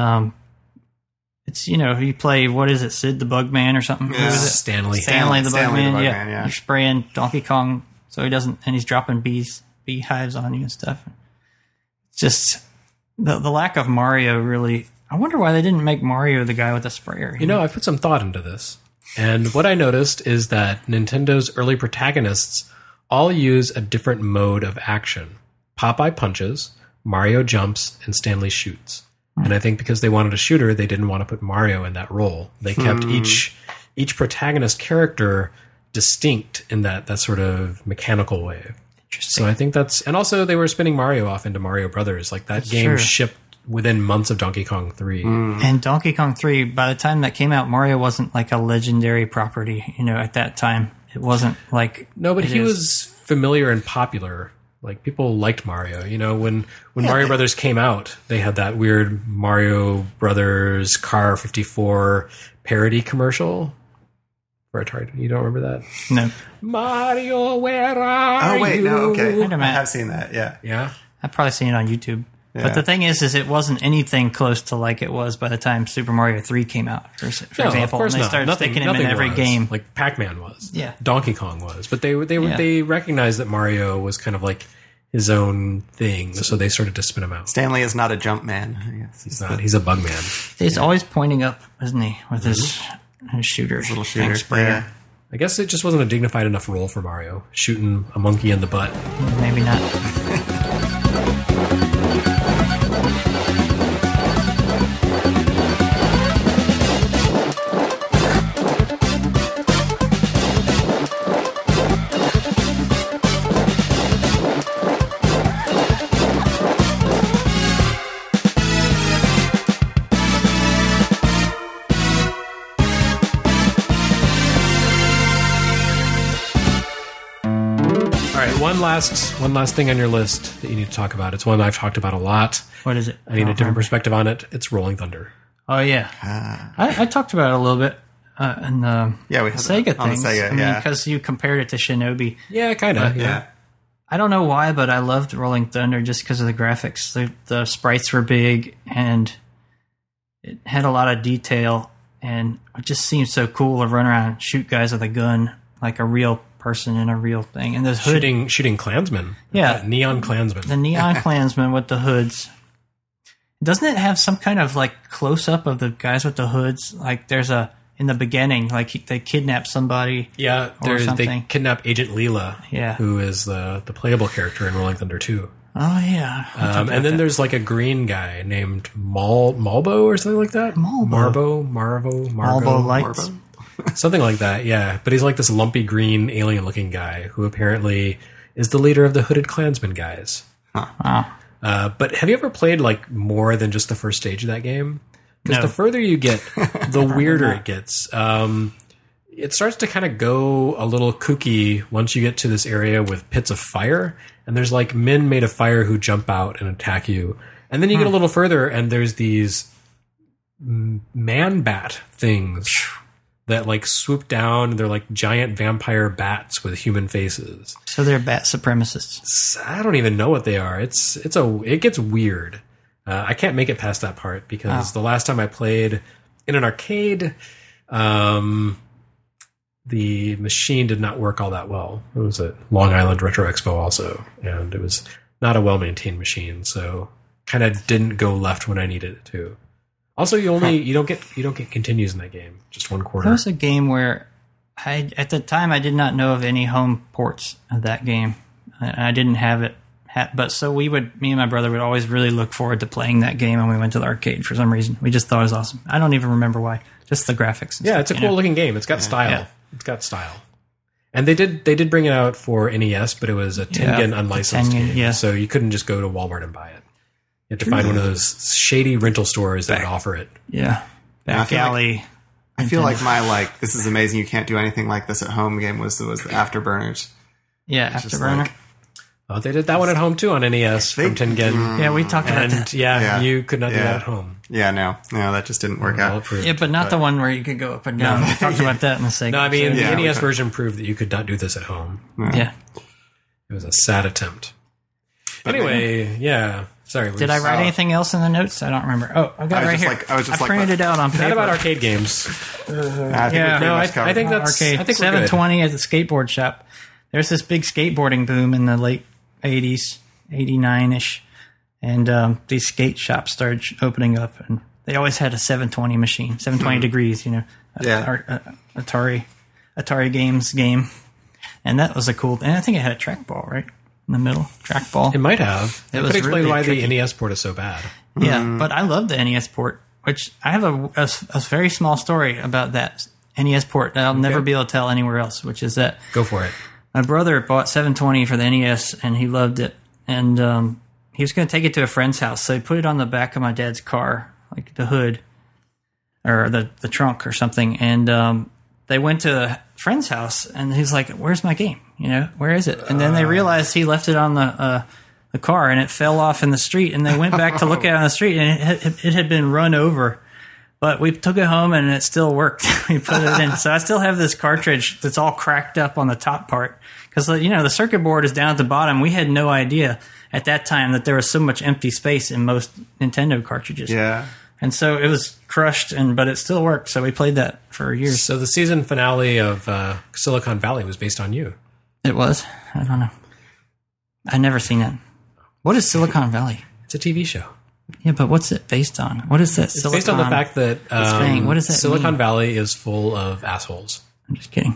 it's, you play, what is it, Sid the Bugman or something? Yeah. Who is it? Stanley the Bugman. Yeah. You're spraying Donkey Kong so he doesn't, and he's dropping beehives on you and stuff. It's just the lack of Mario really. I wonder why they didn't make Mario the guy with the sprayer. I put some thought into this. And what I noticed is that Nintendo's early protagonists all use a different mode of action. Popeye punches, Mario jumps and Stanley shoots. And I think because they wanted a shooter, they didn't want to put Mario in that role. They kept each protagonist character distinct in that sort of mechanical way. Interesting. So I think and also they were spinning Mario off into Mario Brothers. Like that game shipped within months of Donkey Kong 3. And Donkey Kong 3, by the time that came out, Mario wasn't like a legendary property, at that time. It wasn't like... No, but he was familiar and popular. Like, people liked Mario. When Mario Brothers came out, they had that weird Mario Brothers Car 54 parody commercial for Atari. You don't remember that? No. Mario, where are you? Oh, wait, no, okay. Wait a minute. I have seen that, yeah. Yeah? I've probably seen it on YouTube. Yeah. But the thing is it wasn't anything close to like it was by the time Super Mario 3 came out, for example. Of course and they not. started sticking him in every game. Like Pac-Man was. Yeah. Donkey Kong was. But they recognized that Mario was kind of like his own thing, so they started to spin him out. Stanley is not a jump man. I guess. He's not. He's a bug man. He's always pointing up, isn't he, with his shooter. His little tank shooter. sprayer. Yeah. I guess it just wasn't a dignified enough role for Mario, shooting a monkey in the butt. Maybe not. One last thing on your list that you need to talk about. It's one I've talked about a lot. What is it? I need a different perspective on it. It's Rolling Thunder. Oh, yeah. I talked about it a little bit in the we had Sega on the things. Sega, I mean, because you compared it to Shinobi. Yeah, kind of. Yeah. I don't know why, but I loved Rolling Thunder just because of the graphics. The sprites were big, and it had a lot of detail, and it just seemed so cool to run around and shoot guys with a gun like a real person in a real thing. And those shooting Klansmen. Yeah. Neon Klansmen. The Neon Klansmen with the hoods. Doesn't it have some kind of like close up of the guys with the hoods? Like there's in the beginning, like they kidnap somebody. Yeah, they kidnap Agent Leela, who is the playable character in Rolling Thunder 2. Oh, yeah. And then there's like a green guy named Malbo or something like that. Marvo Lights. Something like that, yeah. But he's like this lumpy green alien-looking guy who apparently is the leader of the Hooded Klansmen guys. Wow. But have you ever played like more than just the first stage of that game? Because the further you get, the weirder it gets. It starts to kind of go a little kooky once you get to this area with pits of fire. And there's like men made of fire who jump out and attack you. And then you get a little further and there's these man-bat things that like swoop down. They're like giant vampire bats with human faces. So they're bat supremacists. I don't even know what they are. It gets weird. I can't make it past that part because the last time I played in an arcade, the machine did not work all that well. It was at Long Island Retro Expo also, and it was not a well-maintained machine, so kind of didn't go left when I needed it to. Also, you don't get continues in that game. Just one quarter. That was a game where at the time I did not know of any home ports of that game. I didn't have it, but so me and my brother would always really look forward to playing that game when we went to the arcade for some reason. We just thought it was awesome. I don't even remember why. Just the graphics. Yeah, it's a cool looking game. It's got style. Yeah. It's got style. And they did bring it out for NES, but it was a Tengen unlicensed game. Yeah. So you couldn't just go to Walmart and buy it. You had to find one of those shady rental stores that would offer it. Yeah. Back alley. I feel like my this is amazing, you can't do anything like this at home game was the Afterburners. Yeah, Afterburner. Oh, they did that one at home too on NES from Tengen. Yeah, we talked about that. Yeah, you could not do that at home. Yeah, no, that just didn't work out. Yeah, but not the one where you could go up and down. We talked about that in the second. No, I mean, the NES version proved that you could not do this at home. Yeah. It was a sad attempt. Anyway, yeah. Sorry. Did I write anything else in the notes? I don't remember. Oh, I got it right here. I printed it out on paper. Not about arcade games. I think that's arcade. I think 720 at the skateboard shop. There's this big skateboarding boom in the late 80s, 89-ish. And these skate shops started opening up. And they always had a 720 machine, 720 degrees, Atari Games game. And that was a cool... And I think it had a trackball, right? in the middle. Trackball. It might have. It It was could explain really why tricky. the NES port is so bad. Yeah, but I love the NES port, which I have a very small story about that NES port that I'll never be able to tell anywhere else, which is that Go for it. my brother bought 720 for the NES, and he loved it. And he was going to take it to a friend's house, so he put it on the back of my dad's car, like the hood, or the trunk or something. And they went to a friend's house, and he's like, "Where's my game? Where is it?" And then they realized he left it on the car, and it fell off in the street. And they went back to look at it on the street, and it had been run over. But we took it home, and it still worked. We put it in. So I still have this cartridge that's all cracked up on the top part. Because, the circuit board is down at the bottom. We had no idea at that time that there was so much empty space in most Nintendo cartridges. Yeah. And so it was crushed, but it still worked. So we played that for years. So the season finale of Silicon Valley was based on you. It was? I don't know. I've never seen it. What is Silicon Valley? It's a TV show. Yeah, but what's it based on? What is that? It's based on the fact that thing. What does that Silicon mean? Valley is full of assholes. I'm just kidding.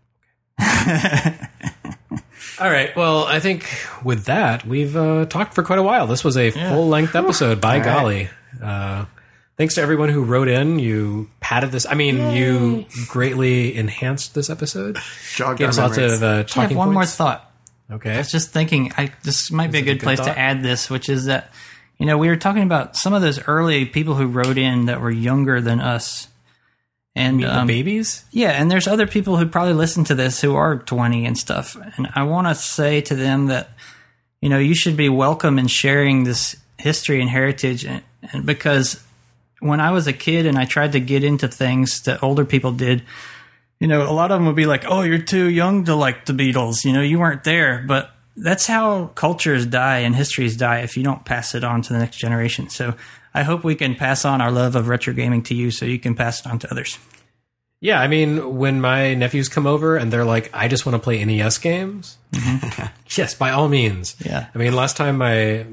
All right. Well, I think with that, we've talked for quite a while. This was a full-length episode, by golly. Thanks to everyone who wrote in. You padded this. I mean, you greatly enhanced this episode. Jogged Gave our us lots memories. of I talking have one more points. thought. Okay. I was just thinking, this might be a good place thought? to add this, which is that, we were talking about some of those early people who wrote in that were younger than us. And The babies? yeah, and there's other people who probably listen to this who are 20 and stuff. And I want to say to them that, you should be welcome in sharing this history and heritage. And because when I was a kid and I tried to get into things that older people did, a lot of them would be like, "Oh, you're too young to like the Beatles. You weren't there." But that's how cultures die and histories die if you don't pass it on to the next generation. So I hope we can pass on our love of retro gaming to you so you can pass it on to others. Yeah, I mean, when my nephews come over and they're like, I just want to play NES games, yes, by all means. Yeah. I mean, last time my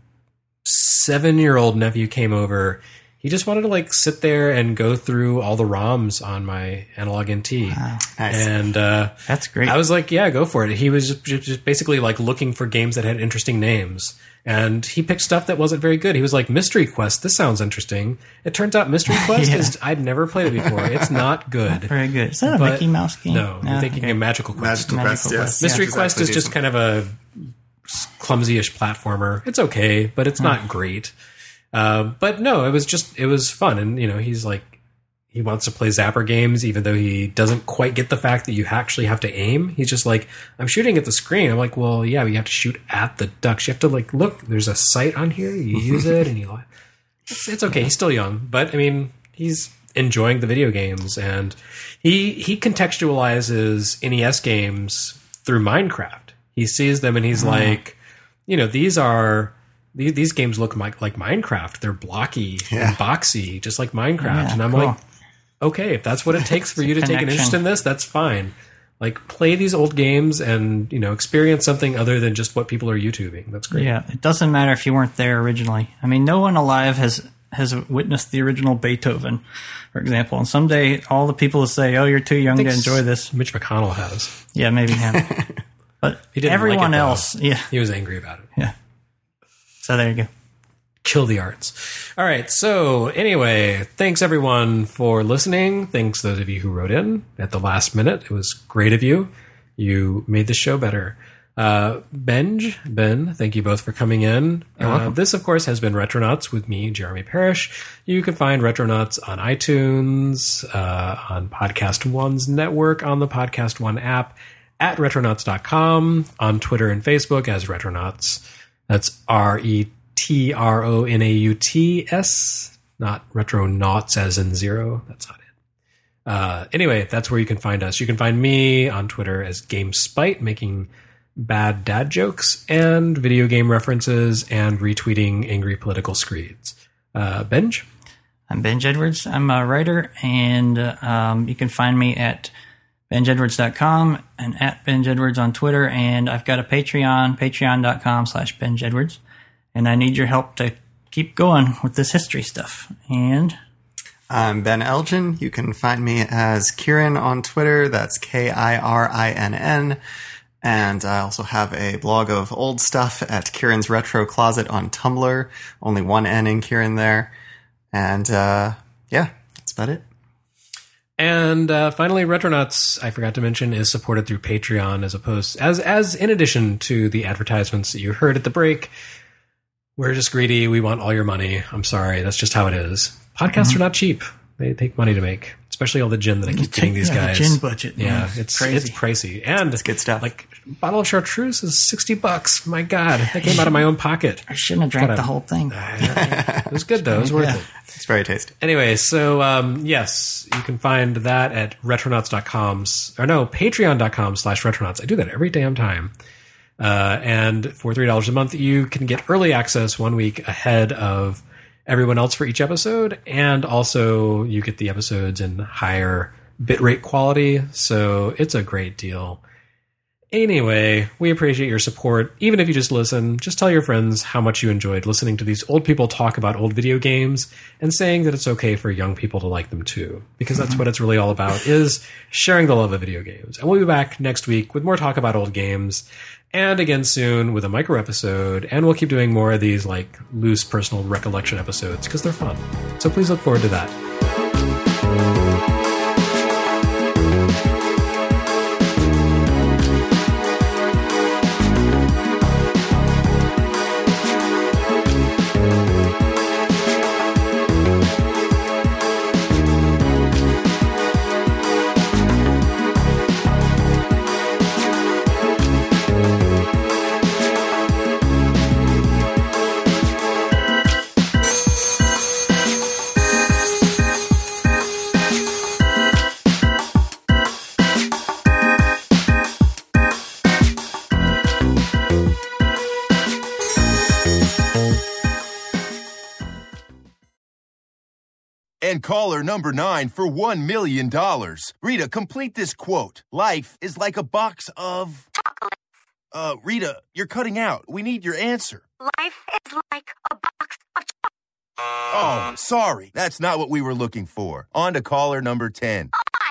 7-year-old nephew came over, he just wanted to sit there and go through all the ROMs on my Analog NT. Wow. Nice. And That's great. I was like, yeah, go for it. He was just basically looking for games that had interesting names. And he picked stuff that wasn't very good. He was like, Mystery Quest, this sounds interesting. It turns out Mystery Quest is, I'd never played it before. It's not good. Very good. Is that a But- Mickey Mouse game? No, you're thinking of Magical Quest. Magical Quest, Magical yes. Quest. Mystery Which Quest is actually just decent. kind of a clumsy-ish platformer. It's okay, but it's not great. But no, it was fun. And, he's like, he wants to play Zapper games, even though he doesn't quite get the fact that you actually have to aim. He's just like, I'm shooting at the screen. I'm like, well, yeah, but you have to shoot at the ducks. You have to look, there's a sight on here. You use it and it's okay. He's still young, but I mean, he's enjoying the video games, and he contextualizes NES games through Minecraft. He sees them and he's like, these games look like Minecraft. They're blocky and boxy, just like Minecraft. Yeah, and I'm cool. like, okay, if that's what it takes for you to take an interest in this, that's fine. Play these old games and, experience something other than just what people are YouTubing. That's great. Yeah, it doesn't matter if you weren't there originally. I mean, no one alive has witnessed the original Beethoven, for example. And someday all the people will say, "Oh, you're too young to enjoy this." Mitch McConnell has. Yeah, maybe him. But He didn't everyone like it, though. else, yeah. He was angry about it. Yeah. So there you go. Kill the arts. All right. So anyway, thanks everyone for listening. Thanks those of you who wrote in at the last minute. It was great of you. You made the show better. Ben, thank you both for coming in. This, of course, has been Retronauts with me, Jeremy Parrish. You can find Retronauts on iTunes, on Podcast One's network, on the Podcast One app, at retronauts.com, on Twitter and Facebook as Retronauts. That's RETRONAUTS, not Retronauts as in zero. That's not it. Anyway, that's where you can find us. You can find me on Twitter as GameSpite, making bad dad jokes and video game references and retweeting angry political screeds. Benj? I'm Benj Edwards. I'm a writer, and you can find me at benjedwards.com and at Benj Edwards on Twitter. And I've got a Patreon, patreon.com/Benj Edwards. And I need your help to keep going with this history stuff. And I'm Ben Elgin. You can find me as Kieran on Twitter. That's KIRINN. And I also have a blog of old stuff at Kieran's Retro Closet on Tumblr. Only one N in Kieran there. And yeah, that's about it. And finally, Retronauts, I forgot to mention, is supported through Patreon as in addition to the advertisements that you heard at the break. We're just greedy. We want all your money. I'm sorry. That's just how it is. Podcasts are not cheap. They take money to make, especially all the gin that I keep getting these guys. The gin budget. Yeah, it's pricey. And it's good stuff. Like, a bottle of chartreuse is $60. My God, that came out of my own pocket. I shouldn't have drank the whole thing. It was good, though. It was worth it. It's very tasty. Anyway, so, yes, you can find that at patreon.com/retronauts. I do that every damn time. And for $3 a month, you can get early access 1 week ahead of everyone else for each episode. And also you get the episodes in higher bitrate quality. So it's a great deal. Anyway, we appreciate your support. Even if you just listen, just tell your friends how much you enjoyed listening to these old people talk about old video games and saying that it's okay for young people to like them too. Because that's what it's really all about, is sharing the love of video games. And we'll be back next week with more talk about old games. And again soon with a micro episode. And we'll keep doing more of these like loose personal recollection episodes because they're fun. So please look forward to that. And caller number 9 for $1 million. Rita, complete this quote. Life is like a box of... Chocolates. Rita, you're cutting out. We need your answer. Life is like a box of chocolates. Oh, sorry. That's not what we were looking for. On to caller number 10.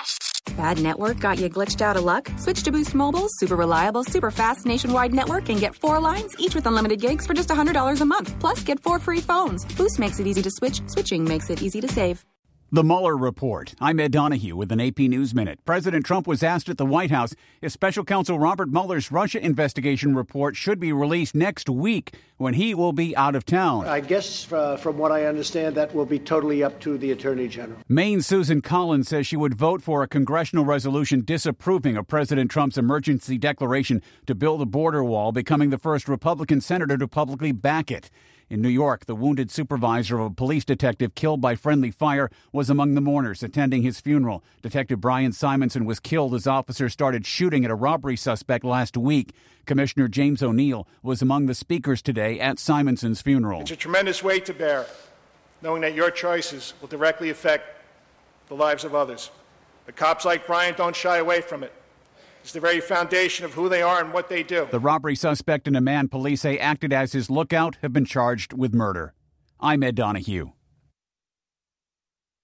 Bad network got you glitched out of luck? Switch to Boost Mobile's super reliable, super fast nationwide network and get 4 lines, each with unlimited gigs for just $100 a month. Plus, get 4 free phones. Boost makes it easy to switch. Switching makes it easy to save. The Mueller Report. I'm Ed Donahue with an AP News Minute. President Trump was asked at the White House if Special Counsel Robert Mueller's Russia investigation report should be released next week when he will be out of town. I guess from what I understand, that will be totally up to the Attorney General. Maine's Susan Collins says she would vote for a congressional resolution disapproving of President Trump's emergency declaration to build a border wall, becoming the first Republican senator to publicly back it. In New York, the wounded supervisor of a police detective killed by friendly fire was among the mourners attending his funeral. Detective Brian Simonson was killed as officers started shooting at a robbery suspect last week. Commissioner James O'Neill was among the speakers today at Simonson's funeral. It's a tremendous weight to bear, knowing that your choices will directly affect the lives of others. But cops like Brian don't shy away from it. It's the very foundation of who they are and what they do. The robbery suspect and a man police say acted as his lookout have been charged with murder. I'm Ed Donahue.